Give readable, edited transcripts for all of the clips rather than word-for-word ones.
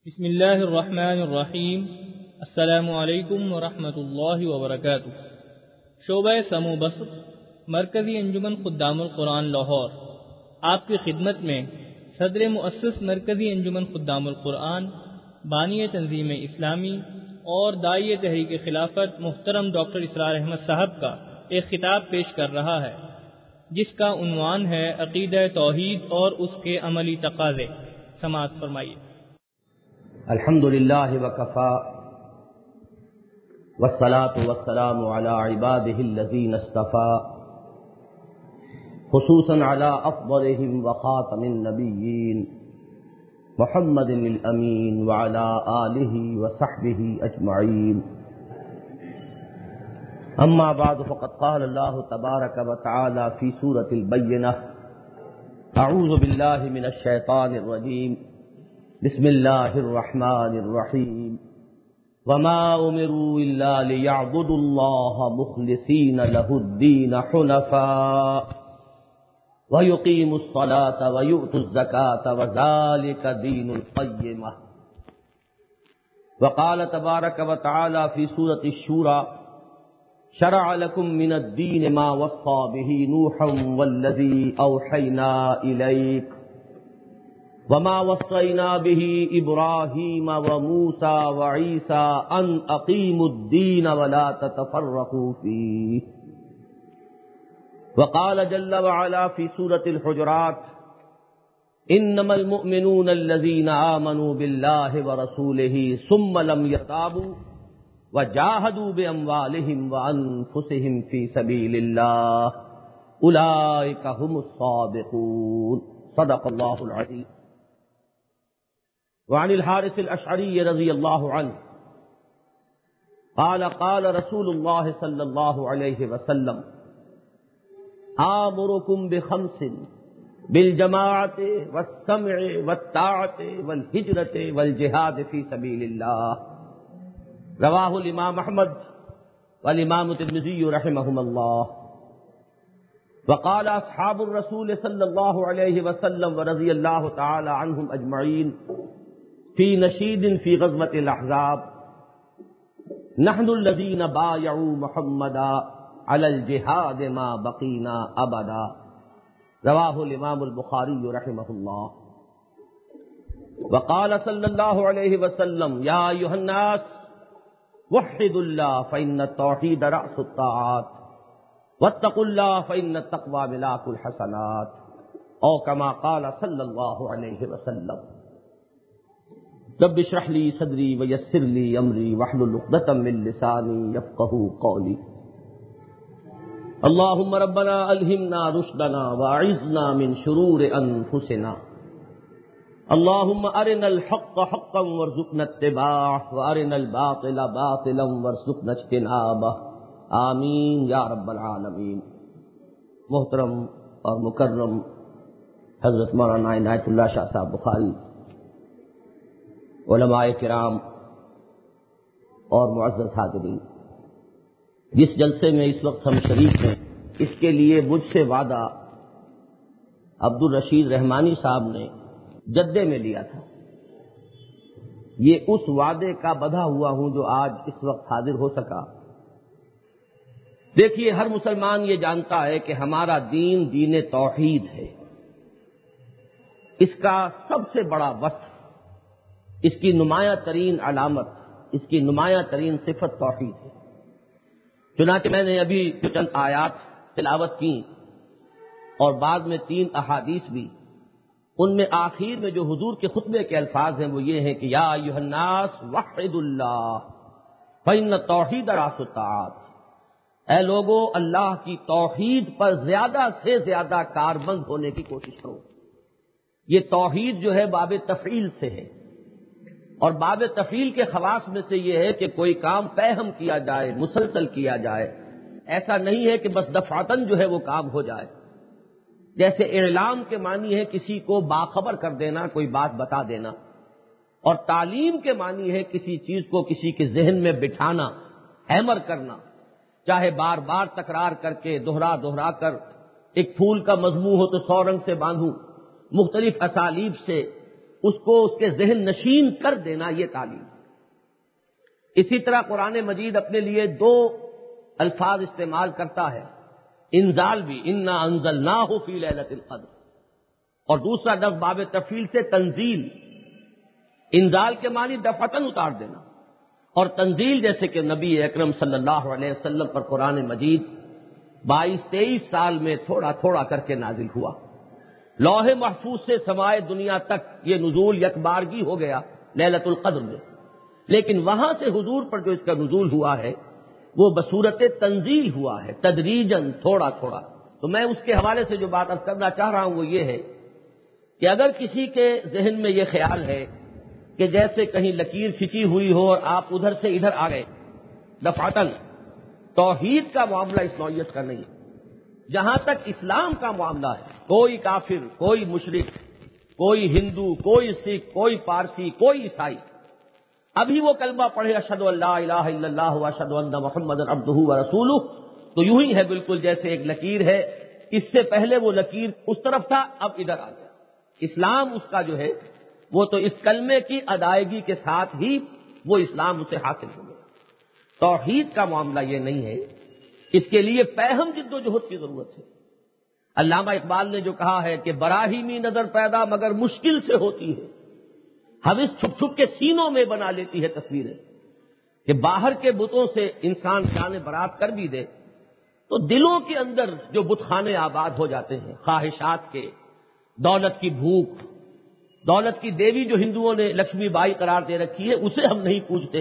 بسم اللہ الرحمن الرحیم۔ السلام علیکم ورحمۃ اللہ وبرکاتہ۔ شعبہ سمو بصر، مرکزی انجمن خدام القرآن لاہور، آپ کی خدمت میں صدر مؤسس مرکزی انجمن خدام القرآن، بانی تنظیم اسلامی اور داعی تحریک خلافت محترم ڈاکٹر اسرار احمد صاحب کا ایک خطاب پیش کر رہا ہے، جس کا عنوان ہے عقیدہ توحید اور اس کے عملی تقاضے۔ سماعت فرمائیے۔ الحمد للہ وکفا والصلاة والسلام علی عباده الذین اصطفى خصوصا علی افضلهم وخاتم النبیین محمد الامین وعلی آلہ وصحبہ اجمعین، اما بعد فقد قال اللہ تبارک وتعالی فی سورة البینہ اعوذ باللہ من الشیطان الرجیم بسم اللہ الرحمن الرحیم وما امروا الا ليعبدوا الله مخلصین له الدین حنفاء ويقيموا الصلاة ويؤتوا الزکاة وذلك دین القیمہ۔ وقال تبارک وتعالی فی سورة الشورى شرع لكم من الدین ما وصى به نوحا والذی اوحینا الیک وما وصينا به إبراهيم وموسى وعيسى أن أقيموا الدين ولا تتفرقوا فيه۔ وقال جل وعلا في سورة الحجرات إنما المؤمنون الذين آمنوا بالله ورسوله ثم لم يرتابوا وجاهدوا بأموالهم وأنفسهم في سبيل الله أولئك هم الصادقون، صدق الله العظيم۔ وعن الحارث الاشعری رضی اللہ عنہ قال قال رسول اللہ صلی اللہ علیہ وسلم آمرکم بخمس بالجماعت والسمع والطاعت والہجرت والجہاد فی سبیل اللہ، رواہ الامام احمد والامام الترمذی رحمہم اللہ۔ وقال اصحاب الرسول صلی اللہ علیہ وسلم ورضی اللہ تعالی عنہم اجمعین فی نشید فی غزوۃ الاحزاب نحن الذین بایعوا محمدا علی الجہاد ما بقینا ابدا، رواہ الامام البخاری رحمہ اللہ۔ وقال صلی اللہ علیہ وسلم یا ایھا الناس وحدوا اللہ فإن التوحید رأس الطاعات واتقوا اللہ فإن التقوی ملاک الحسنات، او کما قال صلی اللہ علیہ وسلم۔ رب اشرح لی صدری ویسر لی امری واحلل عقدۃ من لسانی یفقہوا قولی۔ اللہم ربنا الہمنا رشدنا واعذنا من شرور انفسنا، اللہم ارنا الحق حقا وارزقنا اتباعہ وارنا الباطل باطلا وارزقنا اجتنابہ، آمین یا رب العالمین۔ محترم اور مکرم حضرت مولانا عنایت اللہ شاہ صاحب بخاری، علماء کرام اور معزز حاضرین، جس جلسے میں اس وقت ہم شریک ہیں، اس کے لیے مجھ سے وعدہ عبد الرشید رحمانی صاحب نے جدے میں لیا تھا۔ یہ اس وعدے کا بدھا ہوا ہوں جو آج اس وقت حاضر ہو سکا۔ دیکھیے، ہر مسلمان یہ جانتا ہے کہ ہمارا دین دین توحید ہے۔ اس کا سب سے بڑا وصف، اس کی نمایاں ترین علامت، اس کی نمایاں ترین صفت توحید ہے۔ چنانچہ میں نے ابھی چند آیات تلاوت کی اور بعد میں 3 احادیث بھی، ان میں آخر میں جو حضور کے خطبے کے الفاظ ہیں وہ یہ ہیں کہ یا ایھا الناس وحدوا اللہ فإن التوحید رأس الطاعات، اے لوگو اللہ کی توحید پر زیادہ سے زیادہ کاربند ہونے کی کوشش کرو۔ یہ توحید جو ہے باب تفعیل سے ہے، اور باب تفعیل کے خواص میں سے یہ ہے کہ کوئی کام پہم کیا جائے، مسلسل کیا جائے، ایسا نہیں ہے کہ بس دفعتاً جو ہے وہ کام ہو جائے۔ جیسے اعلام کے معنی ہے کسی کو باخبر کر دینا، کوئی بات بتا دینا، اور تعلیم کے معنی ہے کسی چیز کو کسی کے ذہن میں بٹھانا، ہیمر کرنا، چاہے بار بار تکرار کر کے دوہرا کر۔ ایک پھول کا مضمون ہو تو 100 رنگ سے باندھوں، مختلف اسالیب سے اس کو اس کے ذہن نشین کر دینا، یہ تعلیم۔ اسی طرح قرآن مجید اپنے لیے دو الفاظ استعمال کرتا ہے، انزال بھی، انا انزلناہ فی لیلۃ القدر، اور دوسرا لفظ باب تفعیل سے تنزیل۔ انزال کے معنی دفعتاً اتار دینا، اور تنزیل جیسے کہ نبی اکرم صلی اللہ علیہ وسلم پر قرآن مجید 22-23 سال میں تھوڑا تھوڑا کر کے نازل ہوا۔ لوح محفوظ سے سمائے دنیا تک یہ نزول یکبارگی ہو گیا لیلۃ القدر میں، لیکن وہاں سے حضور پر جو اس کا نزول ہوا ہے وہ بصورت تنزیل ہوا ہے، تدریجاً، تھوڑا تھوڑا۔ تو میں اس کے حوالے سے جو بات عرض کرنا چاہ رہا ہوں وہ یہ ہے کہ اگر کسی کے ذہن میں یہ خیال ہے کہ جیسے کہیں لکیر کھینچی ہوئی ہو اور آپ ادھر سے ادھر آ گئے دفعتاً، توحید کا معاملہ اس نوعیت کا نہیں ہے۔ جہاں تک اسلام کا معاملہ ہے، کوئی کافر، کوئی مشرک، کوئی ہندو، کوئی سکھ، کوئی پارسی، کوئی عیسائی ابھی وہ کلمہ پڑھے اشہد ان لا الہ الا اللہ واشہد ان محمد عبدہ ورسولہ، تو یوں ہی ہے بالکل جیسے ایک لکیر ہے، اس سے پہلے وہ لکیر اس طرف تھا، اب ادھر آ گیا۔ اسلام اس کا جو ہے وہ تو اس کلمے کی ادائیگی کے ساتھ ہی وہ اسلام اسے حاصل ہو گیا۔ توحید کا معاملہ یہ نہیں ہے، اس کے لیے پیہم جد و جہد کی ضرورت ہے۔ علامہ اقبال نے جو کہا ہے کہ براہیمی نظر پیدا مگر مشکل سے ہوتی ہے، حوث چھپ چھپ کے سینوں میں بنا لیتی ہے تصویریں، کہ باہر کے بتوں سے انسان جان برات کر بھی دے تو دلوں کے اندر جو بت خانے آباد ہو جاتے ہیں خواہشات کے، دولت کی بھوک، دولت کی دیوی جو ہندوؤں نے لکشمی بائی قرار دے رکھی ہے اسے ہم نہیں پوجتے،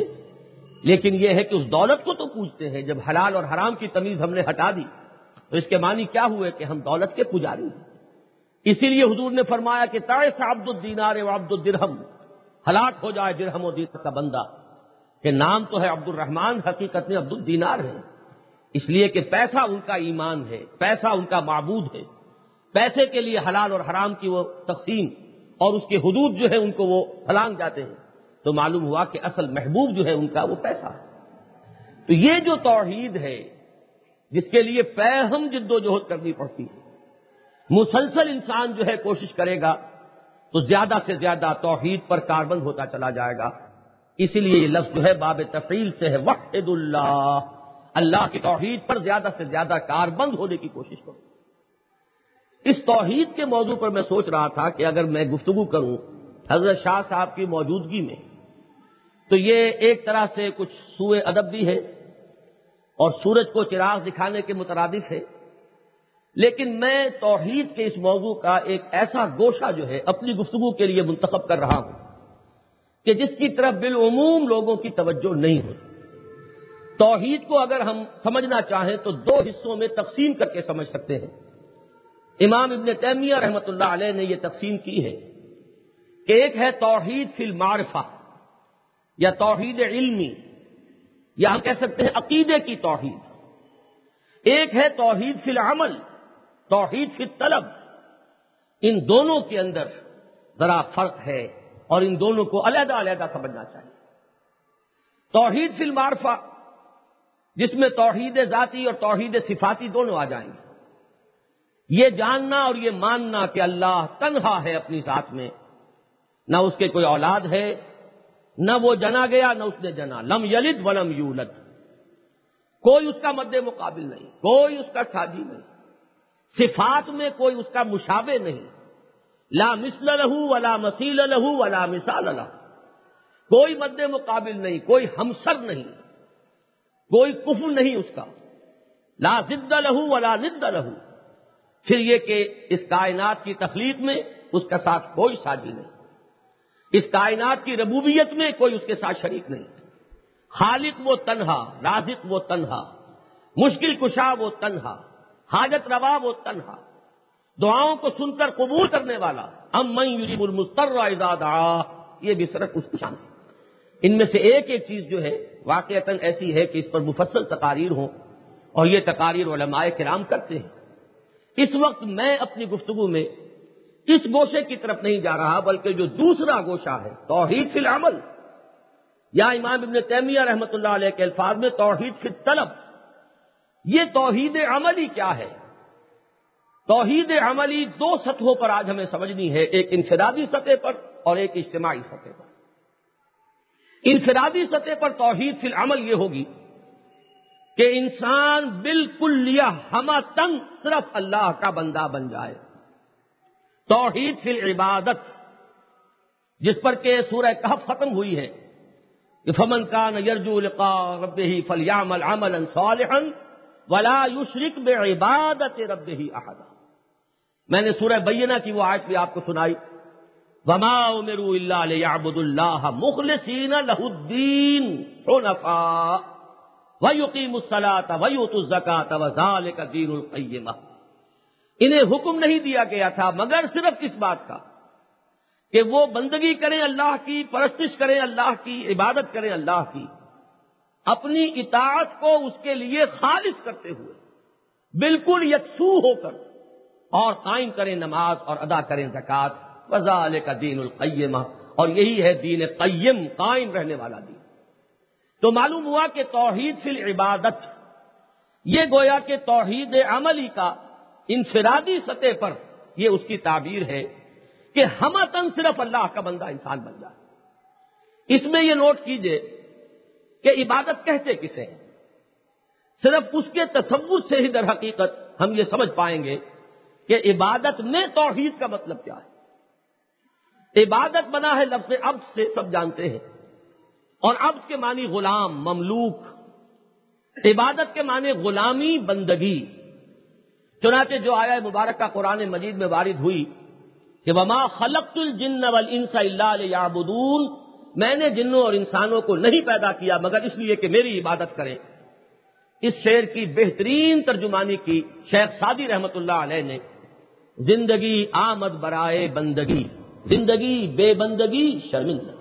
لیکن یہ ہے کہ اس دولت کو تو پوجتے ہیں۔ جب حلال اور حرام کی تمیز ہم نے ہٹا دی تو اس کے معنی کیا ہوئے کہ ہم دولت کے پجاری ہیں۔ اسی لیے حضور نے فرمایا کہ تعس عبد الدینار و عبد الدرہم، ہلاک ہو جائے درہم و دینار کا بندہ، کہ نام تو ہے عبد الرحمن، حقیقت میں عبد الدینار ہے، اس لیے کہ پیسہ ان کا ایمان ہے، پیسہ ان کا معبود ہے، پیسے کے لیے حلال اور حرام کی وہ تقسیم اور اس کے حدود جو ہے ان کو وہ پھلانگ جاتے ہیں، تو معلوم ہوا کہ اصل محبوب جو ہے ان کا وہ پیسہ ہے۔ تو یہ جو توحید ہے جس کے لیے پیہم جد و جہد کرنی پڑتی ہے، مسلسل انسان جو ہے کوشش کرے گا تو زیادہ سے زیادہ توحید پر کاربند ہوتا چلا جائے گا۔ اسی لیے یہ لفظ جو ہے باب تفعیل سے ہے، وحد اللہ، اللہ کی توحید پر زیادہ سے زیادہ کاربند ہونے کی کوشش کرو۔ اس توحید کے موضوع پر میں سوچ رہا تھا کہ اگر میں گفتگو کروں حضرت شاہ صاحب کی موجودگی میں تو یہ ایک طرح سے کچھ سوء ادب بھی ہے اور سورج کو چراغ دکھانے کے مترادف ہے، لیکن میں توحید کے اس موضوع کا ایک ایسا گوشہ جو ہے اپنی گفتگو کے لیے منتخب کر رہا ہوں کہ جس کی طرف بالعموم لوگوں کی توجہ نہیں ہوتی۔ توحید کو اگر ہم سمجھنا چاہیں تو دو حصوں میں تقسیم کر کے سمجھ سکتے ہیں۔ امام ابن تیمیہ رحمۃ اللہ علیہ نے یہ تقسیم کی ہے کہ ایک ہے توحید فی المعرفہ یا توحید علمی، یا ہم کہہ سکتے ہیں عقیدے کی توحید، ایک ہے توحید فی العمل، توحید فی الطلب۔ ان دونوں کے اندر ذرا فرق ہے اور ان دونوں کو علیحدہ علیحدہ سمجھنا چاہیے۔ توحید فی المعرفہ جس میں توحید ذاتی اور توحید صفاتی دونوں آ جائیں گے، یہ جاننا اور یہ ماننا کہ اللہ تنہا ہے اپنی ذات میں، نہ اس کے کوئی اولاد ہے، نہ وہ جنا گیا نہ اس نے جنا، لم یلد ولم یولد، کوئی اس کا مد مقابل نہیں، کوئی اس کا ساجی نہیں، صفات میں کوئی اس کا مشابہ نہیں، لا مثل لہ ولا مثیل لہ ولا مثال لہ، کوئی مد مقابل نہیں، کوئی ہمسر نہیں، کوئی کفر نہیں اس کا، لا ضد لہ ولا ند لہ۔ پھر یہ کہ اس کائنات کی تخلیق میں اس کا ساتھ کوئی ساجی نہیں، اس کائنات کی ربوبیت میں کوئی اس کے ساتھ شریک نہیں، خالق وہ تنہا، رازق وہ تنہا، مشکل کشا وہ تنہا، حاجت روا وہ تنہا، دعاؤں کو سن کر قبول کرنے والا، امن یجیب المضطر اذا دعا، یہ بھی صرف اس کی شان ہے۔ ان میں سے ایک ایک چیز جو ہے واقعتاً ایسی ہے کہ اس پر مفصل تقاریر ہوں اور یہ تقاریر علماء کرام کرتے ہیں۔ اس وقت میں اپنی گفتگو میں اس گوشے کی طرف نہیں جا رہا بلکہ جو دوسرا گوشہ ہے توحید فی العمل، یا امام ابن تیمیہ رحمۃ اللہ علیہ کے الفاظ میں توحید فی الطلب، یہ توحید عملی کیا ہے؟ توحید عملی دو سطحوں پر آج ہمیں سمجھنی ہے، ایک انفرادی سطح پر اور ایک اجتماعی سطح پر۔ انفرادی سطح پر توحید فی العمل یہ ہوگی کہ انسان بالکل ہمہ تن صرف اللہ کا بندہ بن جائے۔ توحید فی العبادت، جس پر کہ سورہ کہف ختم ہوئی ہے کہ فمن کان یرجو لقاء ربہ فلیعمل عملا صالحا ولا یشرک بعبادت ربہ احدا۔ میں نے سورہ بینہ کی وہ آیت بھی آپ کو سنائی، وما امروا الا لیعبدوا اللہ مخلصین لہ الدین حنفاء ویقیموا الصلاۃ ویؤتوا الزکاۃ وذلک دین القیمہ۔ انہیں حکم نہیں دیا گیا تھا مگر صرف اس بات کا کہ وہ بندگی کریں اللہ کی، پرستش کریں اللہ کی، عبادت کریں اللہ کی، اپنی اطاعت کو اس کے لیے خالص کرتے ہوئے بالکل یکسو ہو کر، اور قائم کریں نماز اور ادا کریں زکوٰۃ، وذالک دین القیمہ، اور یہی ہے دین قیم، قائم رہنے والا دین۔ تو معلوم ہوا کہ توحید فی العبادت یہ گویا کہ توحید عملی کا انفرادی سطح پر یہ اس کی تعبیر ہے کہ ہمتن صرف اللہ کا بندہ انسان بن جائے۔ اس میں یہ نوٹ کیجئے کہ عبادت کہتے کسے ہیں؟ صرف اس کے تصور سے ہی در حقیقت ہم یہ سمجھ پائیں گے کہ عبادت میں توحید کا مطلب کیا ہے۔ عبادت بنا ہے لفظ عبد سے، سب جانتے ہیں، اور عبد کے معنی غلام، مملوک۔ عبادت کے معنی غلامی، بندگی۔ چنانچہ جو آیہ مبارکہ قرآن مجید میں وارد ہوئی کہ وما خلقت الجن والانس الا لیعبدون، میں نے جنوں اور انسانوں کو نہیں پیدا کیا مگر اس لیے کہ میری عبادت کریں، اس شعر کی بہترین ترجمانی کی شیخ سعدی رحمت اللہ علیہ نے، زندگی آمد برائے بندگی، زندگی بے بندگی شرمندہ۔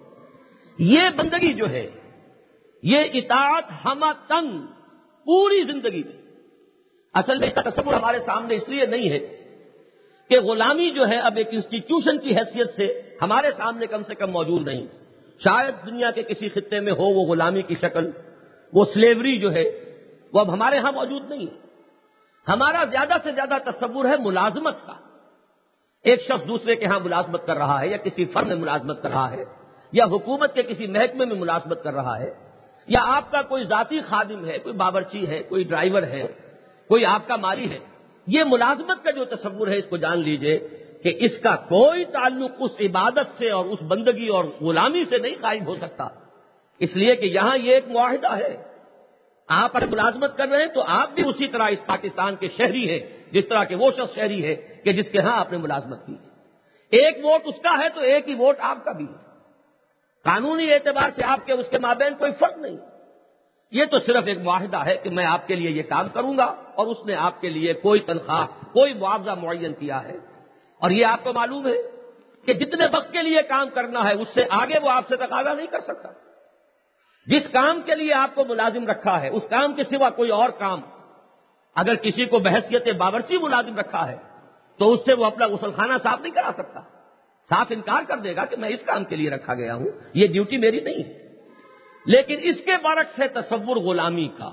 یہ بندگی جو ہے، یہ اطاعت ہمہ تن پوری زندگی میں، اصل میں اس کا تصور ہمارے سامنے اس لیے نہیں ہے کہ غلامی جو ہے اب ایک انسٹیٹیوشن کی حیثیت سے ہمارے سامنے کم سے کم موجود نہیں۔ شاید دنیا کے کسی خطے میں ہو وہ غلامی کی شکل، وہ سلیوری جو ہے وہ اب ہمارے ہاں موجود نہیں ہے۔ ہمارا زیادہ سے زیادہ تصور ہے ملازمت کا، ایک شخص دوسرے کے ہاں ملازمت کر رہا ہے، یا کسی فرم میں ملازمت کر رہا ہے، یا حکومت کے کسی محکمے میں ملازمت کر رہا ہے، یا آپ کا کوئی ذاتی خادم ہے، کوئی باورچی ہے، کوئی ڈرائیور ہے، کوئی آپ کا مالی ہے۔ یہ ملازمت کا جو تصور ہے اس کو جان لیجئے کہ اس کا کوئی تعلق اس عبادت سے اور اس بندگی اور غلامی سے نہیں قائم ہو سکتا، اس لیے کہ یہاں یہ ایک معاہدہ ہے۔ آپ اگر ملازمت کر رہے ہیں تو آپ بھی اسی طرح اس پاکستان کے شہری ہیں جس طرح کہ وہ شخص شہری ہے کہ جس کے ہاں آپ نے ملازمت کی ہے۔ ایک ووٹ اس کا ہے تو ایک ہی ووٹ آپ کا بھی ہے۔ قانونی اعتبار سے آپ کے اس کے مابین کوئی فرق نہیں۔ یہ تو صرف ایک معاہدہ ہے کہ میں آپ کے لیے یہ کام کروں گا، اور اس نے آپ کے لیے کوئی تنخواہ، کوئی معاوضہ معین کیا ہے، اور یہ آپ کو معلوم ہے کہ جتنے وقت کے لیے کام کرنا ہے اس سے آگے وہ آپ سے تقاضا نہیں کر سکتا۔ جس کام کے لیے آپ کو ملازم رکھا ہے اس کام کے سوا کوئی اور کام، اگر کسی کو بحیثیت باورچی ملازم رکھا ہے تو اس سے وہ اپنا غسل خانہ صاف نہیں کرا سکتا، صاف انکار کر دے گا کہ میں اس کام کے لیے رکھا گیا ہوں، یہ ڈیوٹی میری نہیں ہے۔ لیکن اس کے برعکس ہے تصور غلامی کا۔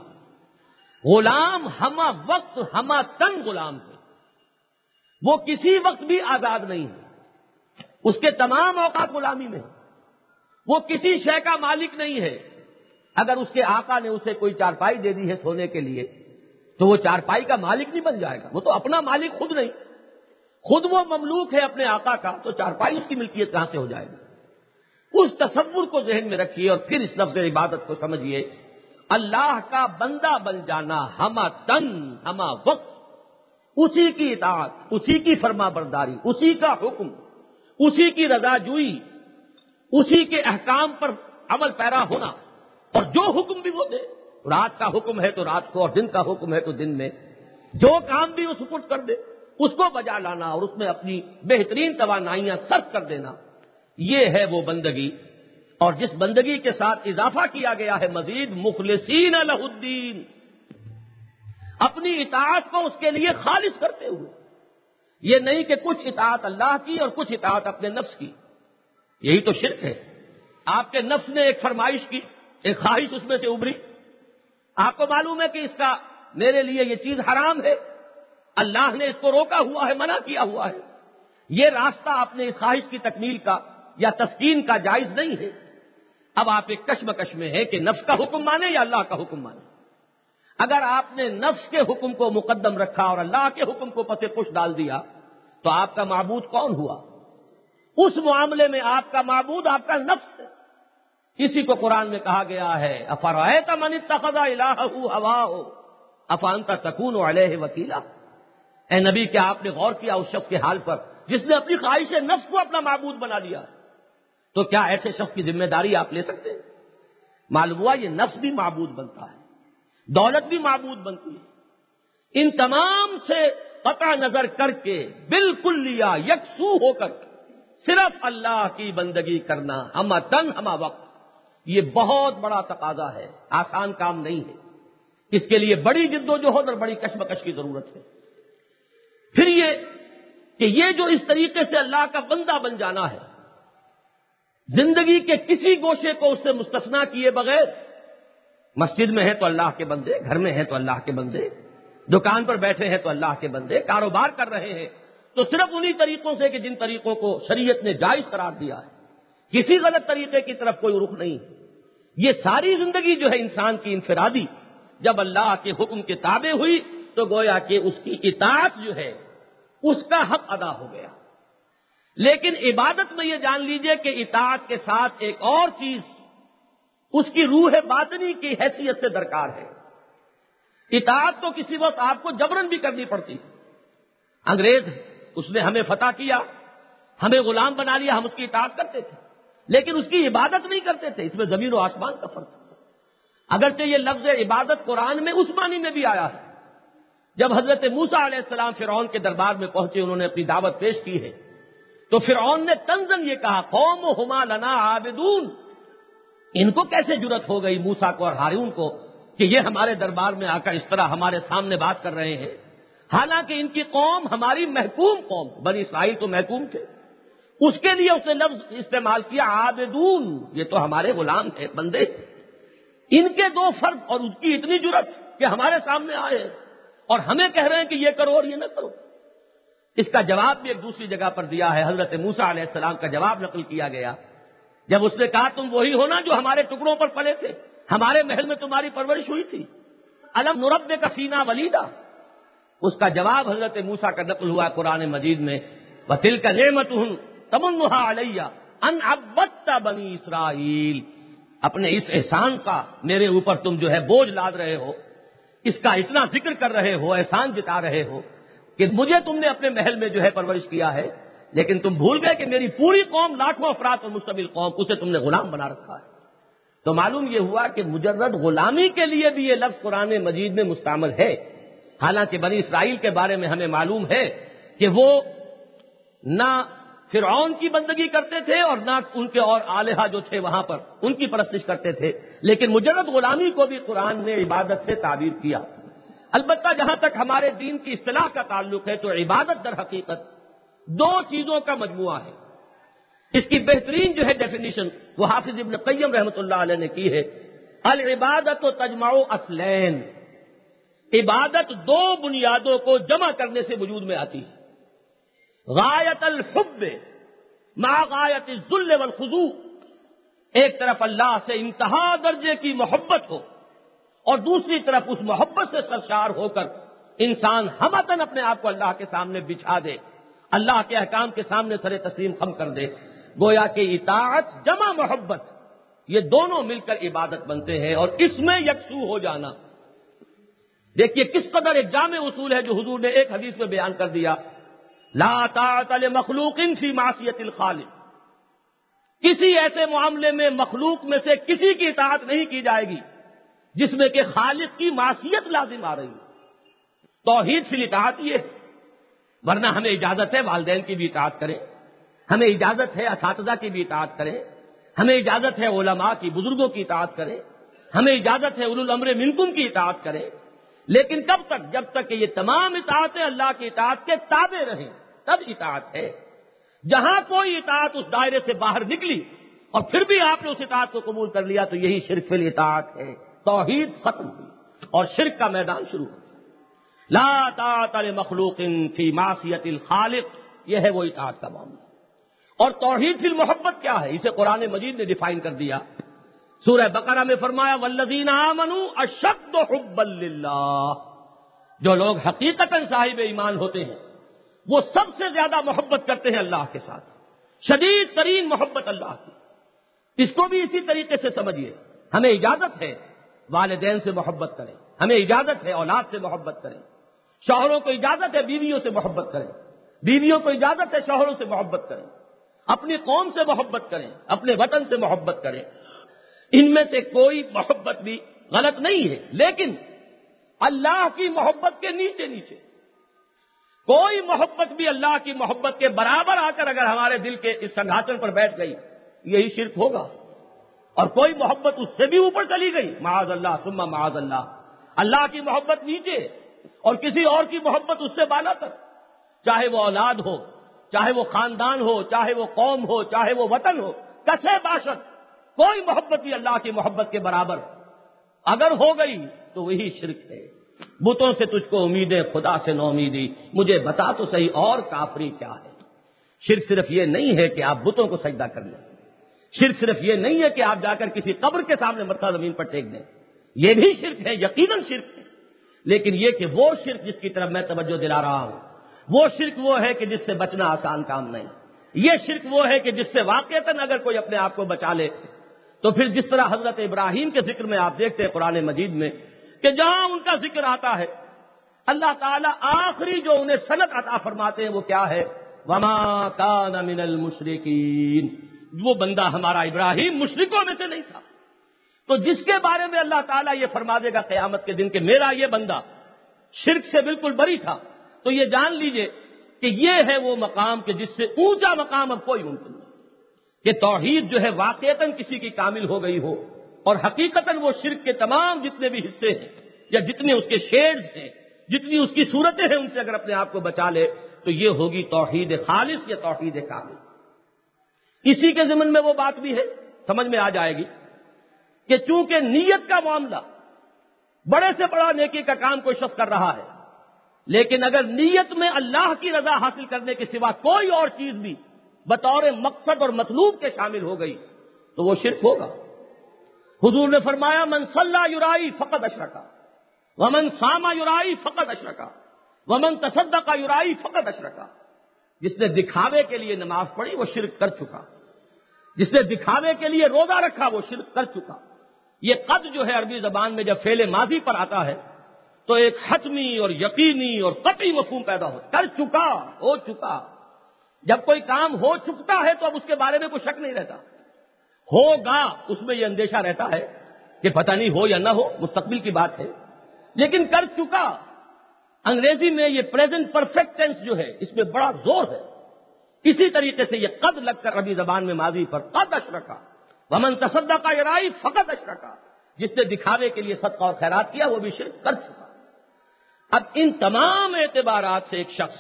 غلام ہمہ وقت ہمہ تن غلام ہے، وہ کسی وقت بھی آزاد نہیں ہے، اس کے تمام اوقات غلامی میں، وہ کسی شے کا مالک نہیں ہے۔ اگر اس کے آقا نے اسے کوئی چارپائی دے دی ہے سونے کے لیے تو وہ چارپائی کا مالک نہیں بن جائے گا، وہ تو اپنا مالک خود نہیں، خود وہ مملوک ہے اپنے آقا کا، تو چارپائی اس کی ملکیت کہاں سے ہو جائے گی؟ اس تصور کو ذہن میں رکھیے اور پھر اس لفظ عبادت کو سمجھیے۔ اللہ کا بندہ بن جانا ہمہ تن ہمہ وقت، اسی کی اطاعت، اسی کی فرما برداری، اسی کا حکم، اسی کی رضا جوئی، اسی کے احکام پر عمل پیرا ہونا، اور جو حکم بھی وہ دے، رات کا حکم ہے تو رات کو، اور دن کا حکم ہے تو دن میں، جو کام بھی وہ سپرد کر دے اس کو بجا لانا اور اس میں اپنی بہترین توانائیاں صرف کر دینا، یہ ہے وہ بندگی۔ اور جس بندگی کے ساتھ اضافہ کیا گیا ہے مزید، مخلصین لہ الدین، اپنی اطاعت کو اس کے لیے خالص کرتے ہوئے، یہ نہیں کہ کچھ اطاعت اللہ کی اور کچھ اطاعت اپنے نفس کی، یہی تو شرک ہے۔ آپ کے نفس نے ایک فرمائش کی، ایک خواہش اس میں سے ابھری، آپ کو معلوم ہے کہ اس کا میرے لیے یہ چیز حرام ہے، اللہ نے اس کو روکا ہوا ہے، منع کیا ہوا ہے، یہ راستہ آپ نے اس خواہش کی تکمیل کا یا تسکین کا جائز نہیں ہے۔ اب آپ ایک کشمکش میں ہے کہ نفس کا حکم مانے یا اللہ کا حکم مانے۔ اگر آپ نے نفس کے حکم کو مقدم رکھا اور اللہ کے حکم کو پس پش ڈال دیا تو آپ کا معبود کون ہوا؟ اس معاملے میں آپ کا معبود آپ کا نفس ہے۔ اسی کو قرآن میں کہا گیا ہے افرأیت من اتخذ الہہ ہواہ افانت تکون علیہ وکیلا۔ اے نبی، کیا آپ نے غور کیا اس شخص کے حال پر جس نے اپنی خواہش نفس کو اپنا معبود بنا لیا؟ تو کیا ایسے شخص کی ذمہ داری آپ لے سکتے ہیں؟ معلوم ہوا یہ نفس بھی معبود بنتا ہے، دولت بھی معبود بنتی ہے۔ ان تمام سے قطع نظر کر کے بالکل لیا یکسو ہو کر صرف اللہ کی بندگی کرنا ہمہ تن ہمہ وقت، یہ بہت بڑا تقاضا ہے، آسان کام نہیں ہے۔ اس کے لیے بڑی جد و جہد اور بڑی کشمکش کی ضرورت ہے۔ پھر یہ کہ یہ جو اس طریقے سے اللہ کا بندہ بن جانا ہے، زندگی کے کسی گوشے کو اس سے مستثنا کیے بغیر، مسجد میں ہیں تو اللہ کے بندے، گھر میں ہیں تو اللہ کے بندے، دکان پر بیٹھے ہیں تو اللہ کے بندے، کاروبار کر رہے ہیں تو صرف انہی طریقوں سے کہ جن طریقوں کو شریعت نے جائز قرار دیا ہے، کسی غلط طریقے کی طرف کوئی رخ نہیں۔ یہ ساری زندگی جو ہے انسان کی انفرادی جب اللہ کے حکم کے تابع ہوئی تو گویا کہ اس کی اطاعت جو ہے اس کا حق ادا ہو گیا۔ لیکن عبادت میں یہ جان لیجئے کہ اطاعت کے ساتھ ایک اور چیز اس کی روح باطنی کی حیثیت سے درکار ہے۔ اطاعت تو کسی وقت آپ کو جبرن بھی کرنی پڑتی۔ انگریز اس نے ہمیں فتح کیا، ہمیں غلام بنا لیا، ہم اس کی اطاعت کرتے تھے لیکن اس کی عبادت نہیں کرتے تھے۔ اس میں زمین و آسمان کا فرق ہے۔ اگرچہ یہ لفظ عبادت قرآن میں اس معنی میں بھی آیا ہے۔ جب حضرت موسیٰ علیہ السلام فرعون کے دربار میں پہنچے، انہوں نے اپنی دعوت پیش کی ہے تو فرعون نے طنزاً یہ کہا قومہما لنا عابدون۔ ان کو کیسے جرأت ہو گئی موسیٰ کو اور ہارون کو کہ یہ ہمارے دربار میں آ کر اس طرح ہمارے سامنے بات کر رہے ہیں، حالانکہ ان کی قوم ہماری محکوم قوم، بنی اسرائیل تو محکوم تھے۔ اس کے لیے اس نے لفظ استعمال کیا عابدون، یہ تو ہمارے غلام ہیں، بندے۔ ان کے دو فرد اور اس کی اتنی جرأت کہ ہمارے سامنے آئے اور ہمیں کہہ رہے ہیں کہ یہ کرو اور یہ نہ کرو۔ اس کا جواب بھی ایک دوسری جگہ پر دیا ہے۔ حضرت موسیٰ علیہ السلام کا جواب نقل کیا گیا جب اس نے کہا تم وہی ہو نا جو ہمارے ٹکڑوں پر پلے تھے، ہمارے محل میں تمہاری پرورش ہوئی تھی، الم نربک فینا ولیدا۔ اس کا جواب حضرت موسیٰ کا نقل ہوا قرآن مجید میں وَتِلْكَ نِعْمَتُهُمْ تَمُنُّهَا عَلَيَّ أَنْ عَبَّدْتَ بَنِي اسرائیل۔ اپنے اس احسان کا میرے اوپر تم جو ہے بوجھ لاد رہے ہو، اس کا اتنا ذکر کر رہے ہو، احسان جتا رہے ہو کہ مجھے تم نے اپنے محل میں جو ہے پرورش کیا ہے، لیکن تم بھول گئے کہ میری پوری قوم لاکھوں افراد پر مشتمل قوم، اسے تم نے غلام بنا رکھا ہے۔ تو معلوم یہ ہوا کہ مجرد غلامی کے لیے بھی یہ لفظ قرآن مجید میں مستعمل ہے۔ حالانکہ بنی اسرائیل کے بارے میں ہمیں معلوم ہے کہ وہ نہ فرعون کی بندگی کرتے تھے اور نہ ان کے اور آلہہ جو تھے وہاں پر ان کی پرستش کرتے تھے، لیکن مجرد غلامی کو بھی قرآن نے عبادت سے تعبیر کیا۔ البتہ جہاں تک ہمارے دین کی اصطلاح کا تعلق ہے تو عبادت در حقیقت دو چیزوں کا مجموعہ ہے۔ اس کی بہترین جو ہے ڈیفینیشن وہ حافظ ابن قیم رحمۃ اللہ علیہ نے کی ہے، العبادت تجمع اصلین۔ عبادت دو بنیادوں کو جمع کرنے سے وجود میں آتی ہے، غایت الحب مع غایت الذل والخضوع۔ ایک طرف اللہ سے انتہا درجے کی محبت ہو اور دوسری طرف اس محبت سے سرشار ہو کر انسان ہمتن اپنے آپ کو اللہ کے سامنے بچھا دے، اللہ کے احکام کے سامنے سر تسلیم خم کر دے۔ گویا کہ اطاعت جمع محبت یہ دونوں مل کر عبادت بنتے ہیں، اور اس میں یکسو ہو جانا دیکھیے کس قدر ایک جامع اصول ہے جو حضور نے ایک حدیث میں بیان کر دیا، لا طاعت لمخلوق فی معصیت الخالق۔ کسی ایسے معاملے میں مخلوق میں سے کسی کی اطاعت نہیں کی جائے گی جس میں کہ خالق کی معصیت لازم آ رہی ہے۔ توحید سے اطاعت یہ ہے، ورنہ ہمیں اجازت ہے والدین کی بھی اطاعت کریں، ہمیں اجازت ہے اساتذہ کی بھی اطاعت کریں، ہمیں اجازت ہے علماء کی، بزرگوں کی اطاعت کریں، ہمیں اجازت ہے اولو الامر منکم کی اطاعت کریں، لیکن کب تک؟ جب تک کہ یہ تمام اطاعتیں اللہ کی اطاعت کے تابع رہیں تب اطاعت ہے۔ جہاں کوئی اطاعت اس دائرے سے باہر نکلی اور پھر بھی آپ نے اس اطاعت کو قبول کر لیا تو یہی شرک فی الاطاعت ہے، توحید ختم ہوئی اور شرک کا میدان شروع ہو۔ لا طاعت لمخلوق فی معصیت الخالق، یہ ہے وہ اطاعت کا معاملہ۔ اور توحید فی المحبت کیا ہے؟ اسے قرآن مجید نے ڈیفائن کر دیا. سورہ بقرہ میں فرمایا والذین آمنوا اشد حبا للہ. جو لوگ حقیقتاً صاحب ایمان ہوتے ہیں وہ سب سے زیادہ محبت کرتے ہیں اللہ کے ساتھ، شدید ترین محبت اللہ کی. اس کو بھی اسی طریقے سے سمجھیے. ہمیں اجازت ہے والدین سے محبت کریں، ہمیں اجازت ہے اولاد سے محبت کریں، شوہروں کو اجازت ہے بیویوں سے محبت کریں، بیویوں کو اجازت ہے شوہروں سے محبت کریں، اپنی قوم سے محبت کریں، اپنے وطن سے محبت کریں. ان میں سے کوئی محبت بھی غلط نہیں ہے، لیکن اللہ کی محبت کے نیچے نیچے کوئی محبت بھی اللہ کی محبت کے برابر آ کر اگر ہمارے دل کے اس سنگھاچن پر بیٹھ گئی یہی شرک ہوگا. اور کوئی محبت اس سے بھی اوپر چلی گئی معاذ اللہ ثم معاذ اللہ، اللہ کی محبت نیچے اور کسی اور کی محبت اس سے بالا تر، چاہے وہ اولاد ہو، چاہے وہ خاندان ہو، چاہے وہ قوم ہو، چاہے وہ وطن ہو، کسے باشد کوئی محبت بھی اللہ کی محبت کے برابر اگر ہو گئی تو وہی شرک ہے. بتوں سے تجھ کو امیدیں خدا سے نو امیدی، مجھے بتا تو صحیح اور کافری کیا ہے. شرک صرف یہ نہیں ہے کہ آپ بتوں کو سجدہ کر لیں، شرک صرف یہ نہیں ہے کہ آپ جا کر کسی قبر کے سامنے متھا زمین پر ٹیک دیں، یہ بھی شرک ہے، یقیناً شرک ہے. لیکن یہ کہ وہ شرک جس کی طرف میں توجہ دلا رہا ہوں وہ شرک وہ ہے کہ جس سے بچنا آسان کام نہیں. یہ شرک وہ ہے کہ جس سے واقعتاً اگر کوئی اپنے آپ کو بچا لے تو پھر جس طرح حضرت ابراہیم کے ذکر میں آپ دیکھتے ہیں قرآن مجید میں کہ جہاں ان کا ذکر آتا ہے اللہ تعالیٰ آخری جو انہیں سند عطا فرماتے ہیں وہ کیا ہے؟ وما کان من المشرکین. وہ بندہ ہمارا ابراہیم مشرکوں میں سے نہیں تھا. تو جس کے بارے میں اللہ تعالیٰ یہ فرما دے گا قیامت کے دن کہ میرا یہ بندہ شرک سے بالکل بری تھا، تو یہ جان لیجئے کہ یہ ہے وہ مقام کہ جس سے اونچا مقام اب کوئی ممکن نہیں کہ توحید جو ہے واقعتاً کسی کی کامل ہو گئی ہو اور حقیقتاً وہ شرک کے تمام جتنے بھی حصے ہیں یا جتنے اس کے شیڈز ہیں، جتنی اس کی صورتیں ہیں، ان سے اگر اپنے آپ کو بچا لے تو یہ ہوگی توحید خالص یا توحید کامل. اسی کے ضمن میں وہ بات بھی ہے سمجھ میں آ جائے گی کہ چونکہ نیت کا معاملہ بڑے سے بڑا نیکی کا کام کوئی شخص کر رہا ہے، لیکن اگر نیت میں اللہ کی رضا حاصل کرنے کے سوا کوئی اور چیز بھی بطور مقصد اور مطلوب کے شامل ہو گئی تو وہ شرک ہوگا. حضور نے فرمایا من صلی یرائی فقد اشرکا ومن صام یرائی فقد اشرکا ومن تصدق یرائی فقد اشرکا. جس نے دکھاوے کے لیے نماز پڑھی وہ شرک کر چکا، جس نے دکھاوے کے لیے روزہ رکھا وہ شرک کر چکا. یہ قد جو ہے عربی زبان میں جب فعل ماضی پر آتا ہے تو ایک حتمی اور یقینی اور قطعی مفہوم پیدا ہو، کر چکا، ہو چکا. جب کوئی کام ہو چکتا ہے تو اب اس کے بارے میں کوئی شک نہیں رہتا، ہوگا اس میں یہ اندیشہ رہتا ہے کہ پتہ نہیں ہو یا نہ ہو، مستقبل کی بات ہے. لیکن کر چکا انگریزی میں یہ پریزنٹ پرفیکٹ ٹینس جو ہے اس میں بڑا زور ہے. اسی طریقے سے یہ قد لگ کر عربی زبان میں ماضی پر قد اشرکا ومن تصدق یرائی فقد اشرکا، جس نے دکھاوے کے لیے صدقہ اور خیرات کیا وہ بھی شرک کر چکا. اب ان تمام اعتبارات سے ایک شخص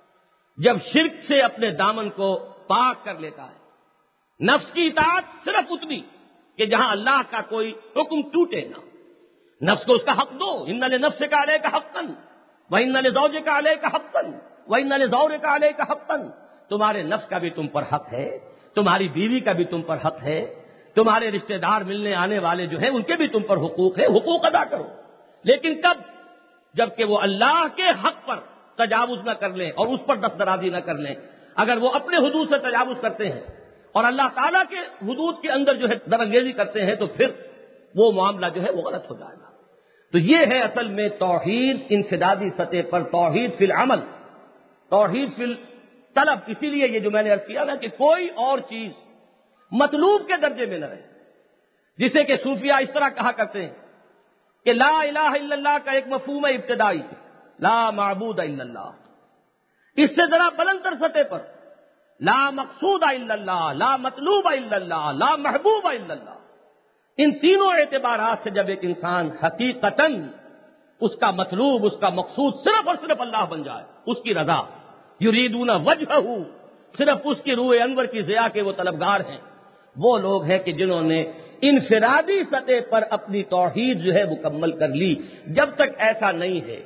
جب شرک سے اپنے دامن کو پاک کر لیتا ہے، نفس کی اطاعت صرف اتنی کہ جہاں اللہ کا کوئی حکم ٹوٹے نہ، نفس کو اس کا حق دو. ان لنفسک علیک حقا وان لزوجک علیک حقا وان لزورک علیک حقا. تمہارے نفس کا بھی تم پر حق ہے، تمہاری بیوی کا بھی تم پر حق ہے، تمہارے رشتہ دار ملنے آنے والے جو ہیں ان کے بھی تم پر حقوق ہے، حقوق ادا کرو. لیکن کب؟ جبکہ وہ اللہ کے حق پر تجاوز نہ کر لیں اور اس پر دست درازی نہ کر لیں. اگر وہ اپنے حدود سے تجاوز کرتے ہیں اور اللہ تعالیٰ کے حدود کے اندر جو ہے درانگیزی کرتے ہیں تو پھر وہ معاملہ جو ہے وہ غلط ہو جائے گا. تو یہ ہے اصل میں توحید انفرادی سطح پر، توحید فی العمل، توحید فی الطلب. اسی لیے یہ جو میں نے عرض کیا نا کہ کوئی اور چیز مطلوب کے درجے میں نہ رہے، جسے کہ صوفیہ اس طرح کہا کرتے ہیں کہ لا الہ الا اللہ کا ایک مفہوم ہے ابتدائی، لا معبود الا اللہ. اس سے ذرا بلندر سطح پر لا مقصود الا اللہ، لا مطلوب الا اللہ، لا محبوب الا اللہ. ان تینوں اعتبارات سے جب ایک انسان حقیقتاً اس کا مطلوب، اس کا مقصود صرف اور صرف اللہ بن جائے، اس کی رضا، یریدون وجہہ، صرف اس کی روح انور کی ضیاء کے وہ طلبگار ہیں، وہ لوگ ہیں کہ جنہوں نے انفرادی سطح پر اپنی توحید جو ہے مکمل کر لی. جب تک ایسا نہیں ہے،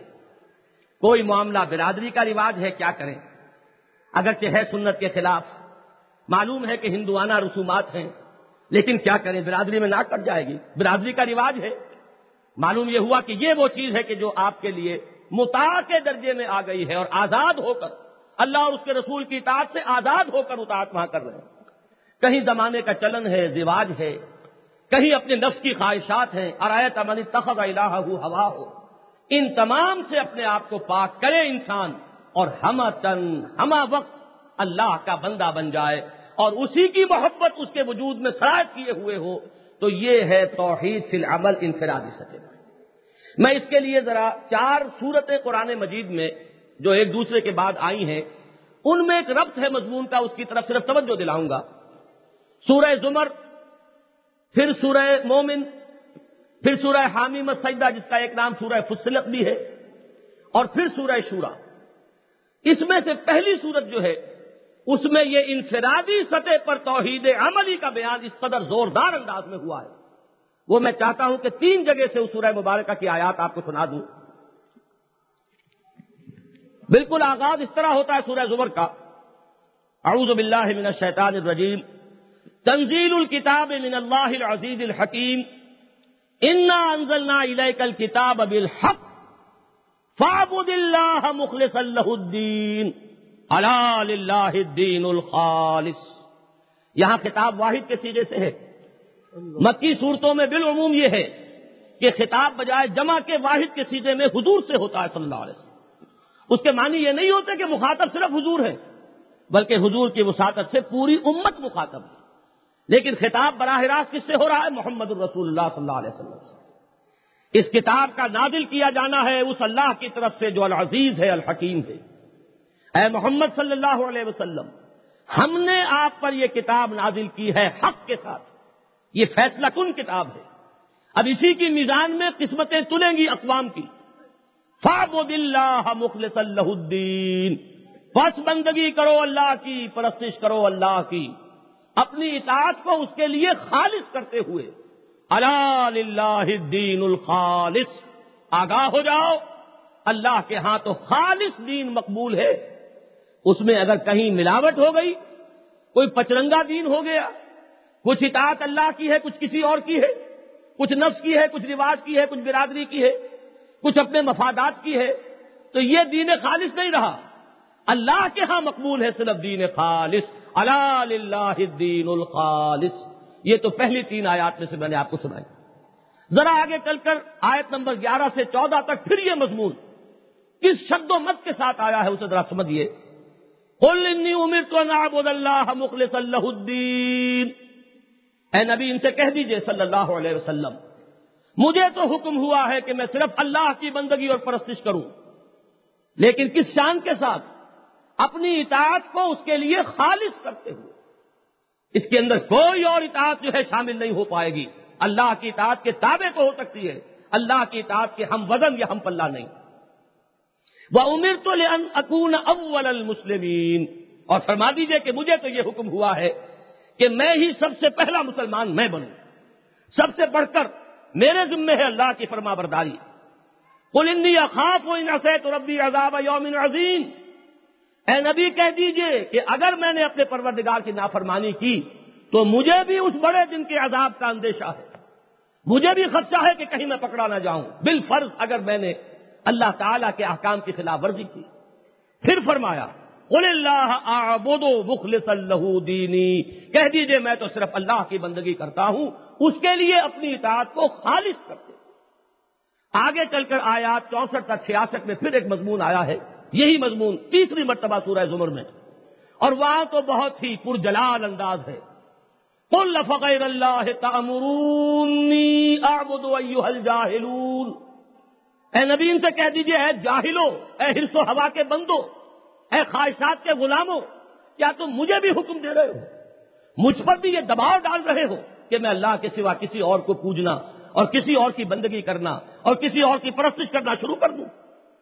کوئی معاملہ برادری کا رواج ہے کیا کریں، اگرچہ ہے سنت کے خلاف، معلوم ہے کہ ہندوانہ رسومات ہیں، لیکن کیا کریں، برادری میں ناک کٹ جائے گی، برادری کا رواج ہے۔ معلوم یہ ہوا کہ یہ وہ چیز ہے کہ جو آپ کے لیے مطاع کے درجے میں آ گئی ہے، اور آزاد ہو کر اللہ اور اس کے رسول کی اطاعت سے آزاد ہو کر اطاعت وہاں کر رہے ہیں۔ کہیں زمانے کا چلن ہے، رواج ہے، کہیں اپنے نفس کی خواہشات ہیں، ارایت من اتخذ الہہ ہواہ، ان تمام سے اپنے آپ کو پاک کرے انسان، اور ہمہ وقت اللہ کا بندہ بن جائے اور اسی کی محبت اس کے وجود میں سرایت کیے ہوئے ہو، تو یہ ہے توحید فی العمل انفرادی سطح پر۔ میں اس کے لیے ذرا 4 سورتیں قرآن مجید میں جو ایک دوسرے کے بعد آئی ہیں، ان میں ایک ربط ہے مضمون کا، اس کی طرف صرف توجہ دلاؤں گا۔ سورہ زمر، پھر سورہ مومن، پھر سورہ حامیم السجدہ جس کا ایک نام سورہ فصلت بھی ہے، اور پھر سورہ شورى۔ اس میں سے پہلی سورت جو ہے اس میں یہ انفرادی سطح پر توحید عملی کا بیان اس قدر زوردار انداز میں ہوا ہے، وہ میں چاہتا ہوں کہ 3 جگہ سے اس سورہ مبارکہ کی آیات آپ کو سنا دوں۔ بالکل آغاز اس طرح ہوتا ہے سورہ زمر کا، اعوذ باللہ من الشیطان الرجیم، تنزیل الکتاب من اللہ العزیز الحکیم، انا انزلنا الیک الکتاب بالحق فاعبد اللہ مخلصا لہ الدین الا للہ الدین الخالص۔ یہاں خطاب واحد کے سیغے سے ہے۔ مکی صورتوں میں بالعموم یہ ہے کہ خطاب بجائے جمع کے واحد کے سیغے میں حضور سے ہوتا ہے صلی اللہ علیہ وسلم۔ اس کے معنی یہ نہیں ہوتے کہ مخاطب صرف حضور ہے، بلکہ حضور کی وساطت سے پوری امت مخاطب ہے، لیکن خطاب براہ راست کس سے ہو رہا ہے؟ محمد الرسول اللہ صلی اللہ علیہ وسلم سے۔ اس کتاب کا نازل کیا جانا ہے اس اللہ کی طرف سے جو العزیز ہے، الحکیم ہے۔ اے محمد صلی اللہ علیہ وسلم، ہم نے آپ پر یہ کتاب نازل کی ہے حق کے ساتھ، یہ فیصلہ کن کتاب ہے۔ اب اسی کی میزان میں قسمتیں تلیں گی اقوام کی۔ فاعبد اللہ مخلصا لہ الدین، پس بندگی کرو اللہ کی، پرستش کرو اللہ کی، اپنی اطاعت کو اس کے لیے خالص کرتے ہوئے۔ الا للہ الدین الخالص، آگاہ ہو جاؤ، اللہ کے ہاں تو خالص دین مقبول ہے۔ اس میں اگر کہیں ملاوٹ ہو گئی، کوئی پچرنگا دین ہو گیا، کچھ اطاعت اللہ کی ہے، کچھ کسی اور کی ہے، کچھ نفس کی ہے، کچھ رواج کی ہے، کچھ برادری کی ہے، کچھ اپنے مفادات کی ہے، تو یہ دین خالص نہیں رہا۔ اللہ کے ہاں مقبول ہے صرف دین خالص، الا للہ الدین الخالص۔ یہ تو پہلی 3 آیات میں سے میں نے آپ کو سنائی۔ ذرا آگے چل کر آیت نمبر 11 سے 14 تک پھر یہ مضمون کس شد و مد کے ساتھ آیا ہے اسے ذرا سمجھیے۔ قل انی امرت ان اعبد اللہ مخلصا لہ الدین، اے نبی ان سے کہہ دیجئے صلی اللہ علیہ وسلم، مجھے تو حکم ہوا ہے کہ میں صرف اللہ کی بندگی اور پرستش کروں، لیکن کس شان کے ساتھ؟ اپنی اطاعت کو اس کے لیے خالص کرتے ہوئے۔ اس کے اندر کوئی اور اطاعت جو ہے شامل نہیں ہو پائے گی۔ اللہ کی اطاعت کے تابع تو ہو سکتی ہے، اللہ کی اطاعت کے ہم وزن یا ہم پلہ نہیں۔ وَأُمِرْتُ لِأَنْ أَكُونَ أَوَّلَ الْمُسْلِمِينَ، اور فرما دیجئے کہ مجھے تو یہ حکم ہوا ہے کہ میں ہی سب سے پہلا مسلمان میں بنوں، سب سے بڑھ کر میرے ذمہ ہے اللہ کی فرما برداری۔ قُلْ إِنِّي أَخَافُ إِنْ عَصَيْتُ رَبِّي عَذَابَ يَوْمٍ عَظِيمٍ، اے نبی کہہ دیجئے کہ اگر میں نے اپنے پروردگار کی نافرمانی کی تو مجھے بھی اس بڑے دن کے عذاب کا اندیشہ ہے، مجھے بھی خدشہ ہے کہ کہیں میں پکڑا نہ جاؤں، بالفرض اگر میں نے اللہ تعالیٰ کے احکام کی خلاف ورزی کی۔ پھر فرمایا قل اللہ اعبد مخلصا لہ دینی، کہہ دیجئے میں تو صرف اللہ کی بندگی کرتا ہوں، اس کے لیے اپنی اطاعت کو خالص کرتے۔ آگے چل کر آیات 64 تک 66 میں پھر ایک مضمون آیا ہے، یہی مضمون تیسری مرتبہ سورہ زمر میں، اور وہاں تو بہت ہی پرجلال انداز ہے۔ قل فغیر اللہ تأمرونی اعبد ایھا الجاہلون، اے نبی ان سے کہہ دیجئے اے جاہلو، اے حرص و ہوا کے بندو، اے خواہشات کے غلاموں، کیا تم مجھے بھی حکم دے رہے ہو، مجھ پر بھی یہ دباؤ ڈال رہے ہو کہ میں اللہ کے سوا کسی اور کو پوجنا اور کسی اور کی بندگی کرنا اور کسی اور کی پرستش کرنا شروع کر دوں؟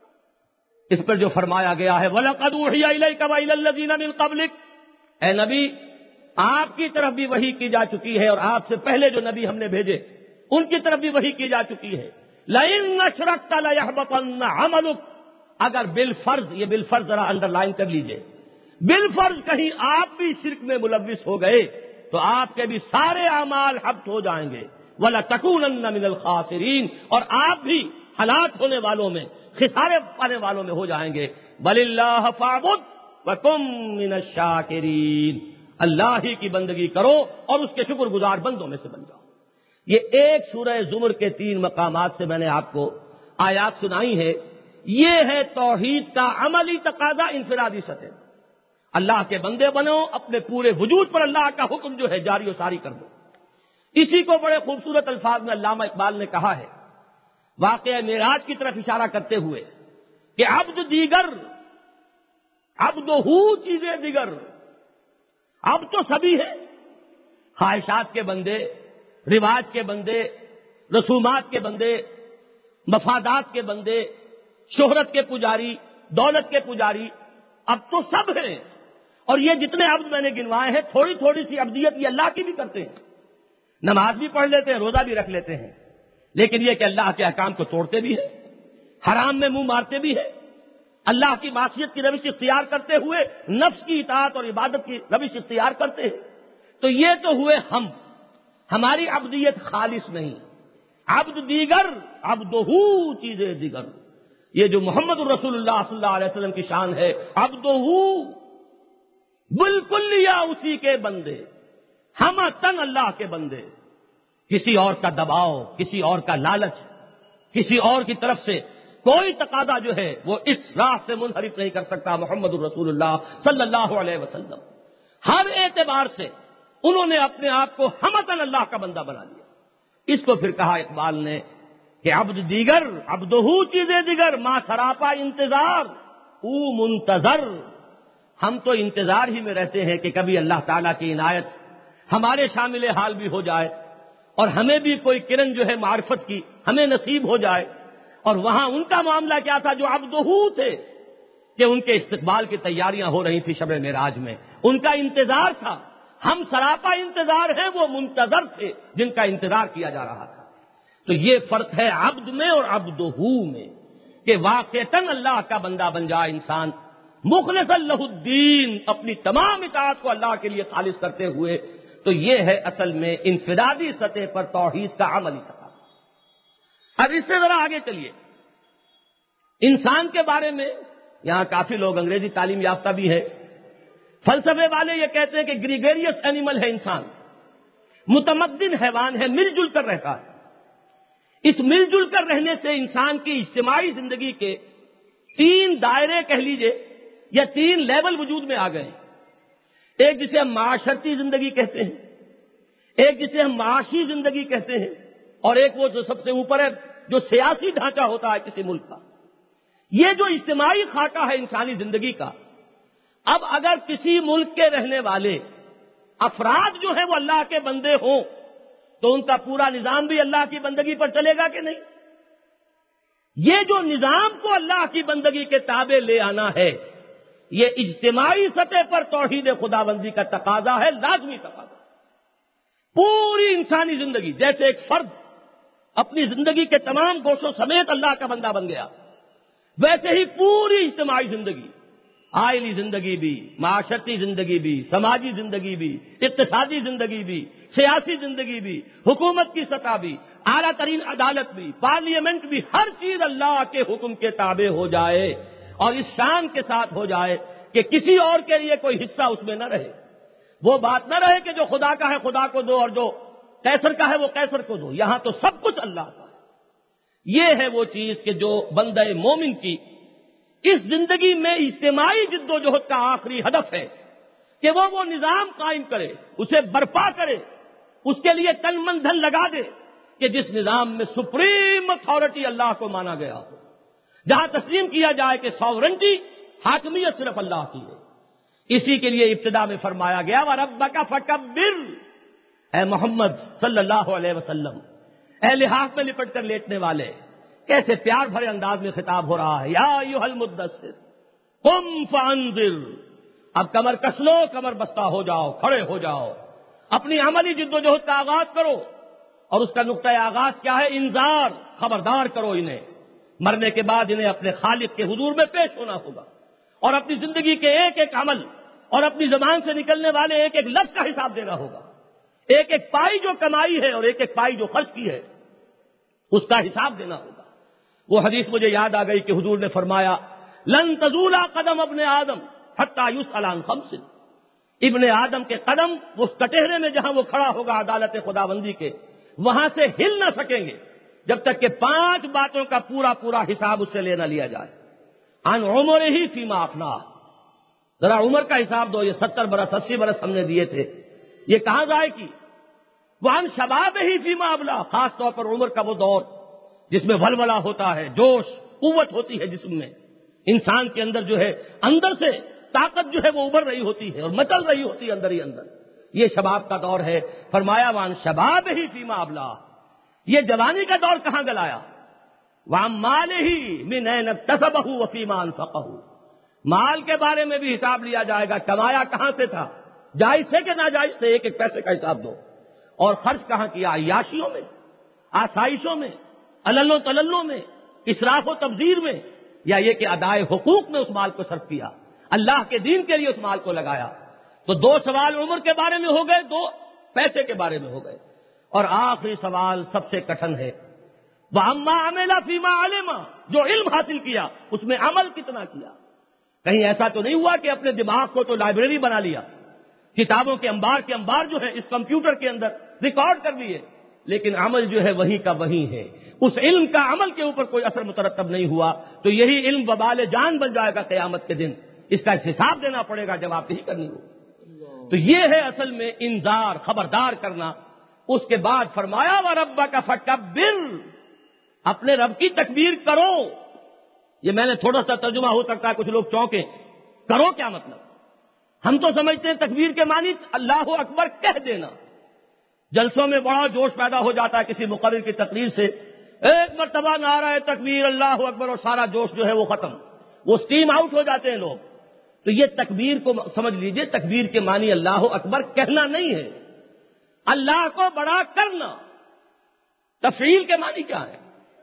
اس پر جو فرمایا گیا ہے وَلَقَدْ أُوحِيَ إِلَيْكَ وَإِلَى الَّذِينَ مِن قَبْلِكَ، اے نبی آپ کی طرف بھی وحی کی جا چکی ہے، اور آپ سے پہلے جو نبی ہم نے بھیجے ان کی طرف بھی وحی کی جا چکی ہے۔ لَئِنْ أَشْرَكْتَ لَيَحْبَطَنَّ عَمَلُكَ، اگر بالفرض، یہ بالفرض ذرا انڈر لائن کر لیجئے، بالفرض کہیں آپ بھی شرک میں ملوث ہو گئے تو آپ کے بھی سارے اعمال حبط ہو جائیں گے. وَلَتَكُونَنَّ مِنَ الْخَاسِرِينَ، اور آپ بھی ہلاک ہونے والوں میں، خسارے پانے والوں میں ہو جائیں گے. بَلِ اللَّهَ فَاعْبُدْ وَكُن مِنَ الشَّاكِرِينَ، اللہ ہی کی بندگی کرو اور اس کے شکر گزار بندوں میں سے بن جاؤ. یہ ایک سورہ زمر کے 3 مقامات سے میں نے آپ کو آیات سنائی ہے. یہ ہے توحید کا عملی تقاضا انفرادی سطح. اللہ کے بندے بنو، اپنے پورے وجود پر اللہ کا حکم جو ہے جاری و ساری کر دو. اسی کو بڑے خوبصورت الفاظ میں علامہ اقبال نے کہا ہے، واقعہ معراج کی طرف اشارہ کرتے ہوئے کہ عبد دیگر، عبد ہو چیزیں دیگر. اب تو سبھی ہے، خواہشات کے بندے، رواج کے بندے، رسومات کے بندے، مفادات کے بندے، شہرت کے پجاری، دولت کے پجاری، اب تو سب ہیں. اور یہ جتنے عبد میں نے گنوائے ہیں، تھوڑی تھوڑی سی عبدیت یہ اللہ کی بھی کرتے ہیں، نماز بھی پڑھ لیتے ہیں، روزہ بھی رکھ لیتے ہیں، لیکن یہ کہ اللہ کے احکام کو توڑتے بھی ہیں، حرام میں منہ مارتے بھی ہیں، اللہ کی معصیت کی روش اختیار کرتے ہوئے نفس کی اطاعت اور عبادت کی روش اختیار کرتے ہیں. تو یہ تو ہوئے ہماری عبدیت خالص نہیں. عبد دیگر، عبدہو چیزیں دیگر. یہ جو محمد الرسول اللہ صلی اللہ علیہ وسلم کی شان ہے، عبدہو، بالکل لیا اسی کے بندے، ہم تن اللہ کے بندے. کسی اور کا دباؤ، کسی اور کا لالچ، کسی اور کی طرف سے کوئی تقاضا جو ہے وہ اس راہ سے منحرف نہیں کر سکتا محمد الرسول اللہ صلی اللہ علیہ وسلم. ہر اعتبار سے انہوں نے اپنے آپ کو ہمتن اللہ کا بندہ بنا لیا. اس کو پھر کہا اقبال نے کہ عبد دیگر، عبدہو چیزیں دیگر، ما سراپا انتظار او منتظر. ہم تو انتظار ہی میں رہتے ہیں کہ کبھی اللہ تعالیٰ کی عنایت ہمارے شامل حال بھی ہو جائے اور ہمیں بھی کوئی کرن جو ہے معرفت کی ہمیں نصیب ہو جائے. اور وہاں ان کا معاملہ کیا تھا جو عبدہو تھے، کہ ان کے استقبال کی تیاریاں ہو رہی تھی شب معراج میں، ان کا انتظار تھا. ہم سراپا انتظار ہیں، وہ منتظر تھے جن کا انتظار کیا جا رہا تھا. تو یہ فرق ہے عبد میں اور عبدہو میں، کہ واقعتاً اللہ کا بندہ بن جائے انسان، مخلص لہ الدین، اپنی تمام اطاعت کو اللہ کے لیے خالص کرتے ہوئے. تو یہ ہے اصل میں انفرادی سطح پر توحید کا عملی تقاضا. اب اس سے ذرا آگے چلیے. انسان کے بارے میں یہاں کافی لوگ انگریزی تعلیم یافتہ بھی ہے، فلسفے والے یہ کہتے ہیں کہ گریگیریس اینیمل ہے انسان، متمدن حیوان ہے، مل جل کر رہتا ہے. اس مل جل کر رہنے سے انسان کی اجتماعی زندگی کے 3 دائرے کہہ لیجئے یا 3 لیول وجود میں آ گئے. ایک جسے ہم معاشرتی زندگی کہتے ہیں، ایک جسے ہم معاشی زندگی کہتے ہیں، اور ایک وہ جو سب سے اوپر ہے جو سیاسی ڈھانچہ ہوتا ہے کسی ملک کا. یہ جو اجتماعی خاکہ ہے انسانی زندگی کا، اب اگر کسی ملک کے رہنے والے افراد جو ہیں وہ اللہ کے بندے ہوں تو ان کا پورا نظام بھی اللہ کی بندگی پر چلے گا کہ نہیں؟ یہ جو نظام کو اللہ کی بندگی کے تابع لے آنا ہے، یہ اجتماعی سطح پر توحید خداوندی کا تقاضا ہے، لازمی تقاضا. پوری انسانی زندگی، جیسے ایک فرد اپنی زندگی کے تمام گوشوں سمیت اللہ کا بندہ بن گیا، ویسے ہی پوری اجتماعی زندگی، آئلی زندگی بھی، معاشرتی زندگی بھی، سماجی زندگی بھی، اقتصادی زندگی بھی، سیاسی زندگی بھی، حکومت کی سطح بھی، اعلیٰ ترین عدالت بھی، پارلیمنٹ بھی، ہر چیز اللہ کے حکم کے تابع ہو جائے اور اس شان کے ساتھ ہو جائے کہ کسی اور کے لیے کوئی حصہ اس میں نہ رہے. وہ بات نہ رہے کہ جو خدا کا ہے خدا کو دو اور جو قیصر کا ہے وہ قیصر کو دو. یہاں تو سب کچھ اللہ کا ہے. یہ ہے وہ چیز کہ جو بندہ مومن کی اس زندگی میں اجتماعی جد و جہد کا آخری ہدف ہے کہ وہ نظام قائم کرے، اسے برپا کرے، اس کے لیے تن من دھن لگا دے کہ جس نظام میں سپریم اتھارٹی اللہ کو مانا گیا ہو، جہاں تسلیم کیا جائے کہ ساورنٹی، حاکمیت صرف اللہ کی ہے. اسی کے لیے ابتدا میں فرمایا گیا وَرَبَّكَ فَكَبِّرْ. اے محمد صلی اللہ علیہ وسلم، اے لحاظ میں لپٹ کر لیٹنے والے، کیسے پیار بھرے انداز میں خطاب ہو رہا ہے. یا ایھا المدثر قم فانذر. اب کمر کس لو، کمر بستہ ہو جاؤ، کھڑے ہو جاؤ، اپنی عملی جد و جہد کا آغاز کرو. اور اس کا نقطۂ آغاز کیا ہے؟ انذار، خبردار کرو انہیں. مرنے کے بعد انہیں اپنے خالق کے حضور میں پیش ہونا ہوگا اور اپنی زندگی کے ایک ایک عمل اور اپنی زبان سے نکلنے والے ایک ایک لفظ کا حساب دینا ہوگا. ایک ایک پائی جو کمائی ہے اور ایک ایک پائی جو خرچ کی ہے اس کا حساب دینا ہوگا. وہ حدیث مجھے یاد آ گئی کہ حضور نے فرمایا لن تزول قدم ابن آدم حتی یسأل عن خمس. ابن آدم کے قدم اس کٹہرے میں جہاں وہ کھڑا ہوگا عدالت خداوندی کے وہاں سے ہل نہ سکیں گے جب تک کہ 5 باتوں کا پورا پورا حساب اس سے لینا لیا جائے. عن عمرہ فیما افناہ. ذرا عمر کا حساب دو. یہ 70 برس 80 برس ہم نے دیے تھے, یہ کہاں ضائع کی؟ وعن شبابہ فیما ابلا. خاص طور پر عمر کا وہ دور جس میں ولولہ ہوتا ہے, جوش قوت ہوتی ہے جسم میں, انسان کے اندر جو ہے اندر سے طاقت جو ہے وہ ابھر رہی ہوتی ہے اور مچل رہی ہوتی ہے اندر ہی اندر. یہ شباب کا دور ہے. فرمایا وعن شبابہ فیما ابلا. یہ جوانی کا دور کہاں گلایا؟ وعن مالہ من این اکتسبہ وفیما انفقہ. مال کے بارے میں بھی حساب لیا جائے گا, کمایا کہاں سے تھا, جائز سے کہ ناجائز سے, ایک ایک پیسے کا حساب دو. اور خرچ کہاں کیا؟ عیاشیوں میں, آسائشوں میں, علل و تللوں میں, اسراف و تبذیر میں, یا یہ کہ ادائے حقوق میں اس مال کو صرف کیا, اللہ کے دین کے لیے اس مال کو لگایا. تو 2 سوال عمر کے بارے میں ہو گئے, 2 پیسے کے بارے میں ہو گئے. اور آخری سوال سب سے کٹھن ہے, وَأَمَّا عَمِلَ فِيمَا عَلِمَ. جو علم حاصل کیا اس میں عمل کتنا کیا؟ کہیں ایسا تو نہیں ہوا کہ اپنے دماغ کو تو لائبریری بنا لیا, کتابوں کے انبار جو ہے اس کمپیوٹر کے اندر ریکارڈ کر لیے, لیکن عمل جو ہے وہی کا وہی ہے. اس علم کا عمل کے اوپر کوئی اثر مترتب نہیں ہوا تو یہی علم وبال جان بن جائے گا قیامت کے دن. اس کا حساب دینا پڑے گا, جواب دہی کرنی ہوگی. تو یہ ہے اصل میں انذار, خبردار کرنا. اس کے بعد فرمایا وَرَبَّكَ فَكَبِّرْ. اپنے رب کی تکبیر کرو. یہ میں نے تھوڑا سا ترجمہ ہو سکتا ہے کچھ لوگ چونکے, کرو کیا مطلب؟ ہم تو سمجھتے ہیں تکبیر کے معنی اللہ اکبر کہہ دینا. جلسوں میں بڑا جوش پیدا ہو جاتا ہے کسی مقرر کی تقریر سے, ایک مرتبہ نعرہ تکبیر اللہ اکبر اور سارا جوش جو ہے وہ ختم, وہ اسٹیم آؤٹ ہو جاتے ہیں لوگ. تو یہ تکبیر کو سمجھ لیجئے, تکبیر کے معنی اللہ اکبر کہنا نہیں ہے, اللہ کو بڑا کرنا. تفعیل کے معنی کیا ہے؟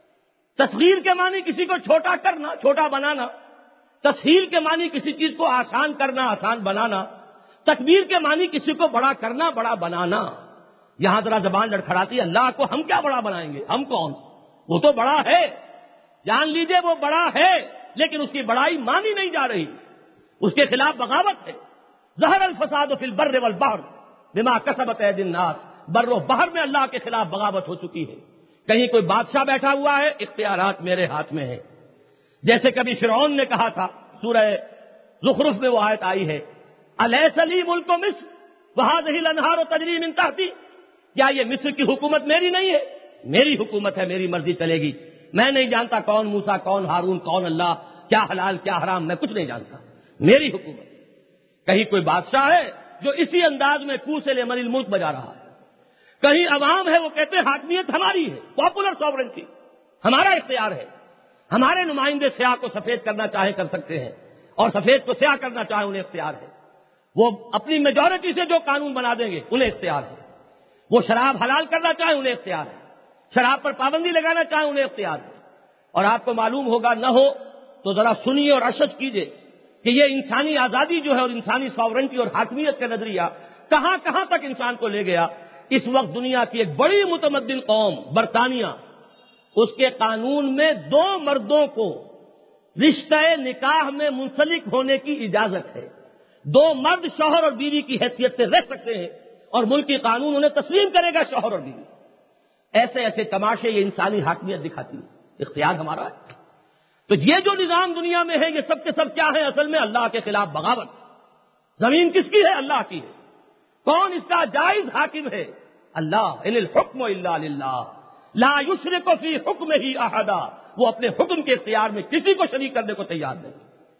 تصغیر کے معنی کسی کو چھوٹا کرنا, چھوٹا بنانا. تسہیل کے معنی کسی چیز کو آسان کرنا, آسان بنانا. تکبیر کے معنی کسی کو بڑا کرنا, بڑا بنانا. یہاں ذرا زبان لڑکھڑاتی ہے, اللہ کو ہم کیا بڑا بنائیں گے, ہم کون, وہ تو بڑا ہے. جان لیجئے وہ بڑا ہے, لیکن اس کی بڑائی مانی نہیں جا رہی, اس کے خلاف بغاوت ہے. ظہر الفساد فی البر والبحر بما کسبت ایدی الناس. بر و بحر میں اللہ کے خلاف بغاوت ہو چکی ہے. کہیں کوئی بادشاہ بیٹھا ہوا ہے, اختیارات میرے ہاتھ میں ہیں. جیسے کبھی فرعون نے کہا تھا, سورہ زخرف میں وہ آیت آئی ہے, الیس لی ملک مصر وہذہ الانہار تجری من تحتی. کیا یہ مصر کی حکومت میری نہیں ہے؟ میری حکومت ہے, میری مرضی چلے گی. میں نہیں جانتا کون موسیٰ, کون ہارون, کون اللہ, کیا حلال کیا حرام, میں کچھ نہیں جانتا, میری حکومت. کہیں کوئی بادشاہ ہے جو اسی انداز میں کوسے لمن الملک بجا رہا ہے. کہیں عوام ہے وہ کہتے ہیں حاکمیت ہماری ہے, پاپولر سوورنٹی ہمارا اختیار ہے. ہمارے نمائندے سیاہ کو سفید کرنا چاہے کر سکتے ہیں, اور سفید کو سیاہ کرنا چاہے انہیں اختیار ہے. وہ اپنی میجورٹی سے جو قانون بنا دیں گے انہیں اختیار ہے. وہ شراب حلال کرنا چاہے انہیں اختیار ہے, شراب پر پابندی لگانا چاہے انہیں اختیار ہے. اور آپ کو معلوم ہوگا, نہ ہو تو ذرا سنیے اور اشش کیجئے کہ یہ انسانی آزادی جو ہے اور انسانی ساورنٹی اور حاکمیت کا نظریہ کہاں کہاں تک انسان کو لے گیا. اس وقت دنیا کی ایک بڑی متمدن قوم برطانیہ, اس کے قانون میں 2 مردوں کو رشتہ نکاح میں منسلک ہونے کی اجازت ہے. 2 مرد شوہر اور بیوی کی حیثیت سے رہ سکتے ہیں اور ملکی قانون انہیں تسلیم کرے گا شوہر اور بیوی. ایسے ایسے تماشے یہ انسانی حاکمیت دکھاتی ہے. اختیار ہمارا ہے. تو یہ جو نظام دنیا میں ہے یہ سب کے سب کیا ہے؟ اصل میں اللہ کے خلاف بغاوت. زمین کس کی ہے؟ اللہ کی ہے. کون اس کا جائز حاکم ہے؟ اللہ. ان الحکم الا للہ لا یشرک فی حکمہ احدا. وہ اپنے حکم کے اختیار میں کسی کو شریک کرنے کو تیار نہیں.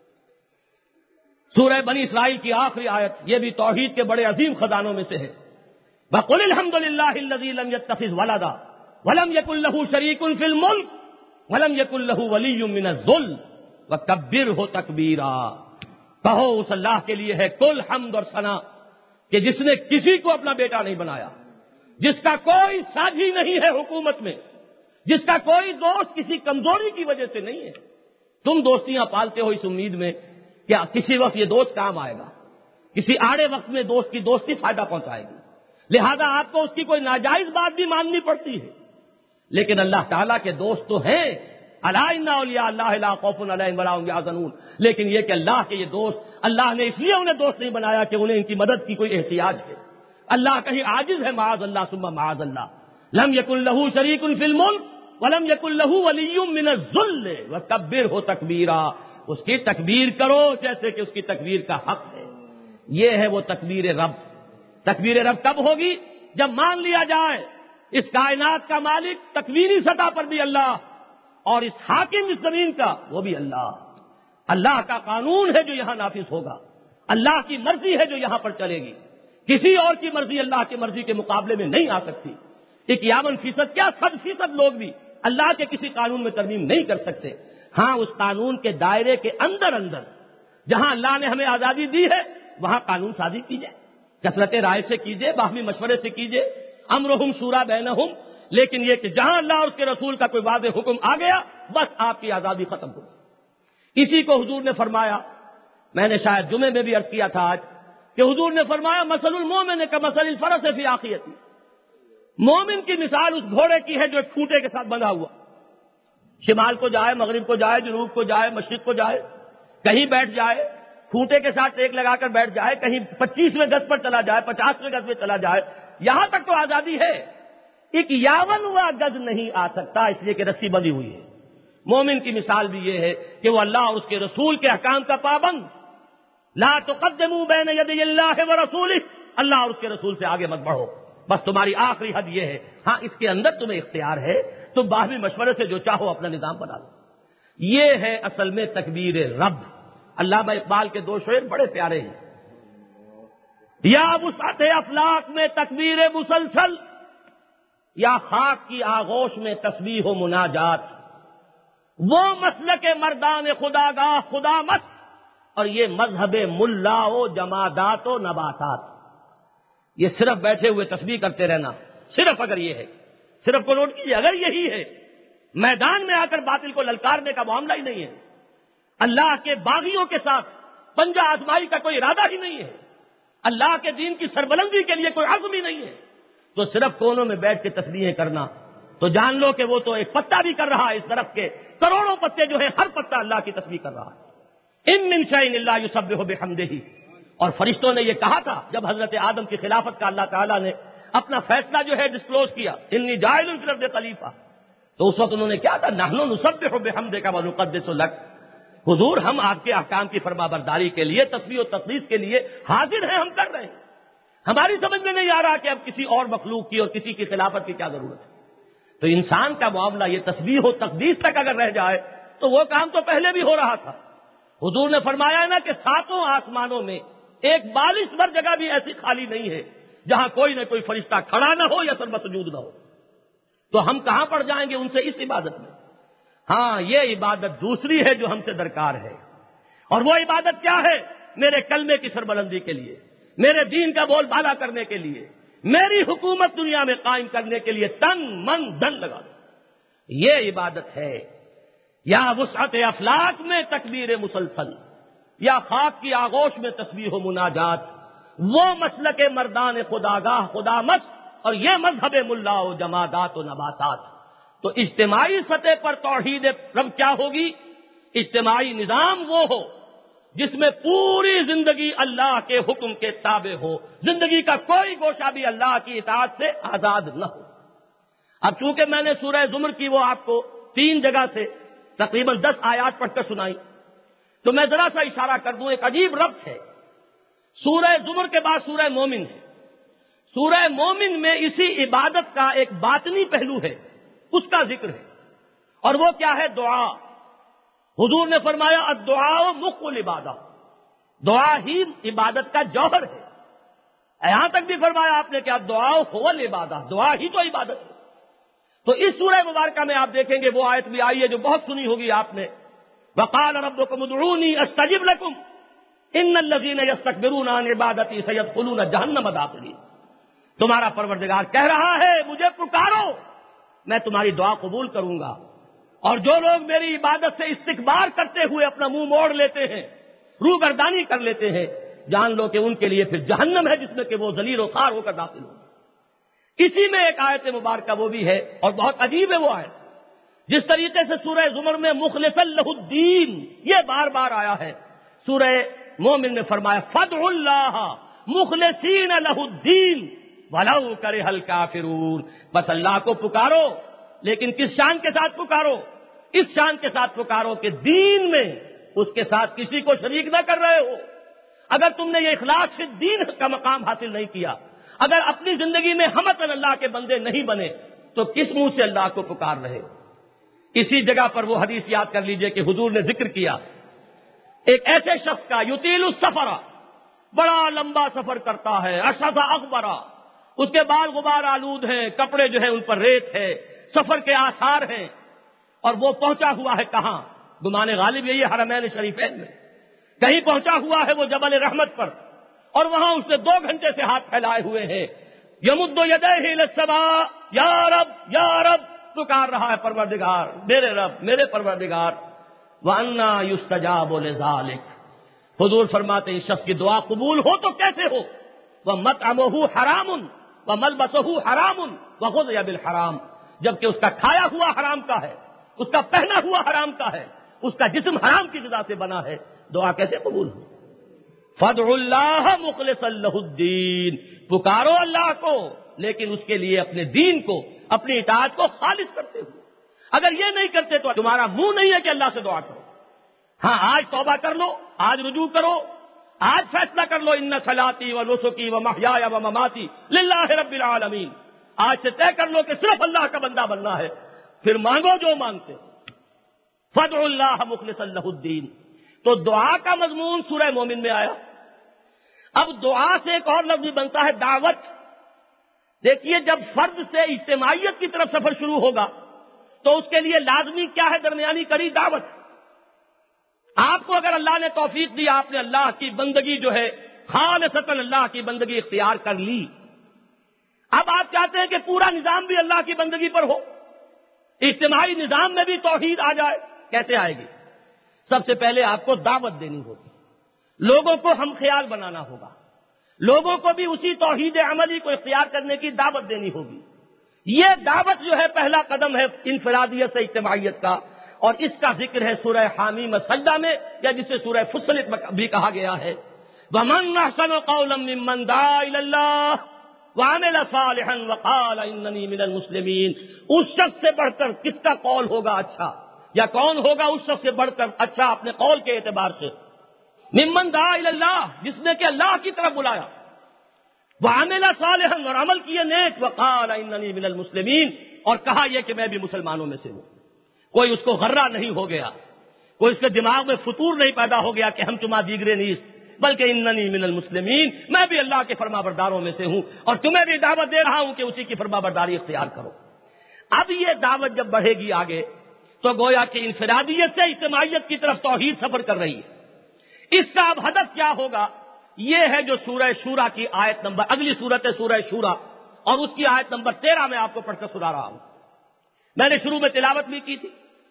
سورہ بنی اسرائیل کی آخری آیت یہ بھی توحید کے بڑے عظیم خزانوں میں سے ہے. وَقُلِ الْحَمْدُ لِلَّهِ الَّذِي لَمْ يَتَّخِذْ وَلَدًا وَلَمْ يَكُن لَّهُ شَرِيكٌ فِي الْمُلْكِ وَلَمْ يَكُن لَّهُ وَلِيٌّ مِّنَ الذُّلِّ وَكَبِّرْهُ تَكْبِيرًا. کہو اس اللہ کے لیے ہے کل حمد اور ثنا کہ جس نے کسی کو اپنا بیٹا نہیں بنایا, جس کا کوئی ساجی نہیں ہے حکومت میں, جس کا کوئی دوست کسی کمزوری کی وجہ سے نہیں ہے. تم دوستیاں پالتے ہو اس امید میں کہ کسی وقت یہ دوست کام آئے گا, کسی آڑے وقت میں دوست کی دوستی فائدہ پہنچائے گی، لہذا آپ کو اس کی کوئی ناجائز بات بھی ماننی پڑتی ہے۔ لیکن اللہ تعالیٰ کے دوست تو ہیں، الا ان اولیاء اللہ لا خوف علیہم ولا هم یحزنون، لیکن یہ کہ اللہ کے یہ دوست، اللہ نے اس لیے انہیں دوست نہیں بنایا کہ انہیں ان کی مدد کی کوئی احتیاج ہے۔ اللہ کہیں عاجز ہے، معاذ اللہ ثم معاذ اللہ، لم یکن له شریک فی الملک ولم یکن له ولی من الذل وکبرہ تکبیرا، اس کی تکبیر کرو جیسے کہ اس کی تکبیر کا حق ہے۔ یہ ہے وہ تکبیر رب۔ تکبیر رب کب ہوگی؟ جب مان لیا جائے اس کائنات کا مالک تکوینی سطح پر بھی اللہ، اور اس حاکم اس زمین کا وہ بھی اللہ۔ اللہ کا قانون ہے جو یہاں نافذ ہوگا، اللہ کی مرضی ہے جو یہاں پر چلے گی، کسی اور کی مرضی اللہ کی مرضی کے مقابلے میں نہیں آ سکتی۔ 51% کیا 100% لوگ بھی اللہ کے کسی قانون میں ترمیم نہیں کر سکتے۔ ہاں، اس قانون کے دائرے کے اندر جہاں اللہ نے ہمیں آزادی دی ہے وہاں قانون سازی کیجیے، کثرت رائے سے کیجیے، باہمی مشورے سے کیجیے، امرہم شورا بینہم، لیکن یہ کہ جہاں اللہ اور اس کے رسول کا کوئی واضح حکم آ گیا بس آپ کی آزادی ختم ہو گئی۔ اسی کو حضور نے فرمایا، میں نے شاید جمعے میں بھی عرض کیا تھا آج، کہ حضور نے فرمایا مثل المومن کمثل الفرس فی عاقیتہ، مومن کی مثال اس گھوڑے کی ہے جو ایک کھوٹے کے ساتھ بندھا ہوا، شمال کو جائے، مغرب کو جائے، جنوب کو جائے، مشرق کو جائے، کہیں بیٹھ جائے، کھوٹے کے ساتھ ٹیک لگا کر بیٹھ جائے، کہیں 25ویں گز پر چلا جائے، 50ویں گز پہ چلا جائے، یہاں تک تو آزادی ہے، 51واں گز نہیں آ سکتا، اس لیے کہ رسی بندھی ہوئی ہے۔ مومن کی مثال بھی یہ ہے کہ وہ اللہ اور اس کے رسول کے احکام کا پابند، لا تقدموا بین یدی اللہ ورسولہ، اللہ اور اس کے رسول سے آگے مت بڑھو، بس تمہاری آخری حد یہ ہے۔ ہاں، اس کے اندر تمہیں اختیار ہے، تم باہمی مشورے سے جو چاہو اپنا نظام بنا لو۔ یہ ہے اصل میں تکبیر رب۔ علامہ اقبال کے 2 شعر بڑے پیارے ہیں، یا وسعت افلاک میں تکبیر مسلسل، یا خاک کی آغوش میں تسبیح و مناجات، وہ مسلک مردان خداگاہ خدا مست، اور یہ مذہب ملا و جمادات و نباتات۔ یہ صرف بیٹھے ہوئے تسبیح کرتے رہنا، صرف اگر یہ ہے، صرف کو نوٹ کیجیے، اگر یہی ہے، میدان میں آ کر باطل کو للکارنے کا معاملہ ہی نہیں ہے، اللہ کے باغیوں کے ساتھ پنجہ آزمائی کا کوئی ارادہ ہی نہیں ہے، اللہ کے دین کی سربلندی کے لیے کوئی عزم ہی نہیں ہے، تو صرف کونوں میں بیٹھ کے تسبیحیں کرنا، تو جان لو کہ وہ تو ایک پتا بھی کر رہا ہے، اس درخت کے کروڑوں پتے جو ہیں ہر پتا اللہ کی تسبیح کر رہا ہے۔ ان من شیء الا یسبح بحمدہ، اور فرشتوں نے یہ کہا تھا جب حضرت آدم کی خلافت کا اللہ تعالیٰ نے اپنا فیصلہ جو ہے ڈسکلوز کیا، انی جاعل فی الارض خلیفہ، تو اس وقت انہوں نے کیا تھا، نحن نسبح بحمدک ونقدس لک، حضور ہم آپ کے احکام کی فرما برداری کے لیے، تسبیح و تقدیس کے لیے حاضر ہیں، ہم کر رہے ہیں، ہماری سمجھ میں نہیں آ رہا کہ اب کسی اور مخلوق کی اور کسی کی خلافت کی کیا ضرورت ہے۔ تو انسان کا معاملہ یہ تسبیح و تقدیس تک اگر رہ جائے تو وہ کام تو پہلے بھی ہو رہا تھا۔ حضور نے فرمایا ہے نا کہ 7 آسمانوں میں ایک 42 بر جگہ بھی ایسی خالی نہیں ہے جہاں کوئی نہ کوئی فرشتہ کھڑا نہ ہو یا سر مسجود نہ ہو، تو ہم کہاں پڑ جائیں گے ان سے اس عبادت میں؟ ہاں، یہ عبادت دوسری ہے جو ہم سے درکار ہے، اور وہ عبادت کیا ہے؟ میرے کلمے کی سربلندی کے لیے، میرے دین کا بول بالا کرنے کے لیے، میری حکومت دنیا میں قائم کرنے کے لیے تن من دھن لگا دو، یہ عبادت ہے۔ یا وسعت افلاک میں تکبیر مسلسل، یا خاک کی آغوش میں تسبیح و مناجات، وہ مسلک مردان خداگاہ خدا مست، اور یہ مذہب ملا و جمادات و نباتات۔ تو اجتماعی سطح پر توحید رب کیا ہوگی؟ اجتماعی نظام وہ ہو جس میں پوری زندگی اللہ کے حکم کے تابع ہو، زندگی کا کوئی گوشہ بھی اللہ کی اطاعت سے آزاد نہ ہو۔ اب چونکہ میں نے سورہ زمر کی وہ آپ کو 3 جگہ سے تقریباً 10 آیات پڑھ کر سنائی، تو میں ذرا سا اشارہ کر دوں، ایک عجیب ربط ہے۔ سورہ زمر کے بعد سورہ مومن ہے، سورہ مومن میں اسی عبادت کا ایک باطنی پہلو ہے، اس کا ذکر ہے، اور وہ کیا ہے؟ دعا۔ حضور نے فرمایا الدعاء مخ العبادہ، دعا ہی عبادت کا جوہر ہے۔ یہاں تک بھی فرمایا آپ نے کہ الدعاء هو العبادہ، دعا ہی تو عبادت ہے۔ تو اس سورہ مبارکہ میں آپ دیکھیں گے وہ آیت بھی آئی ہے جو بہت سنی ہوگی آپ نے، وقال ربکم ادعونی استجب لکم ان الذین یستکبرون عن عبادتی سیدخلون جہنم داخلین۔ تمہارا پروردگار کہہ رہا ہے مجھے پکارو، میں تمہاری دعا قبول کروں گا، اور جو لوگ میری عبادت سے استکبار کرتے ہوئے اپنا منہ موڑ لیتے ہیں، روگردانی کر لیتے ہیں، جان لو کہ ان کے لیے پھر جہنم ہے جس میں کہ وہ ذلیل و خوار ہو کر داخل ہوں۔ اسی میں ایک آیت مبارکہ وہ بھی ہے اور بہت عجیب ہے وہ آیت، جس طریقے سے سورہ زمر میں مخلصا لہ الدین یہ بار بار آیا ہے، سورہ مومن میں فرمایا فادعوا اللہ مخلصین لہ الدین ولو کرہ الکافرون، بس اللہ کو پکارو لیکن کس شان کے ساتھ پکارو؟ اس شان کے ساتھ پکارو کہ دین میں اس کے ساتھ کسی کو شریک نہ کر رہے ہو۔ اگر تم نے یہ اخلاص فی الدین کا مقام حاصل نہیں کیا، اگر اپنی زندگی میں ہم اللہ کے بندے نہیں بنے، تو کس منہ سے اللہ کو پکار رہے ہو؟ اسی جگہ پر وہ حدیث یاد کر لیجئے کہ حضور نے ذکر کیا ایک ایسے شخص کا یطیل السفر، بڑا لمبا سفر کرتا ہے، اشعث اغبر، اس کے بال غبار آلود ہیں، کپڑے جو ہیں ان پر ریت ہے، سفر کے آثار ہیں، اور وہ پہنچا ہوا ہے کہاں؟ گمان غالب یہی حرمین شریفین میں کہیں پہنچا ہوا ہے وہ جبل رحمت پر، اور وہاں اس نے 2 گھنٹے سے ہاتھ پھیلائے ہوئے ہیں، یمد یدیہ الی السماء یا رب یا رب، پکار رہا ہے پروردگار میرے رب میرے پروردگار۔ وَأَنَّا يُسْتَجَابُ لِذَلِكَ، حضور فرماتے ہیں اس شخص کی دعا قبول ہو تو کیسے ہو؟ وَمَطْعَمُهُ حَرَامٌ وَمَلْبَسُهُ حَرَامٌ وَغُذِيَ بِالْحَرَامِ، جبکہ اس کا کھایا ہوا حرام کا ہے، اس کا پہنا ہوا حرام کا ہے، اس کا جسم حرام کی غذا سے بنا ہے، دعا کیسے قبول ہو؟ فادعوا اللہ مخلصا لہ الدین، پکارو اللہ کو لیکن اس کے لیے اپنے دین کو، اپنی اطاعت کو خالص کرتے ہوئے۔ اگر یہ نہیں کرتے تو تمہارا منہ نہیں ہے کہ اللہ سے دعا کرو۔ ہاں آج توبہ کر لو، آج رجوع کرو، آج فیصلہ کر لو ان صلاتی و نسکی و محیای و مماتی للہ رب العالمین، آج سے طے کر لو کہ صرف اللہ کا بندہ بننا ہے، پھر مانگو جو مانگتے۔ فادعوا اللہ مخلصا لہ الدین، تو دعا کا مضمون سورہ مومن میں آیا۔ اب دعا سے ایک اور لفظ بنتا ہے دعوت۔ دیکھیے جب فرد سے اجتماعیت کی طرف سفر شروع ہوگا تو اس کے لیے لازمی کیا ہے؟ درمیانی کڑی دعوت۔ آپ کو اگر اللہ نے توفیق دی، آپ نے اللہ کی بندگی جو ہے خالصتاً اللہ کی بندگی اختیار کر لی، اب آپ چاہتے ہیں کہ پورا نظام بھی اللہ کی بندگی پر ہو، اجتماعی نظام میں بھی توحید آ جائے، کیسے آئے گی؟ سب سے پہلے آپ کو دعوت دینی ہوگی، لوگوں کو ہم خیال بنانا ہوگا، لوگوں کو بھی اسی توحید عملی کو اختیار کرنے کی دعوت دینی ہوگی۔ یہ دعوت جو ہے پہلا قدم ہے انفرادیت سے اجتماعیت کا، اور اس کا ذکر ہے سورہ حامیم سجدہ میں، یا جسے سورہ فصلت بھی کہا گیا ہے۔ وَمَنْ أَحْسَنُ قَوْلًا مِّمَّنْ دَعَا إِلَى اللَّهِ وَعَمِلَ صَالِحًا وَقَالَ إِنَّنِي مِنَ الْمُسْلِمِينَ، اس شخص سے بڑھ کر کس کا قول ہوگا اچھا، یا کون ہوگا اس شخص سے بڑھ کر اچھا اپنے قول کے اعتبار سے؟ ممن دعا الی اللہ، جس نے کہ اللہ کی طرف بلایا، وعمل صالحا، اور عمل کیے نیک، وقال اننی من المسلمین، اور کہا یہ کہ میں بھی مسلمانوں میں سے ہوں۔ کوئی اس کو غرہ نہیں ہو گیا، کوئی اس کے دماغ میں فطور نہیں پیدا ہو گیا کہ ہم تمہاں دیگرے نیست، بلکہ اننی من المسلمین، میں بھی اللہ کے فرما برداروں میں سے ہوں، اور تمہیں بھی دعوت دے رہا ہوں کہ اسی کی فرما برداری اختیار کرو۔ اب یہ دعوت جب بڑھے گی آگے تو گویا کہ انفرادیت سے اجتماعیت کی طرف توحید سفر کر رہی ہے۔ اس کا اب ہدف کیا ہوگا؟ یہ ہے جو سورہ شورا کی آیت نمبر، اگلی سورت ہے سورہ شورا، اور اس کی آیت نمبر 13 میں آپ کو پڑھ کر سنا رہا ہوں۔ میں نے شروع میں تلاوت بھی کی تھی۔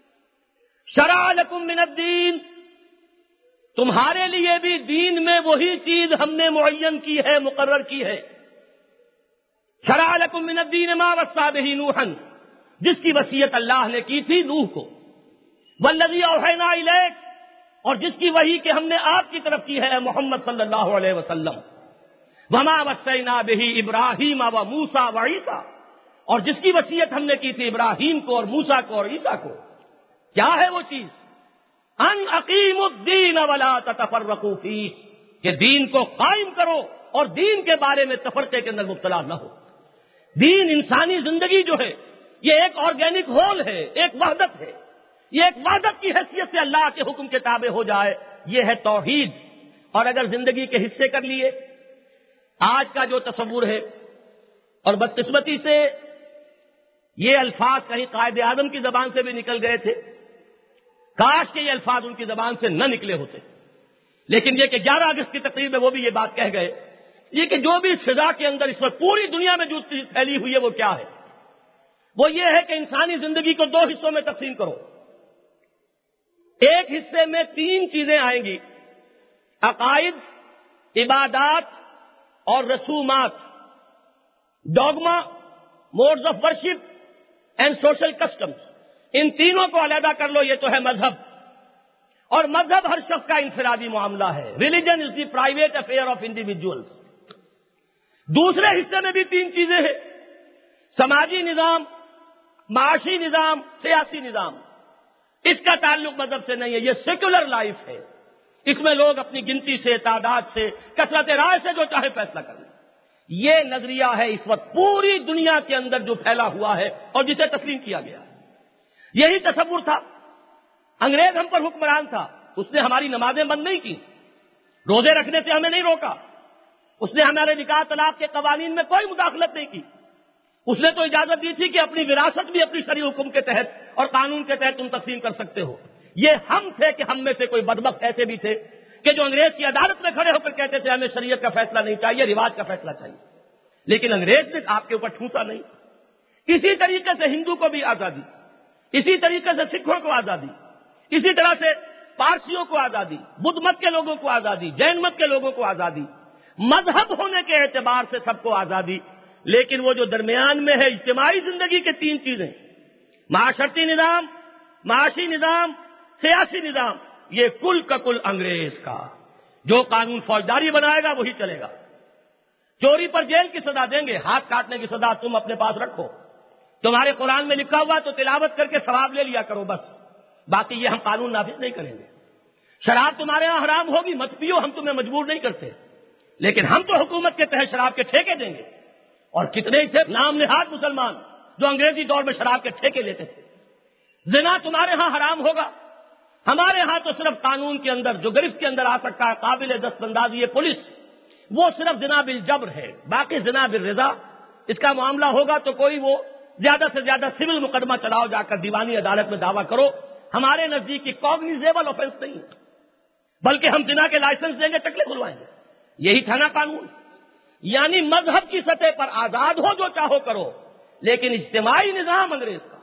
شرع لکم من الدین، تمہارے لیے بھی دین میں وہی چیز ہم نے معین کی ہے، مقرر کی ہے۔ شرع لکم من الدین ما وصی بہ نوحا، جس کی وصیت اللہ نے کی تھی نوح کو، والذی اوحینا الیک، اور جس کی وحی کہ ہم نے آپ کی طرف کی ہے محمد صلی اللہ علیہ وسلم، وما وصینا بہ ابراہیم و موسیٰ و عیسیٰ، اور جس کی وصیت ہم نے کی تھی ابراہیم کو اور موسیٰ کو اور عیسیٰ کو۔ کیا ہے وہ چیز؟ ان اقیموا الدین ولا تتفرقوا فیہ، کہ دین کو قائم کرو اور دین کے بارے میں تفرقے کے اندر مبتلا نہ ہو۔ دین انسانی زندگی جو ہے یہ ایک آرگینک ہول ہے، ایک وحدت ہے، یہ ایک وحدت کی حیثیت سے اللہ کے حکم کے تابع ہو جائے، یہ ہے توحید۔ اور اگر زندگی کے حصے کر لیے، آج کا جو تصور ہے، اور بدقسمتی سے یہ الفاظ کہیں قائد اعظم کی زبان سے بھی نکل گئے تھے، کاش کہ یہ الفاظ ان کی زبان سے نہ نکلے ہوتے، لیکن یہ کہ 11 اگست کی تقریر میں وہ بھی یہ بات کہہ گئے، یہ کہ جو بھی فضا کے اندر اس وقت پوری دنیا میں جو چیز پھیلی ہوئی ہے وہ کیا ہے؟ وہ یہ ہے کہ انسانی زندگی کو 2 حصوں میں تقسیم کرو۔ ایک حصے میں 3 چیزیں آئیں گی: عقائد، عبادات اور رسومات، dogma, modes of worship and social customs, ان تینوں کو علیحدہ کر لو، یہ تو ہے مذہب. اور مذہب ہر شخص کا انفرادی معاملہ ہے. Religion is the private affair of individuals. دوسرے حصے میں بھی تین چیزیں ہیں: سماجی نظام، معاشی نظام، سیاسی نظام. اس کا تعلق مذہب سے نہیں ہے، یہ سیکولر لائف ہے. اس میں لوگ اپنی گنتی سے، تعداد سے، کثرت رائے سے جو چاہے فیصلہ کر لیں. یہ نظریہ ہے اس وقت پوری دنیا کے اندر جو پھیلا ہوا ہے اور جسے تسلیم کیا گیا ہے. یہی تصور تھا. انگریز ہم پر حکمران تھا، اس نے ہماری نمازیں بند نہیں کی، روزے رکھنے سے ہمیں نہیں روکا، اس نے ہمارے نکاح طلاق کے قوانین میں کوئی مداخلت نہیں کی. اس نے تو اجازت دی تھی کہ اپنی وراثت بھی اپنی شرعی حکم کے تحت اور قانون کے تحت تم تقسیم کر سکتے ہو. یہ ہم تھے کہ ہم میں سے کوئی بدبخت ایسے بھی تھے کہ جو انگریز کی عدالت میں کھڑے ہو کر کہتے تھے ہمیں شریعت کا فیصلہ نہیں چاہیے، رواج کا فیصلہ چاہیے. لیکن انگریز نے آپ کے اوپر ٹھوسا نہیں. اسی طریقے سے ہندو کو بھی آزادی، اسی طریقے سے سکھوں کو آزادی، اسی طرح سے پارسیوں کو آزادی، بدھ مت کے لوگوں کو آزادی، جین مت کے لوگوں کو آزادی. مذہب ہونے کے اعتبار سے سب کو آزادی. لیکن وہ جو درمیان میں ہے اجتماعی زندگی کے تین چیزیں، معاشرتی نظام، معاشی نظام، سیاسی نظام، یہ کل کا کل انگریز کا. جو قانون فوجداری بنائے گا وہی چلے گا. چوری پر جیل کی سزا دیں گے، ہاتھ کاٹنے کی سزا تم اپنے پاس رکھو. تمہارے قرآن میں لکھا ہوا تو تلاوت کر کے ثواب لے لیا کرو بس. باقی یہ ہم قانون نافذ نہیں کریں گے. شراب تمہارے یہاں حرام ہوگی، مت پیو، ہم تمہیں مجبور نہیں کرتے. لیکن ہم تو حکومت کے تحت شراب کے ٹھیکے دیں گے. اور کتنے ہی تھے نام نہاد مسلمان جو انگریزی دور میں شراب کے ٹھیکے لیتے تھے. زنا تمہارے ہاں حرام ہوگا، ہمارے ہاں تو صرف قانون کے اندر جو گرفت کے اندر آ سکتا ہے، قابل دست اندازی یہ پولیس، وہ صرف زنا بالجبر ہے. باقی زنا بالرضا اس کا معاملہ ہوگا تو کوئی وہ زیادہ سے زیادہ سول مقدمہ چلاؤ، جا کر دیوانی عدالت میں دعویٰ کرو. ہمارے نزدیک کاگنیزیبل آفینس نہیں ہے، بلکہ ہم زنا کے لائسنس دیں گے، ٹکلے کھلوائیں گے. یہی تھا نا قانون. یعنی مذہب کی سطح پر آزاد ہو، جو چاہو کرو، لیکن اجتماعی نظام انگریز کا.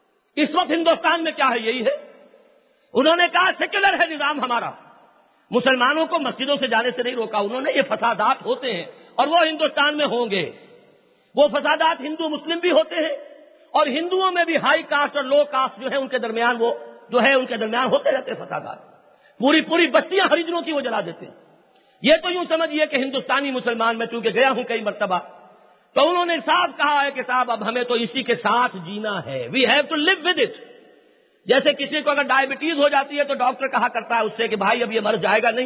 اس وقت ہندوستان میں کیا ہے؟ یہی ہے. انہوں نے کہا سیکولر ہے نظام ہمارا. مسلمانوں کو مسجدوں سے جانے سے نہیں روکا انہوں نے. یہ فسادات ہوتے ہیں اور وہ ہندوستان میں ہوں گے. وہ فسادات ہندو مسلم بھی ہوتے ہیں، اور ہندوؤں میں بھی ہائی کاسٹ اور لو کاسٹ جو ہے ان کے درمیان وہ جو ہے ان کے درمیان ہوتے رہتے ہیں فسادات. پوری بستیاں ہریجنوں کی وہ جلا دیتے ہیں. یہ تو یوں سمجھیے کہ ہندوستانی مسلمان، میں چونکہ گیا ہوں کئی مرتبہ، تو انہوں نے صاحب کہا ہے کہ صاحب اب ہمیں تو اسی کے ساتھ جینا ہے. We have to live with it. جیسے کسی کو اگر ڈائبٹیز ہو جاتی ہے تو ڈاکٹر کہا کرتا ہے اس سے کہ بھائی اب یہ مر جائے گا نہیں،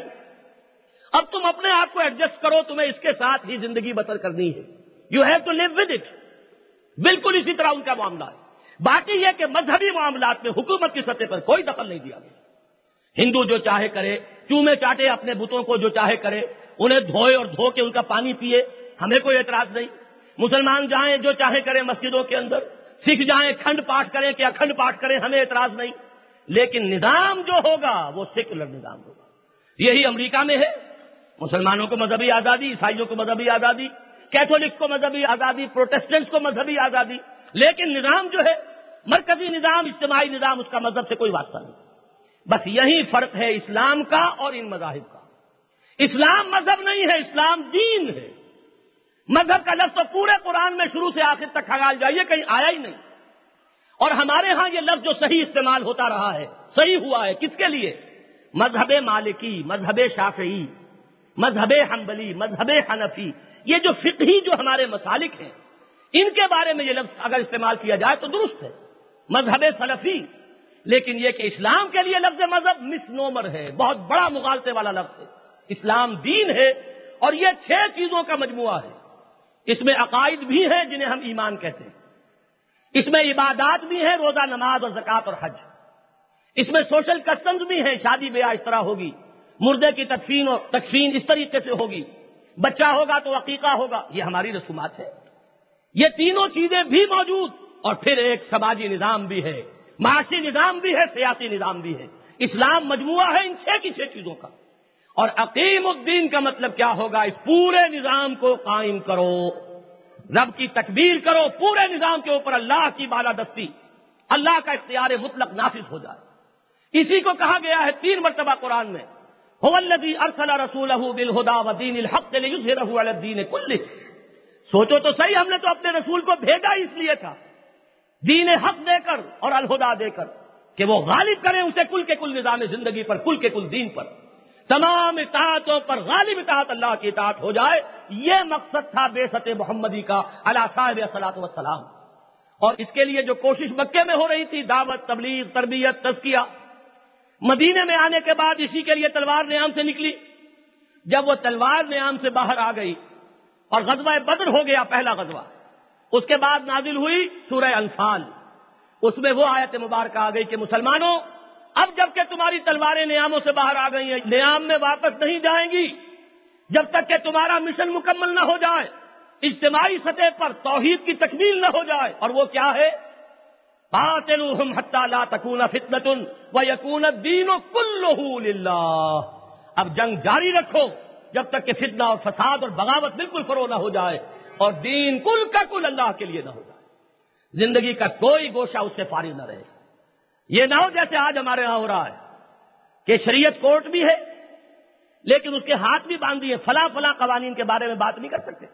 اب تم اپنے آپ کو ایڈجسٹ کرو، تمہیں اس کے ساتھ ہی زندگی بسر کرنی ہے. You have to live with it. بالکل اسی طرح ان کا معاملہ ہے. باقی یہ کہ مذہبی معاملات میں حکومت کی سطح پر کوئی دخل نہیں دیا گیا. ہندو جو چاہے کرے، چومے چاٹے اپنے بتوں کو جو چاہے کرے، انہیں دھوئے اور دھو کے ان کا پانی پیے، ہمیں کوئی اعتراض نہیں. مسلمان جائیں جو چاہے کریں مسجدوں کے اندر، سکھ جائیں کھنڈ پاٹ کریں کہ اکھنڈ پاٹ کریں، ہمیں اعتراض نہیں. لیکن نظام جو ہوگا وہ سیکولر نظام ہوگا. یہی امریکہ میں ہے. مسلمانوں کو مذہبی آزادی، عیسائیوں کو مذہبی آزادی، کیتھولک کو مذہبی آزادی، پروٹسٹنٹس کو مذہبی آزادی. لیکن نظام جو ہے مرکزی نظام، اجتماعی نظام، اس کا مذہب سے کوئی واسطہ نہیں. بس یہی فرق ہے اسلام کا اور ان مذاہب کا. اسلام مذہب نہیں ہے، اسلام دین ہے. مذہب کا لفظ تو پورے قرآن میں شروع سے آخر تک کھنگال جائیے کہیں آیا ہی نہیں. اور ہمارے ہاں یہ لفظ جو صحیح استعمال ہوتا رہا ہے، صحیح ہوا ہے کس کے لیے؟ مذہب مالکی، مذہب شافعی، مذہب حنبلی، مذہب حنفی. یہ جو فقہی جو ہمارے مسالک ہیں ان کے بارے میں یہ لفظ اگر استعمال کیا جائے تو درست ہے، مذہب سلفی. لیکن یہ کہ اسلام کے لیے لفظ مذہب مس نومر ہے، بہت بڑا مغالطے والا لفظ ہے. اسلام دین ہے اور یہ 6 چیزوں کا مجموعہ ہے. اس میں عقائد بھی ہیں جنہیں ہم ایمان کہتے ہیں، اس میں عبادات بھی ہیں، روزہ، نماز اور زکوٰۃ اور حج. اس میں سوشل کسٹمز بھی ہیں، شادی بیاہ اس طرح ہوگی، مردے کی تدفین اور تکفین اس طریقے سے ہوگی، بچہ ہوگا تو عقیقہ ہوگا، یہ ہماری رسومات ہے. یہ تینوں چیزیں بھی موجود، اور پھر ایک سماجی نظام بھی ہے، معاشی نظام بھی ہے، سیاسی نظام بھی ہے. اسلام مجموعہ ہے ان 6 کی 6 چیزوں کا. اور اقیم الدین کا مطلب کیا ہوگا؟ اس پورے نظام کو قائم کرو، رب کی تکبیر کرو، پورے نظام کے اوپر اللہ کی بالادستی، اللہ کا اختیار مطلق نافذ ہو جائے. اسی کو کہا گیا ہے 3 مرتبہ قرآن میں، هو الذي ارسل رسوله بالهدى ودين الحق ليظهره على الدين كله. سوچو تو صحیح، ہم نے تو اپنے رسول کو بھیجا اس لیے تھا دین حق دے کر اور الہدا دے کر کہ وہ غالب کریں اسے کل کے کل نظام زندگی پر، کل کے کل دین پر، تمام اطاعتوں پر غالب اطاعت اللہ کی اطاعت ہو جائے. یہ مقصد تھا بعثت محمدی کا علی صاحب الصلاۃ والسلام. اور اس کے لیے جو کوشش مکے میں ہو رہی تھی، دعوت، تبلیغ، تربیت، تزکیہ، مدینے میں آنے کے بعد اسی کے لیے تلوار نیام سے نکلی. جب وہ تلوار نیام سے باہر آ گئی اور غزوہ بدر ہو گیا پہلا غزوہ، اس کے بعد نازل ہوئی سورہ انفال. اس میں وہ آیت مبارکہ آ گئی کہ مسلمانوں، اب جب کہ تمہاری تلواریں نیاموں سے باہر آ گئی ہیں، نیام میں واپس نہیں جائیں گی جب تک کہ تمہارا مشن مکمل نہ ہو جائے، اجتماعی سطح پر توحید کی تکمیل نہ ہو جائے. اور وہ کیا ہے؟ قاتلوہم حتی لا تکون فتنۃ ویکون الدین کلہ للہ. اب جنگ جاری رکھو جب تک کہ فتنہ اور فساد اور بغاوت بالکل فروغ نہ ہو جائے اور دین کل کا کل اللہ کے لیے نہ ہو جائے، زندگی کا کوئی گوشہ اس سے فارغ نہ رہے. یہ نہ ہو جیسے آج ہمارے یہاں ہو رہا ہے کہ شریعت کورٹ بھی ہے لیکن اس کے ہاتھ بھی باندھ دیے، فلاں فلاں قوانین کے بارے میں بات نہیں کر سکتے،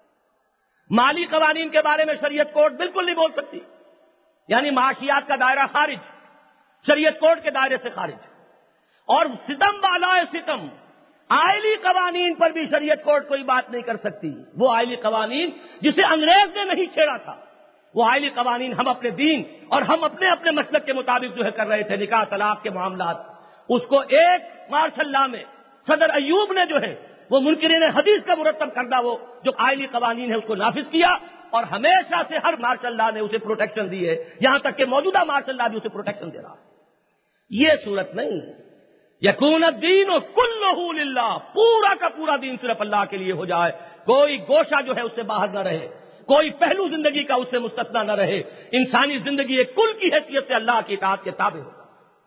مالی قوانین کے بارے میں شریعت کورٹ بالکل نہیں بول سکتی، یعنی معاشیات کا دائرہ خارج، شریعت کورٹ کے دائرے سے خارج. اور ستم بالائے ستم، آئلی قوانین پر بھی شریعت کورٹ کوئی بات نہیں کر سکتی. وہ آئلی قوانین جسے انگریز نے نہیں چھیڑا تھا، وہ آئلی قوانین ہم اپنے دین اور ہم اپنے اپنے مسلک کے مطابق جو ہے کر رہے تھے. نکاح طلاق کے معاملات، اس کو ایک مارش اللہ میں صدر ایوب نے جو ہے وہ منکرین حدیث کا مرتب کردہ وہ جو آئلی قوانین ہے اس کو نافذ کیا، اور ہمیشہ سے ہر مارش اللہ نے اسے پروٹیکشن دی ہے، یہاں تک کہ موجودہ مارش اللہ بھی اسے پروٹیکشن دے رہا ہے. یہ صورت نہیں. یکون الدین کلہ للہ، پورا کا پورا دین صرف اللہ کے لیے ہو جائے، کوئی گوشہ جو ہے اس سے باہر نہ رہے، کوئی پہلو زندگی کا اس سے مستثنا نہ رہے، انسانی زندگی ایک کل کی حیثیت سے اللہ کی اطاعت کے تابع ہوگا.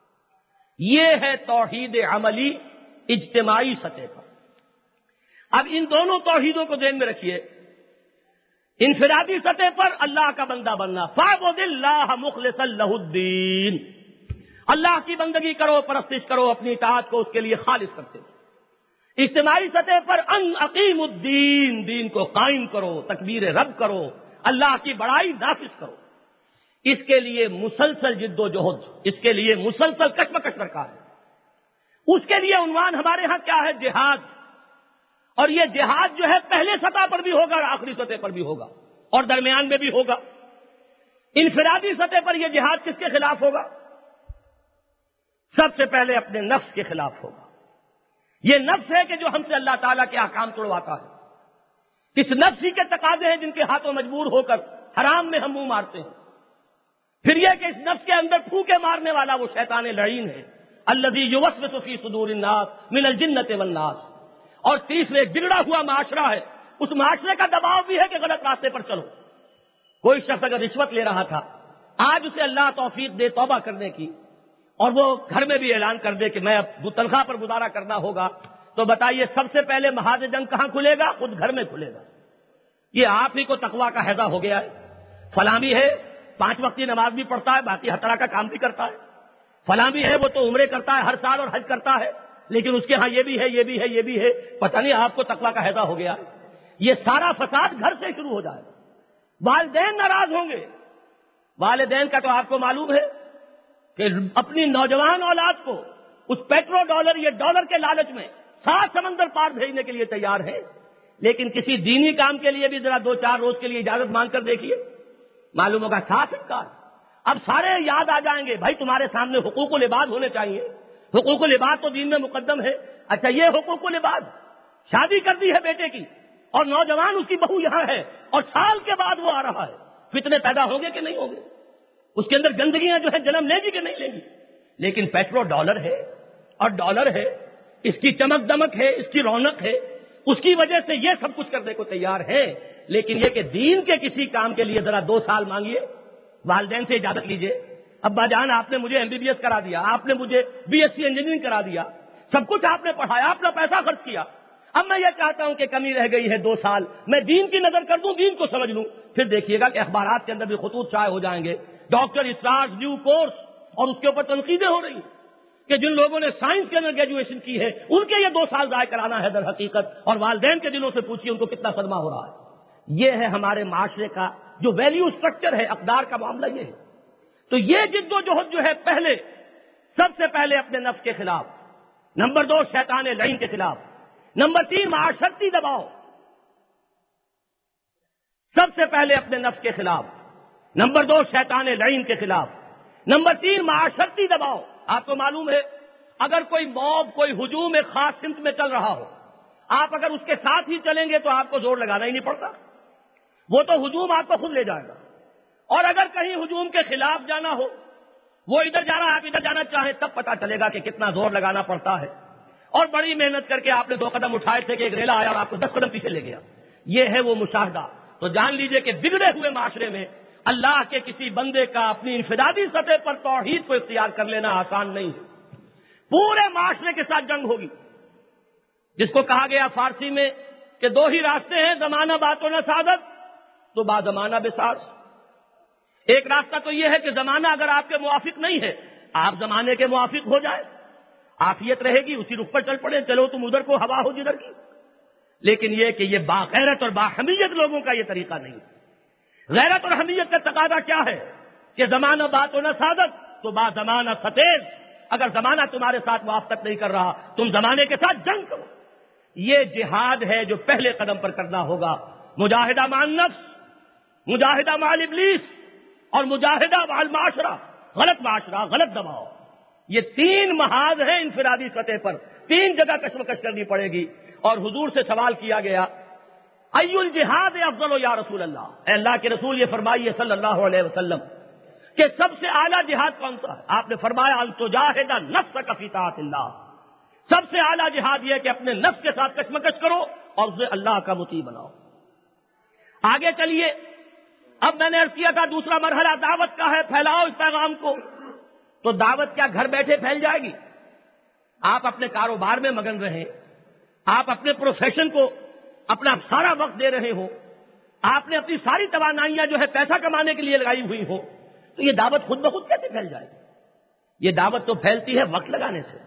یہ ہے توحید عملی اجتماعی سطح پر. اب ان دونوں توحیدوں کو ذہن میں رکھیے. انفرادی سطح پر اللہ کا بندہ بننا، فاعبد اللہ مخلصا لہ الدین، اللہ کی بندگی کرو، پرستش کرو، اپنی اطاعت کو اس کے لیے خالص کرتے. اجتماعی سطح پر ان اقیم الدین، دین کو قائم کرو، تکبیر رب کرو، اللہ کی بڑائی نافذ کرو. اس کے لیے مسلسل جد و جہد، اس کے لیے مسلسل کشمکش درکار ہے. اس کے لیے عنوان ہمارے ہاں کیا ہے؟ جہاد. اور یہ جہاد جو ہے پہلے سطح پر بھی ہوگا اور آخری سطح پر بھی ہوگا اور درمیان میں بھی ہوگا. انفرادی سطح پر یہ جہاد کس کے خلاف ہوگا؟ سب سے پہلے اپنے نفس کے خلاف ہوگا. یہ نفس ہے کہ جو ہم سے اللہ تعالیٰ کے احکام توڑواتا ہے. اس نفس ہی کے تقاضے ہیں جن کے ہاتھوں مجبور ہو کر حرام میں ہم منہ مارتے ہیں. پھر یہ کہ اس نفس کے اندر پھونکے مارنے والا وہ شیطان لعین ہے، الذی یوسوس فی صدور الناس من الجنۃ والناس. اور تیسرے بگڑا ہوا معاشرہ ہے، اس معاشرے کا دباؤ بھی ہے کہ غلط راستے پر چلو. کوئی شخص اگر رشوت لے رہا تھا، آج اسے اللہ توفیق دے توبہ کرنے کی اور وہ گھر میں بھی اعلان کر دے کہ میں اب تنخواہ پر گزارا کرنا ہوگا، تو بتائیے سب سے پہلے محاذ جنگ کہاں کھلے گا؟ خود گھر میں کھلے گا. یہ آپ ہی کو تقویٰ کا ہیضہ ہو گیا ہے. فلاں بھی ہے 5 وقتی نماز بھی پڑھتا ہے، باقی ہر طرح کا کام بھی کرتا ہے. فلاں بھی ہے وہ تو عمرے کرتا ہے ہر سال اور حج کرتا ہے، لیکن اس کے ہاں یہ بھی ہے، یہ بھی ہے، یہ بھی ہے. پتہ نہیں آپ کو تقویٰ کا ہیضہ ہو گیا. یہ سارا فساد گھر سے شروع ہو جائے. والدین ناراض ہوں گے. والدین کا تو آپ کو معلوم ہے کہ اپنی نوجوان اولاد کو اس پیٹرو ڈالر، یہ ڈالر کے لالچ میں 7 سمندر پار بھیجنے کے لیے تیار ہے، لیکن کسی دینی کام کے لیے بھی ذرا 2-4 روز کے لیے اجازت مانگ کر دیکھیے، معلوم ہوگا 7 انکار. اب سارے یاد آ جائیں گے، بھائی تمہارے سامنے حقوق العباد ہونے چاہیے، حقوق العباد تو دین میں مقدم ہے. اچھا یہ حقوق العباد، شادی کر دی ہے بیٹے کی اور نوجوان اس کی بہو یہاں ہے اور سال کے بعد وہ آ رہا ہے، فتنے پیدا ہوں گے کہ نہیں ہوں گے؟ اس کے اندر گندگیاں جو ہے جنم لے گی کہ نہیں لے گی؟ لیکن پیٹرو ڈالر ہے اور ڈالر ہے، اس کی چمک دمک ہے، اس کی رونق ہے، اس کی وجہ سے یہ سب کچھ کرنے کو تیار ہے. لیکن یہ کہ دین کے کسی کام کے لیے ذرا 2 سال مانگیے، والدین سے اجازت لیجئے. ابا جان آپ نے مجھے MBBS کرا دیا، آپ نے مجھے BSc انجینئرنگ کرا دیا، سب کچھ آپ نے پڑھایا، اپنا پیسہ خرچ کیا. اب میں یہ چاہتا ہوں کہ کمی رہ گئی ہے 2 سال، میں دین کی نظر کر دوں، دین کو سمجھ لوں. پھر دیکھیے گا کہ اخبارات کے اندر بھی خطوط شائع ہو جائیں گے، ڈاکٹر اسٹارٹ نیو کورس، اور اس کے اوپر تنقیدیں ہو رہی ہیں. کہ جن لوگوں نے سائنس کے اندر گریجویشن کی ہے ان کے یہ 2 سال ضائع کرانا ہے در حقیقت، اور والدین کے دلوں سے پوچھیے ان کو کتنا صدمہ ہو رہا ہے۔ یہ ہے ہمارے معاشرے کا جو ویلیو سٹرکچر ہے، اقدار کا معاملہ یہ ہے۔ تو یہ جد و جہد جو ہے پہلے سب سے پہلے اپنے نفس کے خلاف، نمبر 2 شیطان لعین کے خلاف، نمبر 3 معاشرتی دباؤ، سب سے پہلے اپنے نفس کے خلاف، نمبر 2 شیطان لعین کے خلاف، نمبر 3 معاشرتی دباؤ۔ آپ کو معلوم ہے اگر کوئی موب، کوئی ہجوم ایک خاص سمت میں چل رہا ہو، آپ اگر اس کے ساتھ ہی چلیں گے تو آپ کو زور لگانا ہی نہیں پڑتا، وہ تو ہجوم آپ کو خود لے جائے گا۔ اور اگر کہیں ہجوم کے خلاف جانا ہو، وہ ادھر جا رہا آپ ادھر جانا چاہیں، تب پتا چلے گا کہ کتنا زور لگانا پڑتا ہے، اور بڑی محنت کر کے آپ نے 2 قدم اٹھائے تھے کہ ایک ریلا آیا اور آپ کو 10 قدم پیچھے لے گیا۔ یہ ہے وہ مشاہدہ۔ تو جان لیجئے کہ بگڑے ہوئے معاشرے میں اللہ کے کسی بندے کا اپنی انفرادی سطح پر توحید کو اختیار کر لینا آسان نہیں ہے، پورے معاشرے کے ساتھ جنگ ہوگی، جس کو کہا گیا فارسی میں کہ 2 ہی راستے ہیں، زمانہ بات و نہ سعادت تو با زمانہ بساس۔ ایک راستہ تو یہ ہے کہ زمانہ اگر آپ کے موافق نہیں ہے، آپ زمانے کے موافق ہو جائے، عافیت رہے گی، اسی رخ پر چل پڑے، چلو تم ادھر کو ہوا ہو جدھر کی۔ لیکن یہ کہ یہ باغیرت اور باحمیت لوگوں کا یہ طریقہ نہیں۔ غیرت اور حمیت کا تقاضا کیا ہے کہ زمانہ بات و نہ سعادت تو با زمانہ ستیز۔ اگر زمانہ تمہارے ساتھ موافقت نہیں کر رہا، تم زمانے کے ساتھ جنگ کرو۔ یہ جہاد ہے جو پہلے قدم پر کرنا ہوگا، مجاہدہ مع النفس، مجاہدہ مع ابلیس، اور مجاہدہ مع المعاشرہ، غلط معاشرہ، غلط دباؤ۔ یہ 3 محاذ ہیں انفرادی سطح پر، 3 جگہ کشمکش کرنی پڑے گی۔ اور حضور سے سوال کیا گیا ای الجہاد افضل یا رسول اللہ، اے اللہ کے رسول یہ فرمائیے صلی اللہ علیہ وسلم کہ سب سے اعلیٰ جہاد کون سا ہے؟ آپ نے فرمایا ان تجاہد نفسک فی طاعت اللہ، سب سے اعلیٰ جہاد یہ کہ اپنے نفس کے ساتھ کشمکش کرو اور اسے اللہ کا مطیع بناؤ۔ آگے چلیے، اب میں نے عرض کیا تھا دوسرا مرحلہ دعوت کا ہے، پھیلاؤ اس پیغام کو۔ تو دعوت کیا گھر بیٹھے پھیل جائے گی؟ آپ اپنے کاروبار میں مگن رہیں، آپ اپنے پروفیشن کو اپنا سارا وقت دے رہے ہو، آپ نے اپنی ساری توانائیاں جو ہے پیسہ کمانے کے لیے لگائی ہوئی ہو، تو یہ دعوت خود بخود کیسے پھیل جائے گی؟ یہ دعوت تو پھیلتی ہے وقت لگانے سے۔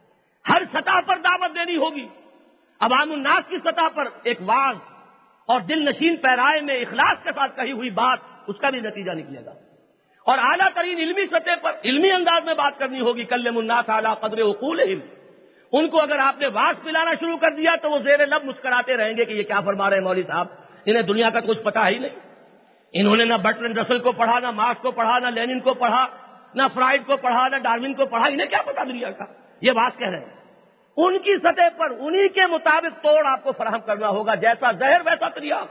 ہر سطح پر دعوت دینی ہوگی، عوام الناس کی سطح پر ایک واعظ اور دل نشین پیرائے میں اخلاص کے ساتھ کہی ہوئی بات، اس کا بھی نتیجہ نکلے گا، اور اعلیٰ ترین علمی سطح پر علمی انداز میں بات کرنی ہوگی۔ کلموا الناس علی قدر عقولہم، ان کو اگر آپ نے واعظ پلانا شروع کر دیا تو وہ زیر لب مسکراتے رہیں گے کہ یہ کیا فرما رہے ہیں مولوی صاحب، انہیں دنیا کا کچھ پتا ہی نہیں، انہوں نے نہ برٹرینڈ رسل کو پڑھا، نہ مارکس کو پڑھا، نہ لینن کو پڑھا، نہ فرائڈ کو پڑھا، نہ ڈارون کو پڑھا، انہیں کیا پتا دنیا کا، یہ بات کہہ رہے ہیں۔ ان کی سطح پر انہی کے مطابق توڑ آپ کو فراہم کرنا ہوگا، جیسا زہر ویسا تریاق۔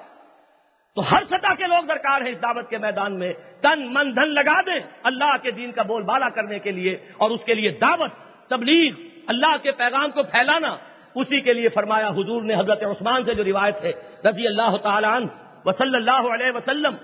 تو ہر سطح کے لوگ درکار ہیں اس دعوت کے میدان میں، تن من دھن لگا دیں اللہ کے دین کا بول بالا کرنے کے لیے، اور اس کے لیے دعوت، تبلیغ، اللہ کے پیغام کو پھیلانا، اسی کے لیے فرمایا حضور نے حضرت عثمان سے جو روایت ہے رضی اللہ تعالی عنہ وصلی اللہ علیہ وسلم،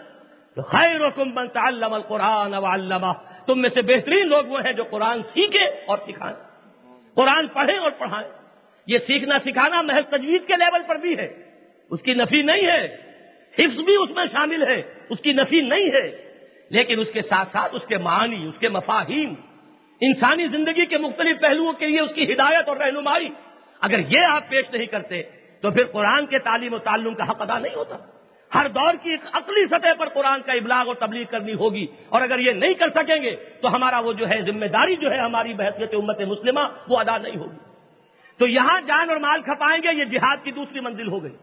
خیرکم من تعلم القرآن وعلمہ، تم میں سے بہترین لوگ وہ ہیں جو قرآن سیکھیں اور سکھائیں، قرآن پڑھیں اور پڑھائیں۔ یہ سیکھنا سکھانا محض تجوید کے لیول پر بھی ہے، اس کی نفی نہیں ہے، حفظ بھی اس میں شامل ہے، اس کی نفی نہیں ہے، لیکن اس کے ساتھ ساتھ اس کے معنی، اس کے مفاہیم، انسانی زندگی کے مختلف پہلوؤں کے لیے اس کی ہدایت اور رہنمائی، اگر یہ آپ پیش نہیں کرتے تو پھر قرآن کے تعلیم و تعلم کا حق ادا نہیں ہوتا۔ ہر دور کی ایک عقلی سطح پر قرآن کا ابلاغ اور تبلیغ کرنی ہوگی، اور اگر یہ نہیں کر سکیں گے تو ہمارا وہ جو ہے ذمہ داری جو ہے ہماری بحیثیت امت مسلمہ وہ ادا نہیں ہوگی۔ تو یہاں جان اور مال کھپائیں گے، یہ جہاد کی دوسری منزل ہو گئی۔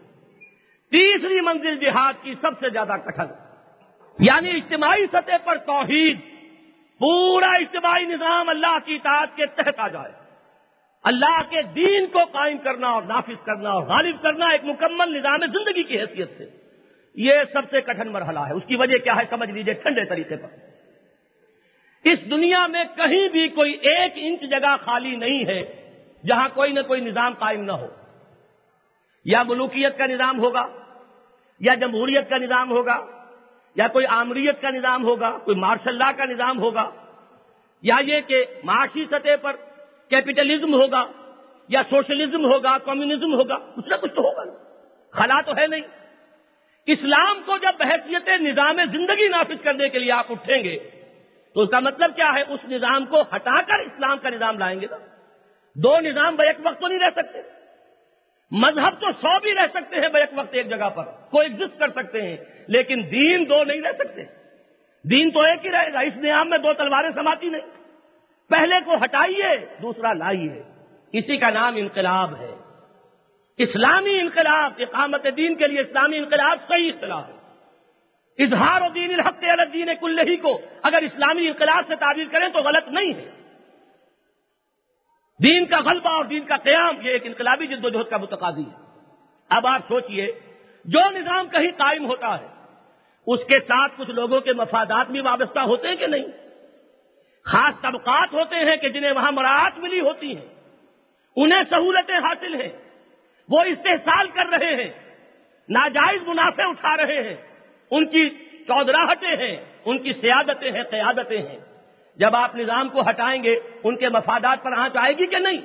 تیسری منزل جہاد کی سب سے زیادہ کٹھن، یعنی اجتماعی سطح پر توحید، پورا اجتماعی نظام اللہ کی اطاعت کے تحت آ جائے، اللہ کے دین کو قائم کرنا اور نافذ کرنا اور غالب کرنا ایک مکمل نظام زندگی کی حیثیت سے، یہ سب سے کٹھن مرحلہ ہے۔ اس کی وجہ کیا ہے سمجھ لیجئے ٹھنڈے طریقے پر، اس دنیا میں کہیں بھی کوئی 1 انچ جگہ خالی نہیں ہے جہاں کوئی نہ کوئی نظام قائم نہ ہو، یا ملوکیت کا نظام ہوگا، یا جمہوریت کا نظام ہوگا، یا کوئی آمریت کا نظام ہوگا، کوئی مارشل لا کا نظام ہوگا، یا یہ کہ معاشی سطح پر کیپٹلزم ہوگا، یا سوشلزم ہوگا، کمیونزم ہوگا، کچھ نہ کچھ تو ہوگا، خلا تو ہے نہیں۔ اسلام کو جب بحیثیت نظام زندگی نافذ کرنے کے لیے آپ اٹھیں گے تو اس کا مطلب کیا ہے؟ اس نظام کو ہٹا کر اسلام کا نظام لائیں گے نا. دو نظام بیک وقت تو نہیں رہ سکتے. مذہب تو 100 بھی رہ سکتے ہیں بیک وقت ایک جگہ پر، کو ایگزسٹ کر سکتے ہیں، لیکن دین دو نہیں رہ سکتے. دین تو ایک ہی رہے گا. اس نظام میں دو تلواریں سماتی نہیں. پہلے کو ہٹائیے، دوسرا لائیے. اسی کا نام انقلاب ہے. اسلامی انقلاب، اقامت دین کے لیے اسلامی انقلاب صحیح اصطلاح ہے. اظہار و دین الحق علی الدین کلہ کو اگر اسلامی انقلاب سے تعبیر کریں تو غلط نہیں ہے. دین کا غلبہ اور دین کا قیام یہ ایک انقلابی جدوجہد کا متقاضی ہے. اب آپ سوچئے، جو نظام کہیں قائم ہوتا ہے اس کے ساتھ کچھ لوگوں کے مفادات بھی وابستہ ہوتے ہیں کہ نہیں؟ خاص طبقات ہوتے ہیں کہ جنہیں وہاں مراعات ملی ہوتی ہیں، انہیں سہولتیں حاصل ہیں، وہ استحصال کر رہے ہیں، ناجائز منافع اٹھا رہے ہیں، ان کی چودراہٹیں ہیں، ان کی سیادتیں ہیں، قیادتیں ہیں. جب آپ نظام کو ہٹائیں گے ان کے مفادات پر آنچ آئے گی کہ نہیں؟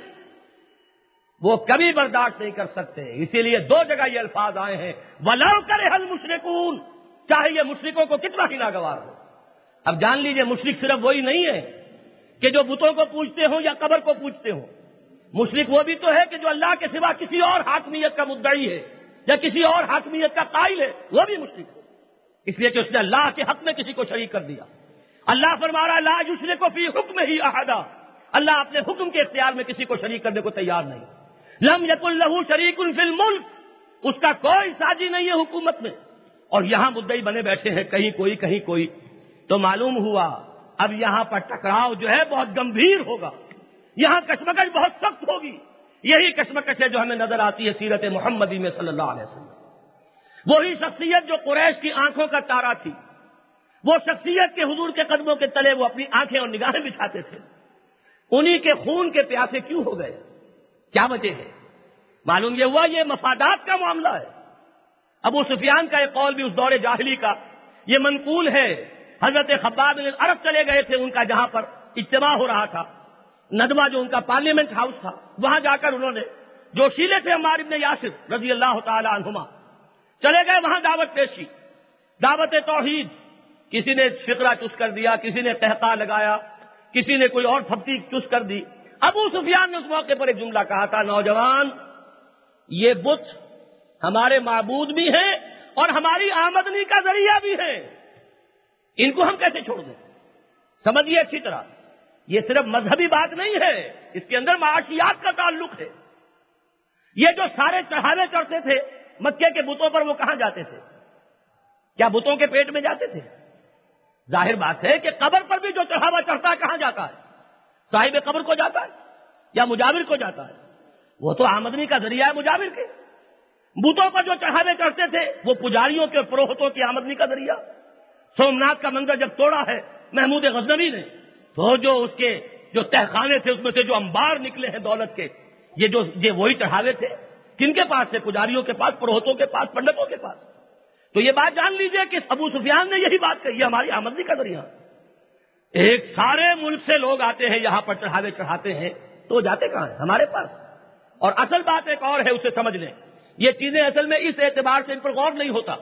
وہ کبھی برداشت نہیں کر سکتے. اسی لیے دو جگہ یہ الفاظ آئے ہیں، وَلَوْ كَرِهَ الْمُشْرِكُونَ، چاہے یہ مشرکوں کو کتنا ہی ناگوار ہو. اب جان لیجئے مشرک صرف وہی نہیں ہے کہ جو بتوں کو پوجتے ہوں یا قبر کو پوجتے ہوں. مشرک وہ بھی تو ہے کہ جو اللہ کے سوا کسی اور حاکمیت کا مدعی ہے یا کسی اور حاکمیت کا قائل ہے، وہ بھی مشرک ہے. اس لیے کہ اس نے اللہ کے حق میں کسی کو شریک کر دیا. اللہ فرما رہا لا یشرک فی حکمہ احدا، اللہ اپنے حکم کے اختیار میں کسی کو شریک کرنے کو تیار نہیں. لم یکن لہ شریک فی الملک، اس کا کوئی ساجی نہیں ہے حکومت میں، اور یہاں مدعی بنے بیٹھے ہیں کہیں کوئی کہیں کوئی. تو معلوم ہوا اب یہاں پر ٹکراؤ جو ہے بہت گمبھیر ہوگا، یہاں کشمکش بہت سخت ہوگی. یہی کشمکش ہے جو ہمیں نظر آتی ہے سیرت محمدی میں صلی اللہ علیہ وسلم. وہی شخصیت جو قریش کی آنکھوں کا تارا تھی، وہ شخصیت کے حضور کے قدموں کے تلے وہ اپنی آنکھیں اور نگاہیں بچھاتے تھے، انہی کے خون کے پیاسے کیوں ہو گئے؟ کیا وجہ ہے؟ معلوم یہ ہوا یہ مفادات کا معاملہ ہے. ابو سفیان کا ایک قول بھی اس دور جاہلی کا یہ منقول ہے. حضرت خباب بن عرب چلے گئے تھے ان کا جہاں پر اجتماع ہو رہا تھا، ندوہ جو ان کا پارلیمنٹ ہاؤس تھا، وہاں جا کر انہوں نے جو شیلے تھے عمار ابن یاسر رضی اللہ تعالی عنہما، چلے گئے وہاں دعوت پیش کی، دعوت توحید. کسی نے فقرہ چس کر دیا، کسی نے قہقہ لگایا، کسی نے کوئی اور تھپتی چس کر دی. ابو سفیان نے اس موقع پر ایک جملہ کہا تھا، نوجوان یہ بت ہمارے معبود بھی ہیں اور ہماری آمدنی کا ذریعہ بھی ہیں، ان کو ہم کیسے چھوڑ دیں؟ سمجھیے اچھی طرح، یہ صرف مذہبی بات نہیں ہے، اس کے اندر معاشیات کا تعلق ہے. یہ جو سارے چڑھاوے کرتے تھے مکے کے بتوں پر، وہ کہاں جاتے تھے؟ کیا بتوں کے پیٹ میں جاتے تھے؟ ظاہر بات ہے کہ قبر پر بھی جو چڑھاوا چڑھتا ہے کہاں جاتا ہے؟ صاحب قبر کو جاتا ہے یا مجاور کو جاتا ہے؟ وہ تو آمدنی کا ذریعہ ہے مجاور کے. بتوں پر جو چڑھاوے کرتے تھے وہ پجاریوں کے پروہتوں کی آمدنی کا ذریعہ. سومناتھ کا منظر جب توڑا ہے محمود غزنوی نے، تو جو اس کے جو تہخانے تھے اس میں سے جو انبار نکلے ہیں دولت کے، یہ وہی چڑھاوے تھے. کن کے پاس تھے؟ پجاریوں کے پاس، پروہتوں کے پاس، پنڈتوں کے پاس. تو یہ بات جان لیجئے کہ ابو سفیان نے یہی بات کہی، ہماری آمدنی کا ذریعہ. ایک سارے ملک سے لوگ آتے ہیں یہاں پر چڑھاوے چڑھاتے ہیں، تو جاتے کہاں ہیں؟ ہمارے پاس. اور اصل بات ایک اور ہے، اسے سمجھ لیں. یہ چیزیں اصل میں اس اعتبار سے ان پر غور نہیں ہوتا.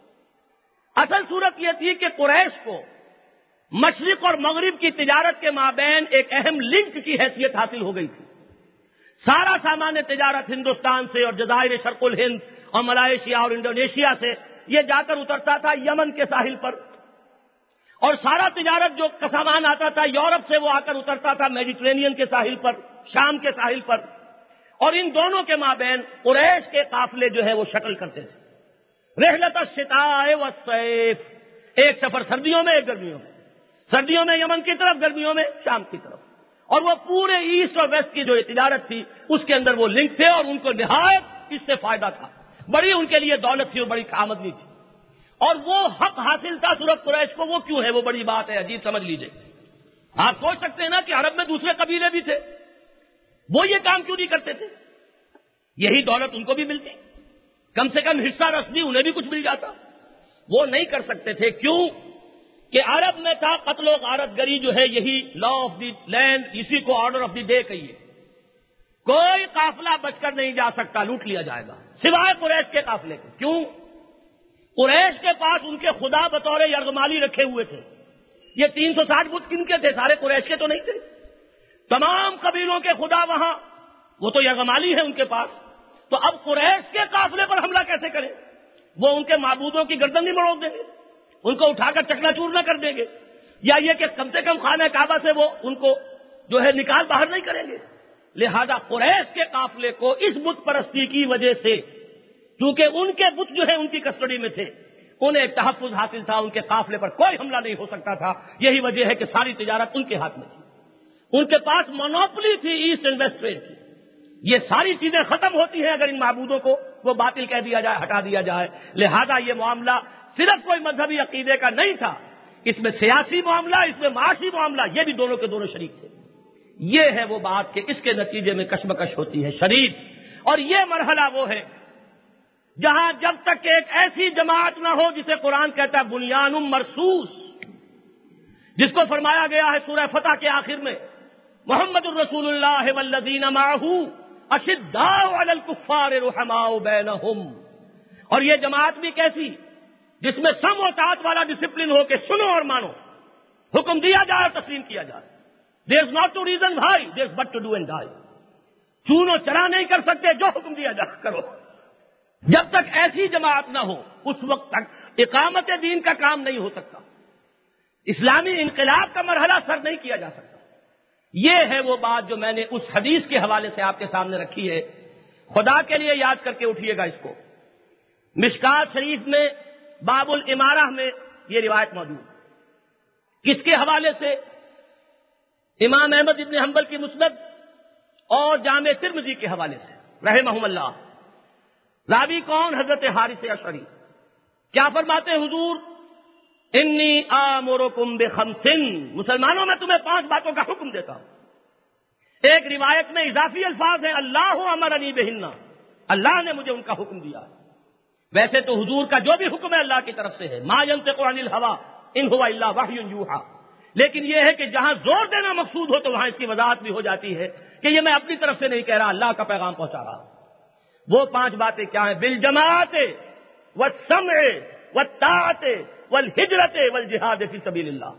اصل صورت یہ تھی کہ قریش کو مشرق اور مغرب کی تجارت کے مابین ایک اہم لنک کی حیثیت حاصل ہو گئی تھی. سارا سامان تجارت ہندوستان سے اور جزائر شرق الہند اور ملائیشیا اور انڈونیشیا سے یہ جا کر اترتا تھا یمن کے ساحل پر، اور سارا تجارت جو کا سامان آتا تھا یورپ سے وہ آ کر اترتا تھا میڈیٹرینین کے ساحل پر، شام کے ساحل پر. اور ان دونوں کے مابین قریش کے قافلے جو ہے وہ شٹل کرتے تھے. رحلت الشتاء والصیف، ایک سفر سردیوں میں ایک گرمیوں میں، سردیوں میں یمن کی طرف، گرمیوں میں شام کی طرف. اور وہ پورے ایسٹ اور ویسٹ کی جو تجارت تھی اس کے اندر وہ لنک تھے، اور ان کو نہایت اس سے فائدہ تھا، بڑی ان کے لیے دولت تھی اور بڑی آمدنی تھی. اور وہ حق حاصل تھا صورت قریش کو. وہ کیوں ہے؟ وہ بڑی بات ہے، عجیب سمجھ لیجئے. آپ سوچ سکتے ہیں نا کہ عرب میں دوسرے قبیلے بھی تھے، وہ یہ کام کیوں نہیں کرتے تھے؟ یہی دولت ان کو بھی ملتی، کم سے کم حصہ رسمی انہیں بھی کچھ مل جاتا. وہ نہیں کر سکتے تھے. کیوں؟ کہ عرب میں تھا قتل و غارت گری جو ہے یہی لا آف دی لینڈ، اسی کو آرڈر آف دی ڈے کہیے. کوئی قافلہ بچ کر نہیں جا سکتا، لوٹ لیا جائے گا، سوائے قریش کے قافلے کے. کیوں؟ قریش کے پاس ان کے خدا بطور یرغمالی رکھے ہوئے تھے. یہ 360 بت کن کے تھے؟ سارے قریش کے تو نہیں تھے. تمام قبیلوں کے خدا وہاں، وہ تو یغمالی ہے ان کے پاس. تو اب قریش کے قافلے پر حملہ کیسے کریں؟ وہ ان کے معبودوں کی گردن نہیں مڑوڑ دیں گے، ان کو اٹھا کر چکنا چور نہ کر دیں گے، یا یہ کہ کم سے کم خانہ کعبہ سے وہ ان کو جو ہے نکال باہر نہیں کریں گے. لہذا قریش کے قافلے کو اس بت پرستی کی وجہ سے، کیونکہ ان کے بت جو ہے ان کی کسٹڈی میں تھے، انہیں ایک تحفظ حاصل تھا، ان کے قافلے پر کوئی حملہ نہیں ہو سکتا تھا. یہی وجہ ہے کہ ساری تجارت ان کے ہاتھ میں تھی، ان کے پاس مونوپلی تھی ایسٹ اینڈ ویسٹ ٹریڈ کی. یہ ساری چیزیں ختم ہوتی ہیں اگر ان معبودوں کو وہ باطل کہہ دیا جائے، ہٹا دیا جائے. لہذا یہ معاملہ صرف کوئی مذہبی عقیدے کا نہیں تھا، اس میں سیاسی معاملہ، اس میں معاشی معاملہ، یہ بھی دونوں کے دونوں شریک تھے. یہ ہے وہ بات کہ اس کے نتیجے میں کشمکش ہوتی ہے شدید. اور یہ مرحلہ وہ ہے جہاں جب تک کہ ایک ایسی جماعت نہ ہو جسے قرآن کہتا ہے بنیان مرصوص، جس کو فرمایا گیا ہے سورہ فتح کے آخر میں محمد الرسول اللہ والذین معہ اشداء علی الکفار رحماء بینہم. اور یہ جماعت بھی کیسی؟ جس میں سم و طاعت والا ڈسپلن ہو کہ سنو اور مانو، حکم دیا جائے اور تسلیم کیا جائے. There is not to reason why, there is but to do and die. چون و چرا نہیں کر سکتے، جو حکم دیا جائے کرو. جب تک ایسی جماعت نہ ہو اس وقت تک اقامت دین کا کام نہیں ہو سکتا، اسلامی انقلاب کا مرحلہ سر نہیں کیا جا سکتا. یہ ہے وہ بات جو میں نے اس حدیث کے حوالے سے آپ کے سامنے رکھی ہے. خدا کے لیے یاد کر کے اٹھیے گا اس کو. مشکات شریف میں باب الامارہ میں یہ روایت موجود. کس کے حوالے سے؟ امام احمد ابن حنبل کی مسند اور جامع ترمذی کے حوالے سے رحمہم اللہ. راوی کون؟ حضرت حارث اشعری. کیا فرماتے ہیں حضور؟ انی آمرکم بخمس، مسلمانوں میں تمہیں 5 باتوں کا حکم دیتا ہوں. ایک روایت میں اضافی الفاظ ہیں اللہ امرنی بہن، اللہ نے مجھے ان کا حکم دیا. ویسے تو حضور کا جو بھی حکم ہے اللہ کی طرف سے ہے، ما ینطق عن الہوی ان هو الا وحی یوحی. لیکن یہ ہے کہ جہاں زور دینا مقصود ہو تو وہاں اس کی وضاحت بھی ہو جاتی ہے کہ یہ میں اپنی طرف سے نہیں کہہ رہا، اللہ کا پیغام پہنچا رہا ہوں. وہ 5 باتیں کیا ہیں؟ بالجماعت والسمع والطاعت والہجرت والجہاد فی سبیل اللہ.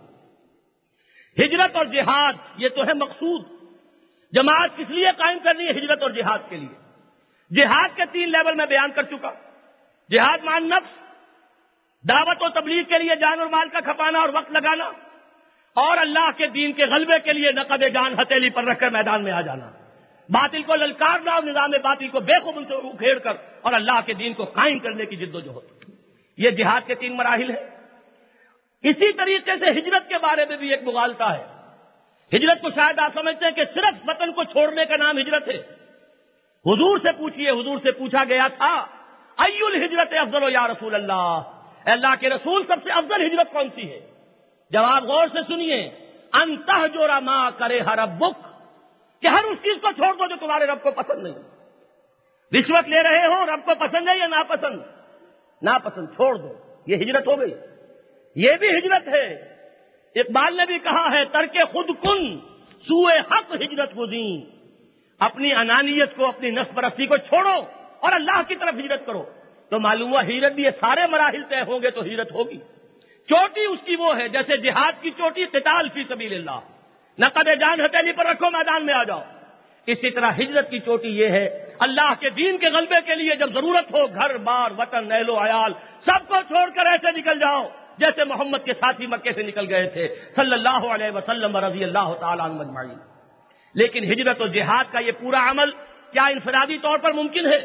ہجرت اور جہاد یہ تو ہے مقصود. جماعت کس لیے قائم کرنی ہے؟ ہجرت اور جہاد کے لیے. جہاد کے 3 لیول میں بیان کر چکا. جہاد مان نفس، دعوت و تبلیغ کے لیے جان اور مال کا کھپانا اور وقت لگانا، اور اللہ کے دین کے غلبے کے لیے نقد جان ہتھیلی پر رکھ کر میدان میں آ جانا، باطل کو للکارنا اور نظام باطل کو بے خبل سے اکھیڑ کر اور اللہ کے دین کو قائم کرنے کی جد و جہد. یہ جہاد کے 3 مراحل ہیں. اسی طریقے سے ہجرت کے بارے میں بھی ایک مغالطہ ہے. ہجرت کو شاید آپ سمجھتے ہیں کہ صرف وطن کو چھوڑنے کا نام ہجرت ہے. حضور سے پوچھیے، حضور سے پوچھا گیا تھا ای الہجرت افضل یا رسول اللہ، اے اللہ کے رسول سب سے افضل ہجرت کون سی ہے؟ جواب غور سے سنیے، ان تہجر ما کرہ ربک، کہ ہر اس چیز کو چھوڑ دو جو تمہارے رب کو پسند نہیں. رشوت لے رہے ہو، رب کو پسند ہے یا ناپسند؟ ناپسند، چھوڑ دو. یہ ہجرت ہو گئی. یہ بھی ہجرت ہے. اقبال نے بھی کہا ہے ترک خود کن سوئے حق ہجرت گزین، اپنی انانیت کو، اپنی نفس پرستی کو چھوڑو اور اللہ کی طرف ہجرت کرو. تو معلوم ہوا ہجرت بھی یہ سارے مراحل طے ہوں گے تو ہجرت ہوگی. چوٹی اس کی وہ ہے جیسے جہاد کی چوٹی قتال فی سبیل اللہ، نقد جان ہتھیلی پر رکھو میدان میں آ جاؤ. اسی طرح ہجرت کی چوٹی یہ ہے اللہ کے دین کے غلبے کے لیے جب ضرورت ہو گھر بار وطن اہل و عیال سب کو چھوڑ کر ایسے نکل جاؤ جیسے محمد کے ساتھی مکے سے نکل گئے تھے صلی اللہ علیہ وسلم رضی اللہ تعالیٰ عنہ اجمعین. لیکن ہجرت و جہاد کا یہ پورا عمل کیا انفرادی طور پر ممکن ہے؟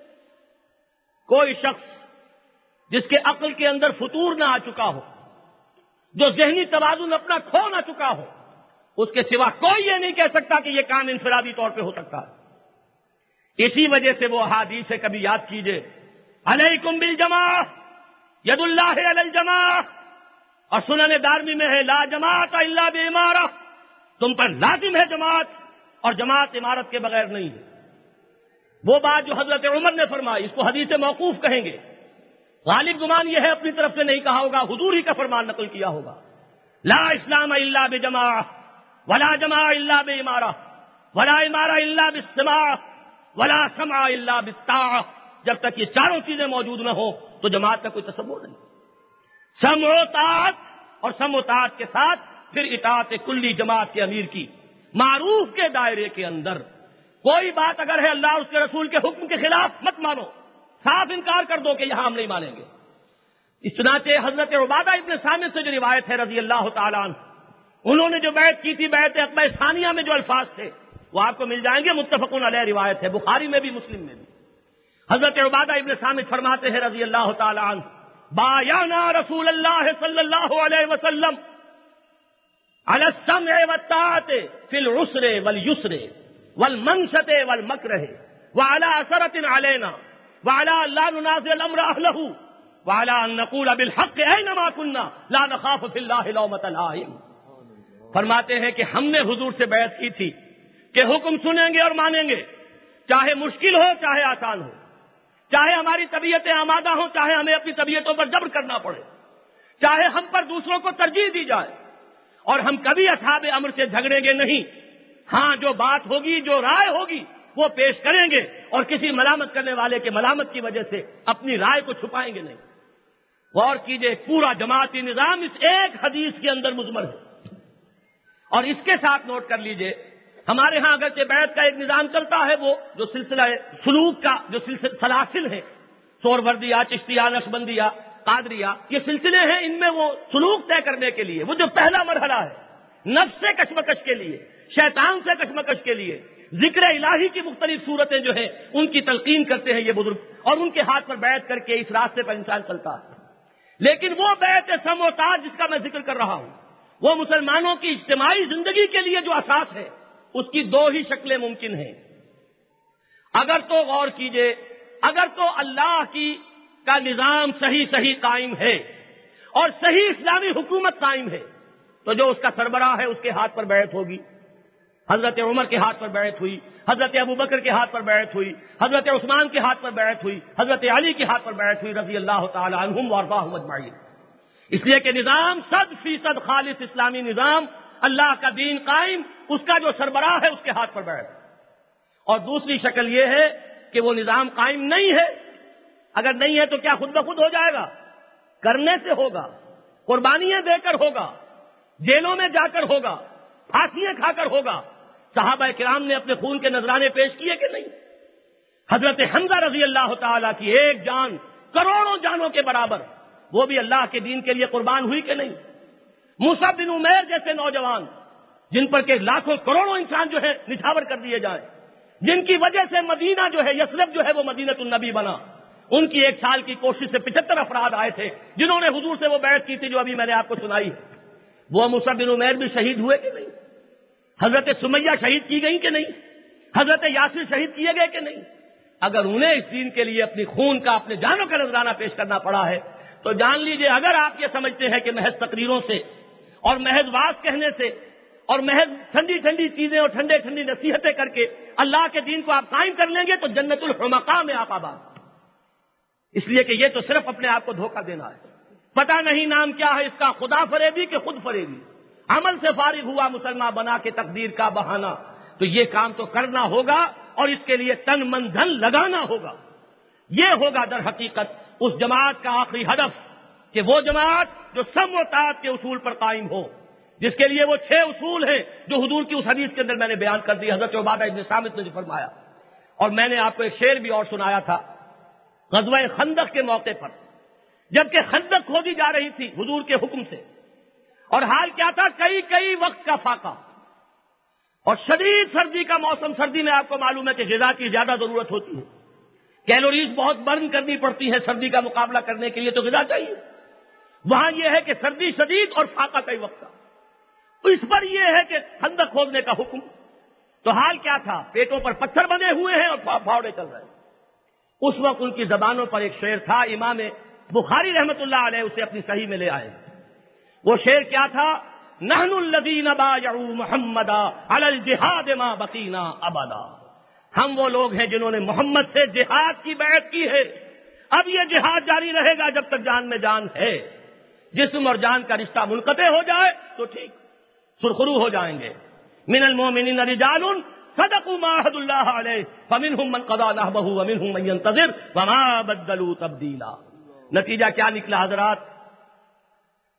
کوئی شخص جس کے عقل کے اندر فطور نہ آ چکا ہو، جو ذہنی توازن اپنا کھو نہ چکا ہو، اس کے سوا کوئی یہ نہیں کہہ سکتا کہ یہ کام انفرادی طور پہ ہو سکتا ہے. اسی وجہ سے وہ احادیث سے کبھی یاد کیجئے، علیکم بالجماع ید اللہ علی الجماع، اور سنن دارمی میں ہے لا جماعت الا بامارہ، تم پر لازم ہے جماعت اور جماعت عمارت کے بغیر نہیں ہے. وہ بات جو حضرت عمر نے فرمائی اس کو حدیث موقوف کہیں گے. غالب گمان یہ ہے اپنی طرف سے نہیں کہا ہوگا، حضور ہی کا فرمان نقل کیا ہوگا. لا اسلام الا بجماع ولا جماع الا بامارہ ولا امارہ الا بالسماع ولا سمع الا بالطاعہ. جب تک یہ چاروں چیزیں موجود نہ ہو تو جماعت کا کوئی تصور نہیں. سمع و طاعت اور سم و طاعت کے ساتھ پھر اطاعت کلی جماعت کے امیر کی، معروف کے دائرے کے اندر کوئی بات اگر ہے اللہ اور اس کے رسول کے حکم کے خلاف مت مانو، صاف انکار کر دو کہ یہاں ہم نہیں مانیں گے۔ اس چنانچہ حضرت عبادہ ابن صامت سے جو روایت ہے رضی اللہ تعالیٰ عنہ، انہوں نے جو بیعت کی تھی بیعت عقبہ ثانیہ میں جو الفاظ تھے وہ آپ کو مل جائیں گے، متفق علیہ روایت ہے، بخاری میں بھی مسلم میں بھی۔ حضرت عبادہ ابن صامت فرماتے ہیں رضی اللہ تعالیٰ عنہ، بایعنا رسول اللہ صلی اللہ علیہ وسلم علی السمع والطاعۃ فی العسر والیسر والمنشط والمکرہ وعلی اثرۃ علینا وعلی لا ننازع الامر اہلہ وعلی ان نقول بالحق اینما کنا لا نخاف فی اللہ لومۃ لائم۔ فرماتے ہیں کہ ہم نے حضور سے بیعت کی تھی کہ حکم سنیں گے اور مانیں گے، چاہے مشکل ہو چاہے آسان ہو، چاہے ہماری طبیعتیں آمادہ ہوں چاہے ہمیں اپنی طبیعتوں پر جبر کرنا پڑے، چاہے ہم پر دوسروں کو ترجیح دی جائے، اور ہم کبھی اصحاب امر سے جھگڑیں گے نہیں۔ ہاں جو بات ہوگی، جو رائے ہوگی وہ پیش کریں گے، اور کسی ملامت کرنے والے کے ملامت کی وجہ سے اپنی رائے کو چھپائیں گے نہیں۔ غور کیجئے، پورا جماعتی نظام اس ایک حدیث کے اندر مضمر ہے۔ اور اس کے ساتھ نوٹ کر لیجئے، ہمارے ہاں اگرچہ بیعت کا ایک نظام چلتا ہے، وہ جو سلسلہ سلوک کا جو سلاسل ہے، سوروردیہ، چشتیہ، نقشبندیہ، قادریہ، یہ سلسلے ہیں، ان میں وہ سلوک طے کرنے کے لیے وہ جو پہلا مرحلہ ہے، نفس سے کشمکش کے لیے، شیطان سے کشمکش کے لیے ذکر الہی کی مختلف صورتیں جو ہیں ان کی تلقین کرتے ہیں یہ بزرگ، اور ان کے ہاتھ پر بیعت کر کے اس راستے پر انسان چلتا ہے۔ لیکن وہ بیعت سم و طاعت جس کا میں ذکر کر رہا ہوں، وہ مسلمانوں کی اجتماعی زندگی کے لیے جو اساس ہے، اس کی دو ہی شکلیں ممکن ہیں۔ اگر تو غور کیجئے، اگر تو اللہ کا نظام صحیح قائم ہے اور صحیح اسلامی حکومت قائم ہے، تو جو اس کا سربراہ ہے اس کے ہاتھ پر بیعت ہوگی۔ حضرت عمر کے ہاتھ پر بیعت ہوئی، حضرت ابوبکر کے ہاتھ پر بیعت ہوئی، حضرت عثمان کے ہاتھ پر بیعت ہوئی، حضرت علی کے ہاتھ پر بیعت ہوئی رضی اللہ تعالی عنہم وارضاہم اجمعین۔ اس لیے کہ نظام 100% خالص اسلامی نظام، اللہ کا دین قائم، اس کا جو سربراہ ہے اس کے ہاتھ پر بیعت۔ اور دوسری شکل یہ ہے کہ وہ نظام قائم نہیں ہے، اگر نہیں ہے تو کیا خود بخود ہو جائے گا؟ کرنے سے ہوگا، قربانیاں دے کر ہوگا، جیلوں میں جا کر ہوگا، پھانسیاں کھا کر ہوگا۔ صحابہ کرام نے اپنے خون کے نذرانے پیش کیے کہ نہیں؟ حضرت حمزہ رضی اللہ تعالیٰ کی ایک جان کروڑوں جانوں کے برابر، وہ بھی اللہ کے دین کے لیے قربان ہوئی کہ نہیں؟ مصعب بن عمیر جیسے نوجوان جن پر کہ لاکھوں کروڑوں انسان جو ہے نچھاور کر دیے جائیں، جن کی وجہ سے مدینہ جو ہے، یثرب جو ہے وہ مدینۃ النبی بنا، ان کی ایک سال کی کوشش سے 75 افراد آئے تھے جنہوں نے حضور سے وہ بیعت کی تھی جو ابھی میں نے آپ کو سنائی ہے۔ وہ مصعب بن عمیر بھی شہید ہوئے کہ نہیں؟ حضرت سمیہ شہید کی گئی کہ نہیں؟ حضرت یاسر شہید کیے گئے کہ نہیں؟ اگر انہیں اس دین کے لیے اپنی خون کا، اپنے جانوں کا نذرانہ پیش کرنا پڑا ہے تو جان لیجئے، اگر آپ یہ سمجھتے ہیں کہ محض تقریروں سے اور محض واعظ کہنے سے اور محض ٹھنڈی ٹھنڈی چیزیں اور ٹھنڈے ٹھنڈی نصیحتیں کر کے اللہ کے دین کو آپ قائم کر لیں گے تو جنت الحمقاء میں آپ آباد۔ اس لیے کہ یہ تو صرف اپنے آپ کو دھوکہ دینا ہے۔ پتہ نہیں نام کیا ہے اس کا، خدا فریبی کہ خود فریبی، عمل سے فارغ ہوا مسلمان بنا کے تقدیر کا بہانہ۔ تو یہ کام تو کرنا ہوگا اور اس کے لیے تن من دھن لگانا ہوگا۔ یہ ہوگا در حقیقت اس جماعت کا آخری ہدف، کہ وہ جماعت جو سم و طاعت کے اصول پر قائم ہو، جس کے لیے وہ 6 اصول ہیں جو حضور کی اس حدیث کے اندر میں نے بیان کر دی، حضرت عبادہ ابن صامت نے جو فرمایا۔ اور میں نے آپ کو ایک شعر بھی اور سنایا تھا غزوہ خندق کے موقع پر، جبکہ خندق کھودی جا رہی تھی حضور کے حکم سے، اور حال کیا تھا، کئی وقت کا فاقہ اور شدید سردی کا موسم۔ سردی میں آپ کو معلوم ہے کہ غذا کی زیادہ ضرورت ہوتی ہے، کیلوریز بہت برن کرنی پڑتی ہے سردی کا مقابلہ کرنے کے لیے، تو غذا چاہیے۔ وہاں یہ ہے کہ سردی شدید اور فاقہ کئی وقت کا، اس پر یہ ہے کہ خندق کھودنے کا حکم۔ تو حال کیا تھا، پیٹوں پر پتھر بنے ہوئے ہیں اور پھاوڑے چل رہے ہیں۔ اس وقت ان کی زبانوں پر ایک شعر تھا، امام بخاری رحمت اللہ علیہ اسے اپنی صحیح میں لے آئے۔ وہ شعر کیا تھا، نحن الذین بایعوا محمدا علی الجہاد ما بقینا ابدا۔ ہم وہ لوگ ہیں جنہوں نے محمد سے جہاد کی بیعت کی ہے، اب یہ جہاد جاری رہے گا جب تک جان میں جان ہے۔ جسم اور جان کا رشتہ منقطع ہو جائے تو ٹھیک، سرخرو ہو جائیں گے۔ من المؤمنین رجال صدقوا ما عهد اللہ علیہ فمنهم من قضى نحبه ومنهم من ينتظر وما بدلوا تبدیلا۔ نتیجہ کیا نکلا حضرات؟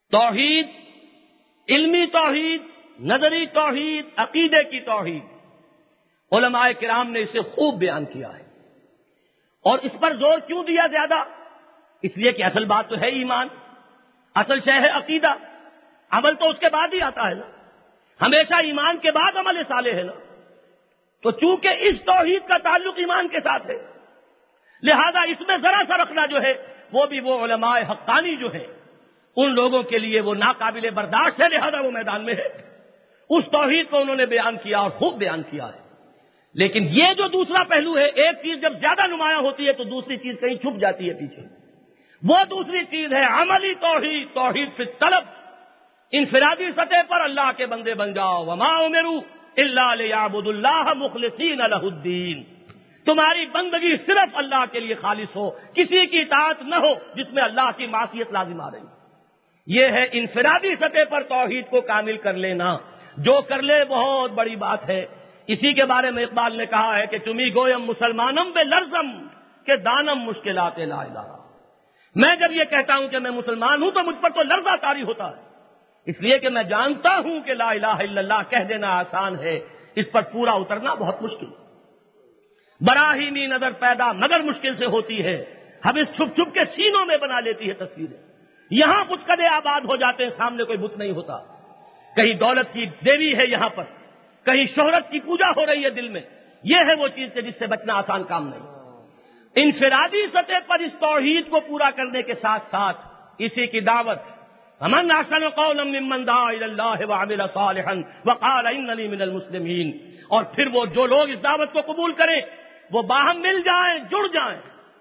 توحید، علمی توحید، نظری توحید، عقیدے کی توحید، علماء کرام نے اسے خوب بیان کیا ہے۔ اور اس پر زور کیوں دیا زیادہ؟ اس لیے کہ اصل بات تو ہے ایمان، اصل شے ہے عقیدہ، عمل تو اس کے بعد ہی آتا ہے نا، ہمیشہ ایمان کے بعد عمل صالح ہے نا۔ تو چونکہ اس توحید کا تعلق ایمان کے ساتھ ہے، لہذا اس میں ذرا سا رکھنا جو ہے وہ بھی وہ علماء حقانی جو ہے ان لوگوں کے لیے وہ ناقابل برداشت ہے، لہذا وہ میدان میں ہے۔ اس توحید کو انہوں نے بیان کیا اور خوب بیان کیا ہے۔ لیکن یہ جو دوسرا پہلو ہے، ایک چیز جب زیادہ نمایاں ہوتی ہے تو دوسری چیز کہیں چھپ جاتی ہے پیچھے، وہ دوسری چیز ہے عملی توحید، توحید فی الطلب، انفرادی سطح پر اللہ کے بندے بن جاؤ، وما امروا الا لیعبدوا اللہ مخلصین لہ الدین، تمہاری بندگی صرف اللہ کے لیے خالص ہو، کسی کی اطاعت نہ ہو جس میں اللہ کی معصیت لازم آ رہی۔ یہ ہے انفرادی سطح پر توحید کو کامل کر لینا، جو کر لے بہت بڑی بات ہے۔ اسی کے بارے میں اقبال نے کہا ہے کہ تمہیں گویم مسلمانم بے لرزم کہ دانم مشکلات لا الہ۔ میں جب یہ کہتا ہوں کہ میں مسلمان ہوں تو مجھ پر تو لرزہ طاری ہوتا ہے، اس لیے کہ میں جانتا ہوں کہ لا الہ الا اللہ کہہ دینا آسان ہے، اس پر پورا اترنا بہت مشکل۔ براہیمی نظر پیدا مگر مشکل سے ہوتی ہے، ہم اس چھپ چھپ کے سینوں میں بنا لیتی ہے تصویریں، یہاں کچھ قدے آباد ہو جاتے ہیں، سامنے کوئی بت نہیں ہوتا، کہیں دولت کی دیوی ہے یہاں پر، کہیں شہرت کی پوجا ہو رہی ہے دل میں، یہ ہے وہ چیز کہ جس سے بچنا آسان کام نہیں۔ انفرادی سطح پر اس توحید کو پورا کرنے کے ساتھ ساتھ اسی کی دعوت، ومن احسن قولا ممن دعا الی اللہ وعمل صالحا وقال اننی من المسلمین، اور پھر وہ جو لوگ اس دعوت کو قبول کریں وہ باہم مل جائیں، جڑ جائیں،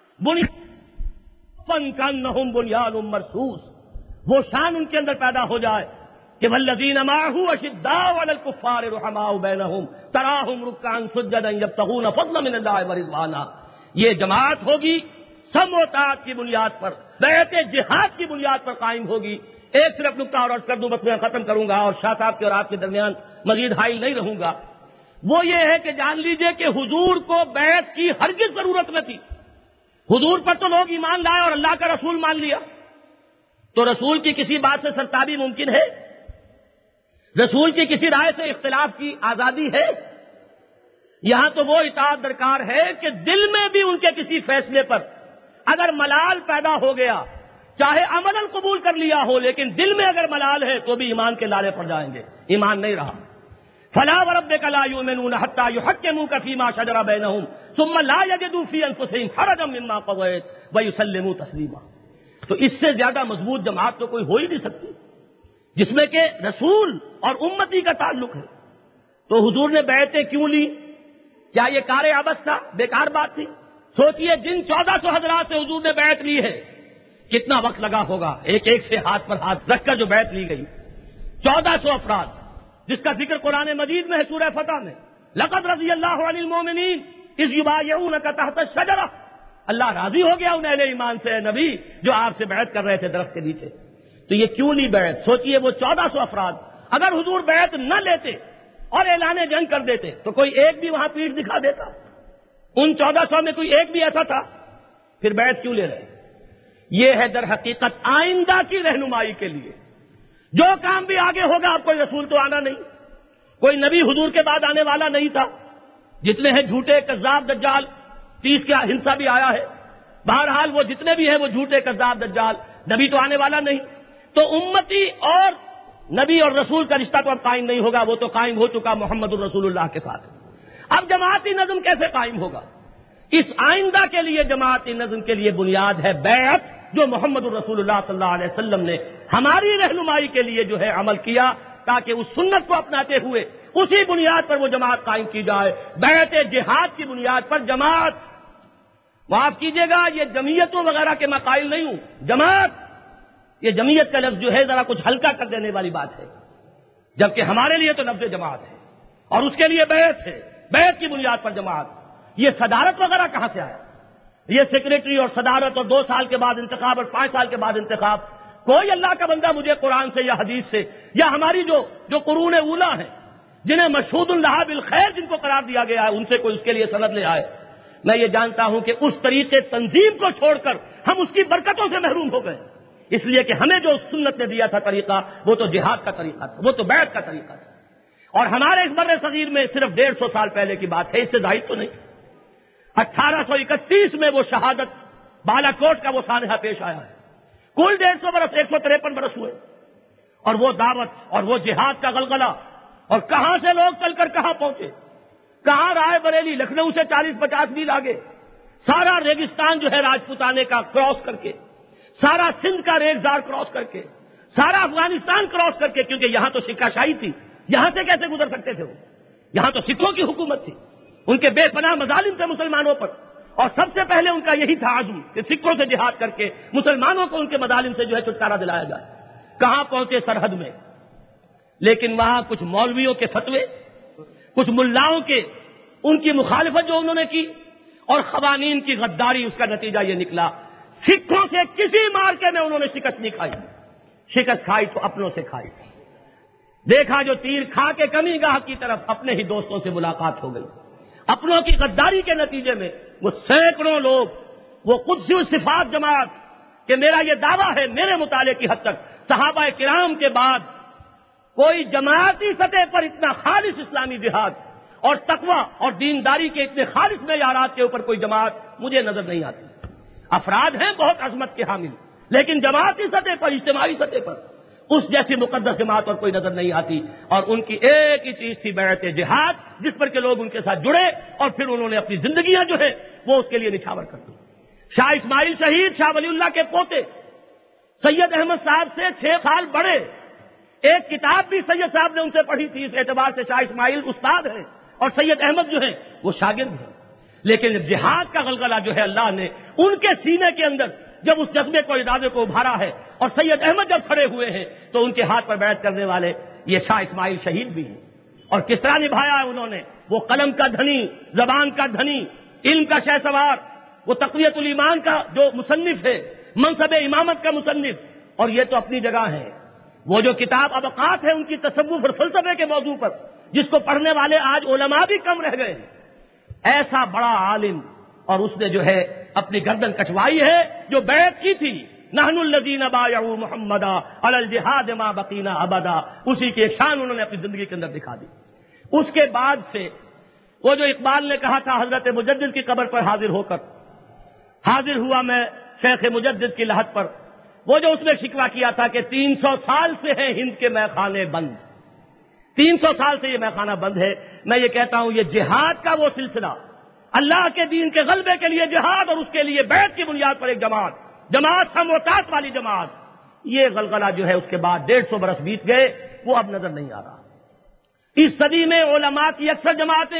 فن کانہم بنیان مرصوص، وہ شان ان کے اندر پیدا ہو جائے کہ والذین معہ اشداء علی الکفار رحماء بینہم تراہم رکعا سجدا یبتغون فضلا من اللہ ورضوانا۔ یہ جماعت ہوگی سم و طاعت کی بنیاد پر، بیعت جہاد کی بنیاد پر قائم ہوگی۔ ایک صرف نکتہ اور عرض کر دوں، بس میں ختم کروں گا اور شاہ صاحب کے اور آپ کے درمیان مزید حائل نہیں رہوں گا۔ وہ یہ ہے کہ جان لیجئے کہ حضور کو بیعت کی ہرگز ضرورت نہ تھی، حضور پر تو لوگ ایمان لائے اور اللہ کا رسول مان لیا، تو رسول کی کسی بات سے سرتابی ممکن ہے؟ رسول کی کسی رائے سے اختلاف کی آزادی ہے؟ یہاں تو وہ اطاعت درکار ہے کہ دل میں بھی ان کے کسی فیصلے پر اگر ملال پیدا ہو گیا، چاہے عملاً قبول کر لیا ہو لیکن دل میں اگر ملال ہے تو بھی ایمان کے لالے پڑ جائیں گے، ایمان نہیں رہا۔ فلا وربک لا یؤمنون حتی یحکموک فیما شجر بینہم ثم لا یجدوا فی انفسہم حرجا مما قضیت ویسلموا تسلیما۔ تو اس سے زیادہ مضبوط جماعت تو کوئی ہو ہی نہیں سکتی جس میں کہ رسول اور امتی کا تعلق ہے۔ تو حضور نے بیعتیں کیوں لی؟ کیا یہ کار عبث تھا؟ بیکار بات تھی؟ سوچئے جن 1400 حضرات سے حضور نے بیعت لی ہے کتنا وقت لگا ہوگا، ایک ایک سے ہاتھ پر ہاتھ رکھ کر جو بیعت لی گئی، 1400 افراد، جس کا ذکر قرآن مجید میں ہے سورہ فتح میں، لقد رضی اللہ عن المؤمنین اذ یبایعونک تحت الشجرہ، اللہ راضی ہو گیا ان اہل ایمان سے، نبی جو آپ سے بیعت کر رہے تھے درخت کے نیچے۔ تو یہ کیوں لی بیعت؟ سوچئے وہ 1400 افراد اگر حضور بیعت نہ لیتے اور اعلان جنگ کر دیتے تو کوئی ایک بھی وہاں پیٹھ دکھا دیتا؟ ان 1400 میں کوئی ایک بھی ایسا تھا؟ پھر بیعت کیوں لے رہے؟ یہ ہے در حقیقت آئندہ کی رہنمائی کے لیے، جو کام بھی آگے ہوگا، اب کوئی رسول تو آنا نہیں، کوئی نبی حضور کے بعد آنے والا نہیں تھا، جتنے ہیں جھوٹے کذاب دجال، 30 کا ہنسا بھی آیا ہے، بہرحال وہ جتنے بھی ہیں وہ جھوٹے کذاب دجال، نبی تو آنے والا نہیں، تو امتی اور نبی اور رسول کا رشتہ تو اب قائم نہیں ہوگا، وہ تو قائم ہو چکا محمد الرسول اللہ کے ساتھ۔ اب جماعتی نظم کیسے قائم ہوگا؟ اس آئندہ کے لیے جماعتی نظم کے لیے بنیاد ہے بیعت، جو محمد الرسول اللہ صلی اللہ علیہ وسلم نے ہماری رہنمائی کے لیے جو ہے عمل کیا، تاکہ اس سنت کو اپناتے ہوئے اسی بنیاد پر وہ جماعت قائم کی جائے، بیعت جہاد کی بنیاد پر جماعت۔ معاف کیجیے گا، یہ جمعیتوں وغیرہ کے میں قائل نہیں ہوں، جماعت، یہ جمعیت کا لفظ جو ہے ذرا کچھ ہلکا کر دینے والی بات ہے، جبکہ ہمارے لیے تو لفظ جماعت ہے اور اس کے لیے بیعت ہے، بیعت کی بنیاد پر جماعت۔ یہ صدارت وغیرہ کہاں سے آیا؟ یہ سیکریٹری اور صدارت اور 2 سال کے بعد انتخاب اور 5 سال کے بعد انتخاب، کوئی اللہ کا بندہ مجھے قرآن سے یا حدیث سے یا ہماری جو قرون اولا ہیں جنہیں مشہود اللہ بالخیر جن کو قرار دیا گیا ہے ان سے کوئی اس کے لیے سند لے آئے؟ میں یہ جانتا ہوں کہ اس طریقے تنظیم کو چھوڑ کر ہم اس کی برکتوں سے محروم ہو گئے، اس لیے کہ ہمیں جو سنت نے دیا تھا طریقہ وہ تو جہاد کا طریقہ تھا، وہ تو بیعت کا طریقہ تھا. اور ہمارے اس بر صغیر میں صرف 150 سال پہلے کی بات ہے، اس سے زائد تو نہیں. 1831 میں وہ شہادت بالا کوٹ کا وہ سانحہ پیش آیا ہے. کل 150 برس، 153 برس ہوئے، اور وہ دعوت اور وہ جہاد کا غلغلہ، اور کہاں سے لوگ چل کر کہاں پہنچے. کہاں رائے بریلی، لکھنؤ سے 40-50 میل آگے، سارا ریگستان جو ہے راجپوتانے کا کراس کر کے، سارا سندھ کا ریگزار کراس کر کے، سارا افغانستان کراس کر کے، کیونکہ یہاں تو سکہ شاہی تھی، یہاں سے کیسے گزر سکتے تھے وہ؟ یہاں تو سکھوں کی حکومت تھی، ان کے بے پناہ مظالم تھے مسلمانوں پر، اور سب سے پہلے ان کا یہی تھا عزم کہ سکھوں سے جہاد کر کے مسلمانوں کو ان کے مظالم سے جو ہے چھٹکارا دلایا جائے. کہاں پہنچے؟ سرحد میں. لیکن وہاں کچھ مولویوں کے فتوے، کچھ ملاؤں کے ان کی مخالفت جو انہوں نے کی، اور قوانین کی غداری، اس کا نتیجہ یہ نکلا سکھوں سے کسی مارکے میں انہوں نے شکست نہیں کھائی. شکست کھائی تو اپنوں سے کھائی. دیکھا جو تیر کھا کے کمی گاہ کی طرف اپنے ہی دوستوں سے ملاقات ہو گئی. اپنوں کی غداری کے نتیجے میں وہ سینکڑوں لوگ، وہ قدسی الصفات جماعت کہ میرا یہ دعویٰ ہے میرے مطالعے کی حد تک صحابہ کرام کے بعد کوئی جماعتی سطح پر اتنا خالص اسلامی جہاد اور تقوی اور دینداری کے اتنے خالص معیارات کے اوپر کوئی جماعت مجھے نظر نہیں آتی. افراد ہیں بہت عظمت کے حامل، لیکن جماعتی سطح پر، اجتماعی سطح پر اس جیسی مقدس جماعت اور کوئی نظر نہیں آتی. اور ان کی ایک ہی چیز تھی بیعت جہاد، جس پر کہ لوگ ان کے ساتھ جڑے اور پھر انہوں نے اپنی زندگیاں جو ہے وہ اس کے لیے نچھاور کر دی. شاہ اسماعیل شہید، شاہ ولی اللہ کے پوتے، سید احمد صاحب سے 6 سال بڑے. ایک کتاب بھی سید صاحب نے ان سے پڑھی تھی، اس اعتبار سے شاہ اسماعیل استاد ہیں اور سید احمد جو ہیں وہ شاگرد ہیں. لیکن جہاد کا غلغلہ جو ہے اللہ نے ان کے سینے کے اندر جب اس جذبے کو، ارادے کو ابھارا ہے، اور سید احمد جب کھڑے ہوئے ہیں تو ان کے ہاتھ پر بیعت کرنے والے یہ شاہ اسماعیل شہید بھی ہیں. اور کس طرح نبھایا ہے انہوں نے، وہ قلم کا دھنی، زبان کا دھنی، علم کا شہسوار، وہ تقویت الایمان کا جو مصنف ہے، منصب امامت کا مصنف. اور یہ تو اپنی جگہ ہے. وہ جو کتاب ابقات ہے ان کی تصوف اور فلسفے کے موضوع پر، جس کو پڑھنے والے آج علماء بھی کم رہ گئے ہیں، ایسا بڑا عالم، اور اس نے جو ہے اپنی گردن کٹوائی ہے جو بیعت کی تھی. نحن الذین بایعوا محمدا علی الجہاد ما بقینا ابدا، اسی کی ایک شان انہوں نے اپنی زندگی کے اندر دکھا دی. اس کے بعد سے وہ جو اقبال نے کہا تھا حضرت مجدد کی قبر پر حاضر ہو کر، حاضر ہوا میں شیخ مجدد کی لحد پر، وہ جو اس نے شکوہ کیا تھا کہ 300 سال سے ہیں ہند کے میخانے بند، 300 سال سے یہ میخانہ بند ہے. میں یہ کہتا ہوں یہ جہاد کا وہ سلسلہ، اللہ کے دین کے غلبے کے لیے جہاد اور اس کے لیے بیعت کی بنیاد پر ایک جماعت ہم وطاعت والی جماعت، یہ غلغلہ جو ہے اس کے بعد 150 برس بیت گئے، وہ اب نظر نہیں آ رہا. اس صدی میں علماء کی اکثر جماعتیں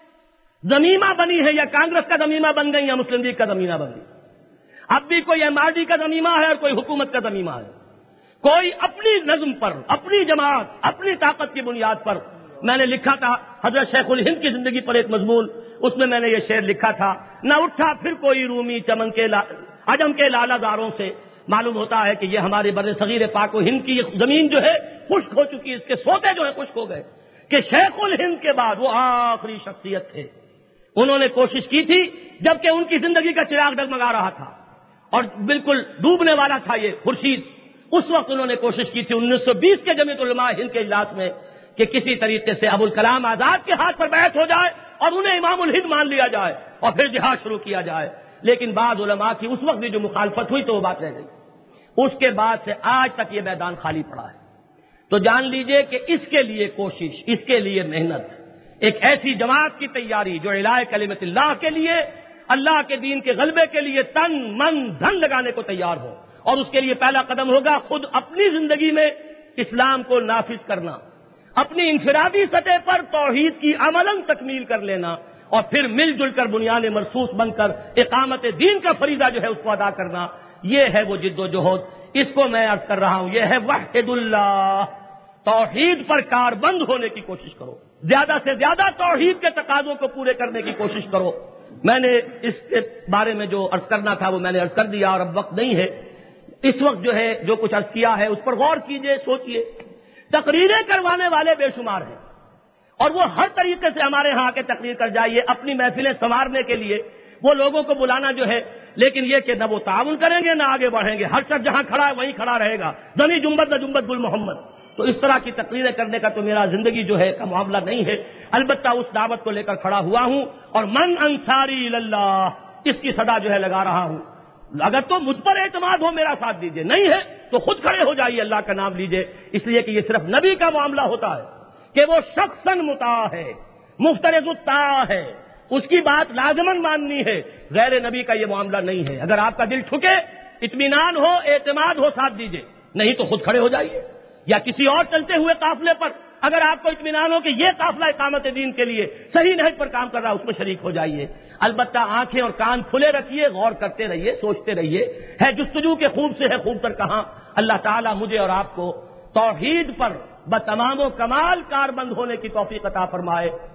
ضمیمہ بنی ہیں، یا کانگریس کا ضمیمہ بن گئی یا مسلم لیگ کا ضمیمہ بن گئی. اب بھی کوئی ایم آر ڈی کا ضمیمہ ہے اور کوئی حکومت کا ضمیمہ ہے. کوئی اپنی نظم پر، اپنی جماعت، اپنی طاقت کی بنیاد پر. میں نے لکھا تھا حضرت شیخ الہند کی زندگی پر ایک مضمون، اس میں نے یہ شعر لکھا تھا، نہ اٹھا پھر کوئی رومی چمن کے عجم کے لالہ زاروں سے. معلوم ہوتا ہے کہ یہ ہمارے بر صغیر پاک و ہند کی یہ زمین جو ہے خشک ہو چکی ہے، اس کے سوتے جو ہے خشک ہو گئے. کہ شیخ الہند کے بعد وہ آخری شخصیت تھے. انہوں نے کوشش کی تھی جبکہ ان کی زندگی کا چراغ ڈگمگا رہا تھا اور بالکل ڈوبنے والا تھا یہ خورشید. اس وقت انہوں نے کوشش کی تھی 1920 کے جمعیت علماء ہند کے اجلاس میں کہ کسی طریقے سے ابوالکلام آزاد کے ہاتھ پر بیعت ہو جائے اور انہیں امام الہند مان لیا جائے اور پھر جہاد شروع کیا جائے. لیکن بعض علماء کی اس وقت بھی جو مخالفت ہوئی تو وہ بات رہ گئی. اس کے بعد سے آج تک یہ میدان خالی پڑا ہے. تو جان لیجئے کہ اس کے لیے کوشش، اس کے لیے محنت، ایک ایسی جماعت کی تیاری جو اعلاء کلمت اللہ کے لیے، اللہ کے دین کے غلبے کے لیے تن من دھن لگانے کو تیار ہو. اور اس کے لیے پہلا قدم ہوگا خود اپنی زندگی میں اسلام کو نافذ کرنا، اپنی انفرادی سطح پر توحید کی عملاً تکمیل کر لینا، اور پھر مل جل کر بنیاد مرصوص بن کر اقامت دین کا فریضہ جو ہے اس کو ادا کرنا. یہ ہے وہ جد و جہد. اس کو میں عرض کر رہا ہوں، یہ ہے وحد اللہ. توحید پر کاربند ہونے کی کوشش کرو، زیادہ سے زیادہ توحید کے تقاضوں کو پورے کرنے کی کوشش کرو. میں نے اس کے بارے میں جو عرض کرنا تھا وہ میں نے عرض کر دیا، اور اب وقت نہیں ہے. اس وقت جو ہے جو کچھ عرض کیا ہے اس پر غور کیجئے، سوچئے. تقریریں کروانے والے بے شمار ہیں اور وہ ہر طریقے سے ہمارے ہاں کے تقریر کر جائیے اپنی محفلیں سنوارنے کے لیے. وہ لوگوں کو بلانا جو ہے، لیکن یہ کہ نہ وہ تعاون کریں گے نہ آگے بڑھیں گے، ہر شخص جہاں کھڑا ہے وہیں کھڑا رہے گا، زمیں جنبت نہ جنبت گل محمد. تو اس طرح کی تقریریں کرنے کا تو میرا زندگی جو ہے کا معاملہ نہیں ہے. البتہ اس دعوت کو لے کر کھڑا ہوا ہوں اور من انصاری اللہ اس کی صدا جو ہے لگا رہا ہوں. اگر تو مجھ پر اعتماد ہو میرا ساتھ دیجیے، نہیں ہے تو خود کھڑے ہو جائیے، اللہ کا نام لیجیے، اس لیے کہ یہ صرف نبی کا معاملہ ہوتا ہے کہ وہ شخصاً مطاع ہے، مفترض الطاعہ ہے، اس کی بات لازماً ماننی ہے. غیر نبی کا یہ معاملہ نہیں ہے. اگر آپ کا دل ٹھکے، اطمینان ہو، اعتماد ہو، ساتھ دیجیے، نہیں تو خود کھڑے ہو جائیے. یا کسی اور چلتے ہوئے قافلے پر اگر آپ کو اطمینان ہو کہ یہ قافلہ اقامت دین کے لیے صحیح نہج پر کام کر رہا ہے، اس میں شریک ہو جائیے. البتہ آنکھیں اور کان کھلے رکھیے، غور کرتے رہیے، سوچتے رہیے. ہے جستجو کے خوب سے ہے خوب تر کہاں. اللہ تعالیٰ مجھے اور آپ کو توحید پر بتمام و کمال کاربند ہونے کی توفیق عطا فرمائے.